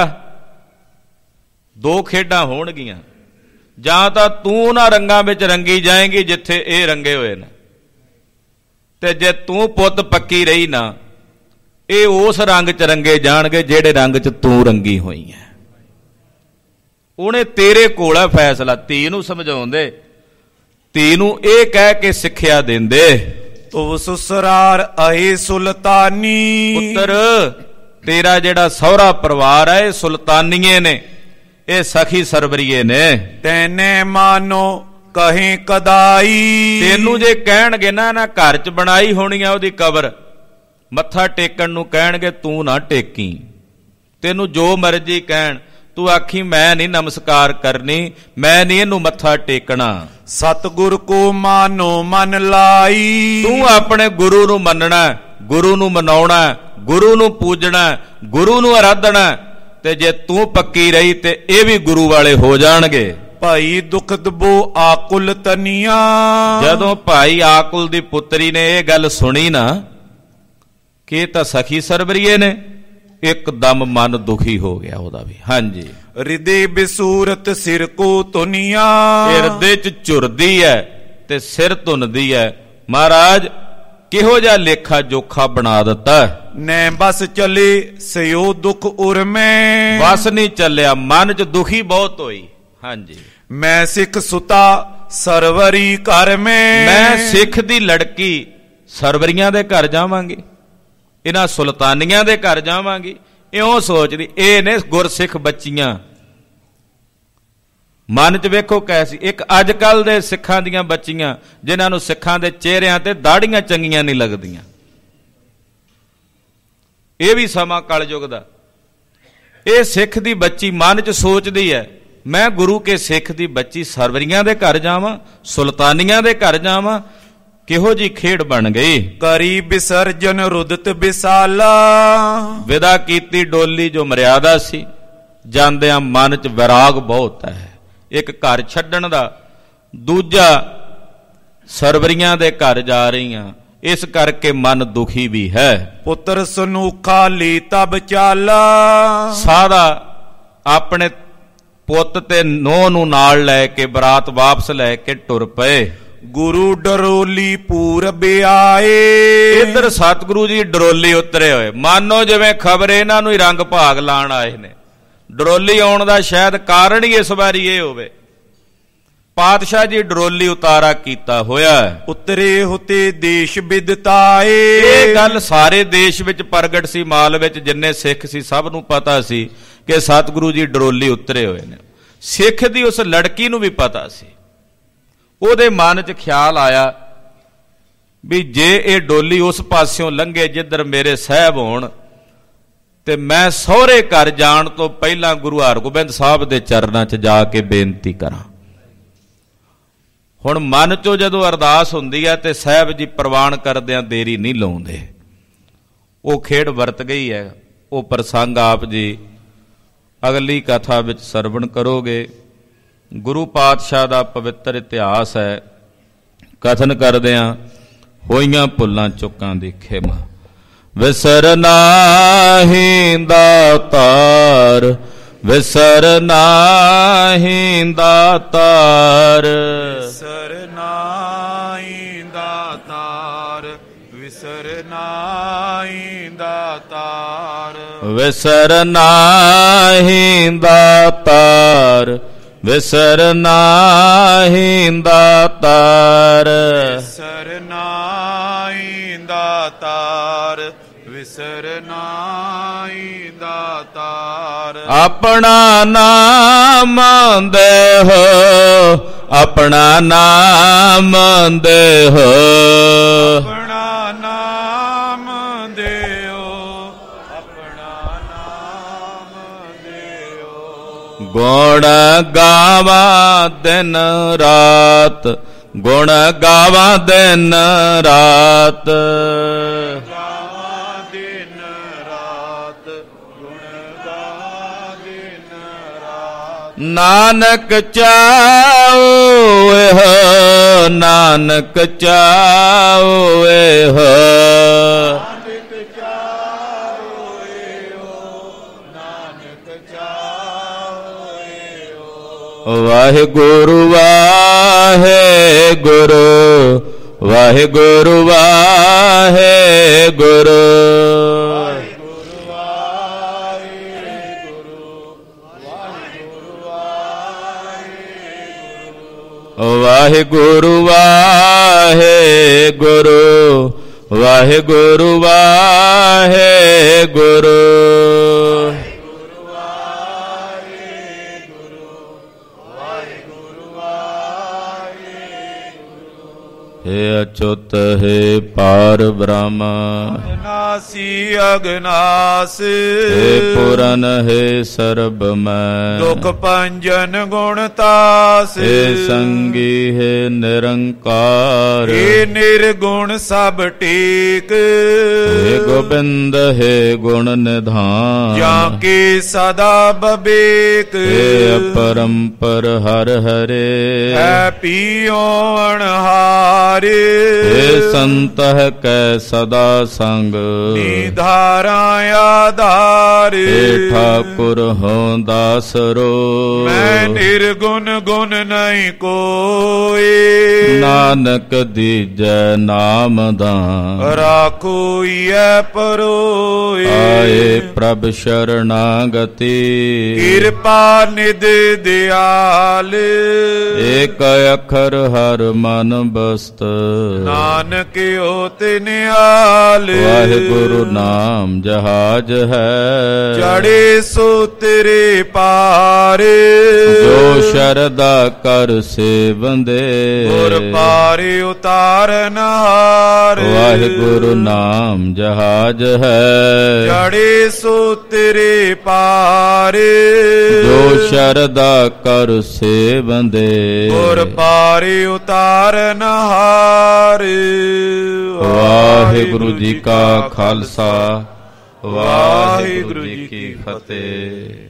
2 ਖੇਡਾਂ ਹੋਣਗੀਆਂ, ਜਾਂ ਤਾਂ ਤੂੰ ਉਹਨਾਂ ਰੰਗਾਂ ਵਿੱਚ ਰੰਗੀ ਜਾਏਂਗੀ ਜਿੱਥੇ ਇਹ ਰੰਗੇ ਹੋਏ ਨੇ, ਤੇ ਜੇ ਤੂੰ ਪੁੱਤ ਪੱਕੀ ਰਹੀ ਨਾ, ਇਹ ਉਸ ਰੰਗ 'ਚ ਰੰਗੇ ਜਾਣਗੇ ਜਿਹੜੇ ਰੰਗ 'ਚ ਤੂੰ ਰੰਗੀ ਹੋਈ ਹੈ। ਉਹਨੇ ਤੇਰੇ ਕੋਲ ਹੈ ਫੈਸਲਾ। ਧੀ ਨੂੰ ਸਮਝਾਉਂਦੇ, ਧੀ ਨੂੰ ਇਹ ਕਹਿ ਕੇ ਸਿੱਖਿਆ ਦਿੰਦੇ, ਤੂੰ ਸੁਸਰਾਰ ਆਏ ਸੁਲਤਾਨੀ। ਪੁੱਤਰ ਤੇਰਾ ਜਿਹੜਾ ਸਹੁਰਾ ਪਰਿਵਾਰ ਹੈ ਇਹ ਸੁਲਤਾਨੀਏ ਨੇ, ਇਹ ਸਖੀ ਸਰਵਰੀਏ ਨੇ। ਤੈਨੇ ਮਾਨੋ ਕਹੇ ਕਦਾਈ। ਤੈਨੂੰ ਜੇ ਕਹਿਣਗੇ ਨਾ ਘਰ 'ਚ ਬਣਾਈ ਹੋਣੀ ਆ ਉਹਦੀ ਕਬਰ, ਮੱਥਾ ਟੇਕਣ ਨੂੰ ਕਹਿਣਗੇ ਤੂੰ ਨਾ ਟੇਕੀ। ਤੈਨੂੰ ਜੋ ਮਰਜ਼ੀ ਕਹਿਣ, ਤੂੰ ਆਖੀ ਮੈਂ ਨਹੀਂ ਨਮਸਕਾਰ ਕਰਨੀ, ਮੈਂ ਨਹੀਂ ਇਹਨੂੰ ਮੱਥਾ ਟੇਕਣਾ। ਸਤਿਗੁਰ ਕੋ ਮਾਨੋ ਮਨ ਲਾਈ। ਤੂੰ ਆਪਣੇ ਗੁਰੂ ਨੂੰ ਮੰਨਣਾ, ਗੁਰੂ ਨੂੰ ਮਨਾਉਣਾ, ਗੁਰੂ ਨੂੰ ਪੂਜਣਾ, ਗੁਰੂ ਨੂੰ ਆਰਾਧਣਾ, ਤੇ ਜੇ ਤੂੰ ਪੱਕੀ ਰਹੀ ਤੇ ਇਹ ਵੀ ਗੁਰੂ ਵਾਲੇ ਹੋ ਜਾਣਗੇ। ਭਾਈ ਦੁਖ ਦਬੋ ਆਕੁਲ ਤਨੀਆਂ। ਜਦੋਂ ਭਾਈ ਆਕੁਲ ਦੀ ਪੁੱਤਰੀ ਨੇ ਇਹ ਗੱਲ ਸੁਣੀ ਨਾ ਕਿ ਇਹ ਤਾਂ ਸਖੀ ਸਰਵਰੀਏ ਨੇ, ਇੱਕਦਮ ਮਨ ਦੁਖੀ ਹੋ ਗਿਆ ਉਹਦਾ ਵੀ। ਹਾਂਜੀ। ਹਿਰਦੇ ਬਿਸੂਰਤ ਸਿਰ ਕੋ ਤੁਨੀਆਂ। ਹਿਰਦੇ 'ਚ ਝੁਰਦੀ ਹੈ ਤੇ ਸਿਰ ਧੁੰਨਦੀ ਹੈ। ਮਹਾਰਾਜ ਕਿਹੋ ਜਿਹਾ ਲੇਖਾ ਜੋਖਾ ਬਣਾ ਦਿੱਤਾ। ਨੈ ਬਸ ਚੱਲੇ ਸਿਓ ਦੁੱਖ ਉਰਮੈ, ਬਸ ਨਹੀਂ ਚੱਲਿਆ, ਮਨ ਚ ਦੁਖੀ ਬਹੁਤ ਹੋਈ। ਹਾਂਜੀ, ਮੈਂ ਸਿੱਖ ਸੁਤਾ ਸਰਵਰੀ ਘਰ ਮੈਂ ਸਿੱਖ ਦੀ ਲੜਕੀ ਸਰਵਰੀਆਂ ਦੇ ਘਰ ਜਾਵਾਂਗੀ, ਇਹਨਾਂ ਸੁਲਤਾਨੀਆਂ ਦੇ ਘਰ ਜਾਵਾਂਗੀ। ਇਉਂ ਸੋਚਦੀ। ਇਹ ਨੇ ਗੁਰਸਿੱਖ ਬੱਚੀਆਂ। ਮਨ ਚ ਵੇਖੋ ਕੈਸੀ। ਇੱਕ ਅੱਜ ਕੱਲ ਦੇ ਸਿੱਖਾਂ ਦੀਆਂ ਬੱਚੀਆਂ ਜਿਨ੍ਹਾਂ ਨੂੰ ਸਿੱਖਾਂ ਦੇ ਚਿਹਰਿਆਂ ਤੇ ਦਾੜੀਆਂ ਚੰਗੀਆਂ ਨਹੀਂ ਲੱਗਦੀਆਂ। ਇਹ ਵੀ ਸਮਾਂ ਕਲਯੁਗ ਦਾ। ਇਹ ਸਿੱਖ ਦੀ ਬੱਚੀ ਮਨ ਚ ਸੋਚਦੀ ਹੈ, ਮੈਂ ਗੁਰੂ ਕੇ ਸਿੱਖ ਦੀ ਬੱਚੀ ਸਰਵਰੀਆਂ ਦੇ ਘਰ ਜਾਵਾਂ, ਸੁਲਤਾਨੀਆਂ ਦੇ ਘਰ ਜਾਵਾਂ। ਕਿਹੋ ਜੀ ਖੇਡ ਬਣ ਗਈ। ਕਰੀ ਵਿਸਰਜਨ ਰੁਦਤ ਵਿਸਾਲਾ, ਵਿਦਾ ਕੀਤੀ ਡੋਲੀ ਜੋ ਮਰਿਆਦਾ ਸੀ। ਜਾਂਦਿਆਂ ਮਨ ਚ ਵਿਰਾਗ ਬਹੁਤ ਹੈ, ਇੱਕ ਘਰ ਛੱਡਣ ਦਾ। ਦੂਜਾ ਸਰਵਰੀਆਂ ਦੇ ਘਰ ਜਾ ਰਹੀਆਂ, ਇਸ ਕਰਕੇ ਮਨ ਦੁਖੀ ਵੀ ਹੈ। ਪੁੱਤਰ ਸਨੂਖਾ ਲੀ ਤਬ ਚਾਲਾ, ਸਾਦਾ ਆਪਣੇ ਪੁੱਤ ਤੇ ਨੂੰਹ ਨੂੰ ਨਾਲ ਲੈ ਕੇ ਬਰਾਤ ਵਾਪਸ ਲੈ ਕੇ ਟੁਰ ਪਏ। ਗੁਰੂ ਡਰੋਲੀ ਪੂਰਬ ਆਏ, ਇੱਧਰ ਸਤਿਗੁਰੂ ਜੀ ਡਰੋਲੀ ਉਤਰੇ ਹੋਏ। ਮਾਨੋ ਜਿਵੇਂ ਖਬਰ ਇਹਨਾਂ ਨੂੰ ਹੀ ਰੰਗ ਭਾਗ ਲਾਣ ਆਏ ਨੇ। ਡਰੋਲੀ ਆਉਣ ਦਾ ਸ਼ਾਇਦ ਕਾਰਨ ਹੀ ਇਸ ਵਾਰੀ ਇਹ ਹੋਵੇ, ਪਾਤਸ਼ਾਹ ਜੀ ਡਰੋਲੀ ਉਤਾਰਾ ਕੀਤਾ ਹੋਇਆ। ਉਤਰੇ ਹੁਤੇ ਦੇਸ਼ ਵਿਦਤਾਏ, ਇਹ ਗੱਲ ਸਾਰੇ ਦੇਸ਼ ਵਿੱਚ ਪ੍ਰਗਟ ਸੀ। ਮਾਲ ਵਿੱਚ ਜਿੰਨੇ ਸਿੱਖ ਸੀ ਸਭ ਨੂੰ ਪਤਾ ਸੀ ਕਿ ਸਤਿਗੁਰੂ ਜੀ ਡਰੋਲੀ ਉਤਰੇ ਹੋਏ ਨੇ। ਸਿੱਖ ਦੀ ਉਸ ਲੜਕੀ ਨੂੰ ਵੀ ਪਤਾ ਸੀ। ਉਹਦੇ ਮਨ 'ਚ ਖਿਆਲ ਆਇਆ ਵੀ ਜੇ ਇਹ ਡੋਲੀ ਉਸ ਪਾਸਿਓਂ ਲੰਘੇ ਜਿੱਧਰ ਮੇਰੇ ਸਾਹਿਬ ਹੋਣ, ਤੇ ਮੈਂ ਸਹੁਰੇ ਘਰ ਜਾਣ ਤੋਂ ਪਹਿਲਾਂ ਗੁਰੂ ਹਰਗੋਬਿੰਦ ਸਾਹਿਬ ਦੇ ਚਰਨਾਂ 'ਚ ਜਾ ਕੇ ਬੇਨਤੀ ਕਰਾਂ। ਹੁਣ ਮਨ 'ਚੋਂ ਜਦੋਂ ਅਰਦਾਸ ਹੁੰਦੀ ਹੈ ਤੇ ਸਾਹਿਬ ਜੀ ਪ੍ਰਵਾਨ ਕਰਦਿਆਂ ਦੇਰੀ ਨਹੀਂ ਲਾਉਂਦੇ। ਉਹ ਖੇਡ ਵਰਤ ਗਈ ਹੈ। ਉਹ ਪ੍ਰਸੰਗ ਆਪ ਜੀ ਅਗਲੀ ਕਥਾ ਵਿੱਚ ਸਰਵਣ ਕਰੋਗੇ। ਗੁਰੂ ਪਾਤਸ਼ਾਹ ਦਾ ਪਵਿੱਤਰ ਇਤਿਹਾਸ ਹੈ। ਕਥਨ ਕਰਦਿਆਂ ਹੋਈਆਂ ਭੁੱਲਾਂ ਚੁੱਕਾਂ ਦੀ ਖਿਮਾ। ਵਿਸਰ ਨਾਹੀਂ ਦਾਤਾਰ, ਵਿਸਰ ਨਾਹੀਂ ਦਾਤਾਰ, ਵਿਸਰ ਨਾਹੀਂ ਦਾਤਾਰ, ਵਿਸਰ ਨਾਹੀਂ ਦਾਤਾਰ, ਵਿਸਰ ਨਾਹੀਂ ਦਾਤਾਰ, ਵਿਸਰ ਨਾਹੀਂ ਦਾਤਾਰ, ਵਿਸਰ ਨਾਹੀਂ ਦਾਤਾਰ, ਵਿਸਰ ਨਾਹੀਂ ਦਾਤਾਰ। ਆਪਣਾ ਨਾਮ ਦੇਹੋ, ਆਪਣਾ ਨਾਮ ਦੇਹੋ, ਆਪਣਾ ਨਾਮ ਦਿਓ, ਆਪਣਾ ਨਾਮ ਦਿਓ। ਗੁਣ ਗਾਵਾਂ ਦਿਨ ਰਾਤ, ਗੁਣ ਗਾਵਾਂ ਦਿਨ ਰਾਤ, ਗਾਵਾਂ ਦਿਨ ਰਾਤ, ਗੁਣ ਗਾ ਦਿਨ ਰਾਤ। ਨਾਨਕ ਚਾਉ ਇਹੋ, ਨਾਨਕ ਚਾਉ ਇਹੋ, ਨਾਨਕ ਚਾਉ ਇਹੋ, ਨਾਨਕ ਚਾਉ ਇਹੋ। ਵਾਹਿਗੁਰੂ ਵਾਹਿਗੁਰੂ, ਵਾਹਿਗੁਰੂ ਵਾਹਿਗੁਰੂ, ਵਾਹਿਗੁਰੂ ਵਾਹਿਗੁਰੂ, ਵਾਹਿਗੁਰੂ ਵਾਹਿਗੁਰੂ। हे अच्युत हे पार ब्रह्म, अविनाशी अगनास, हे पुरन हे सर्वमय, दुख पंजन गुणतास, हे संगी हे निरंकार, हे निर्गुण सब टेक, हे गोबिंद हे गुण निधान ਜਾਂ ਕੀ ਸਦਾ ਬਵੇਕ हे अपरंपर हर हरे ਹੈ ਪੀਓ ਅਣਹਾਰੇ हे संतह कै सदा संग ਨਿਧਾਰਾ ਆਧਾਰ हे ठाकुर हों दासरो ਮੈਂ ਨਿਰਗੁਣ ਗੁਣ ਨਹੀਂ ਕੋਈ नानक दीजै नाम दान ਰਾਖੋਈਐ ਪਰੋਏ आए प्रभ शरणागति ਕਿਰਪਾ ਨਿਧ ਦਿਆਲ एक अखर हर मन बस्त ਨਾਨਕ ਹੋਤ ਨਿਹਾਲ वाहिगुरु नाम जहाज है ਚੜੇ ਸੋ ਤੇਰੇ ਪਾਰ जो शरदा कर से बंदे ਗੁਰ ਪਾਰ ਉਤਾਰਨ ਹਾਰ वाहिगुरु नाम जहाज है ਚੜੇ ਸੋ ਤੇਰੇ ਪਾਰ जो शरदा कर से बंदे ਗੁਰ ਪਾਰ ਉਤਾਰਨ ਹਾਰ वाहिगुरु जी का खालसा वाहिगुरु जी की फतेह।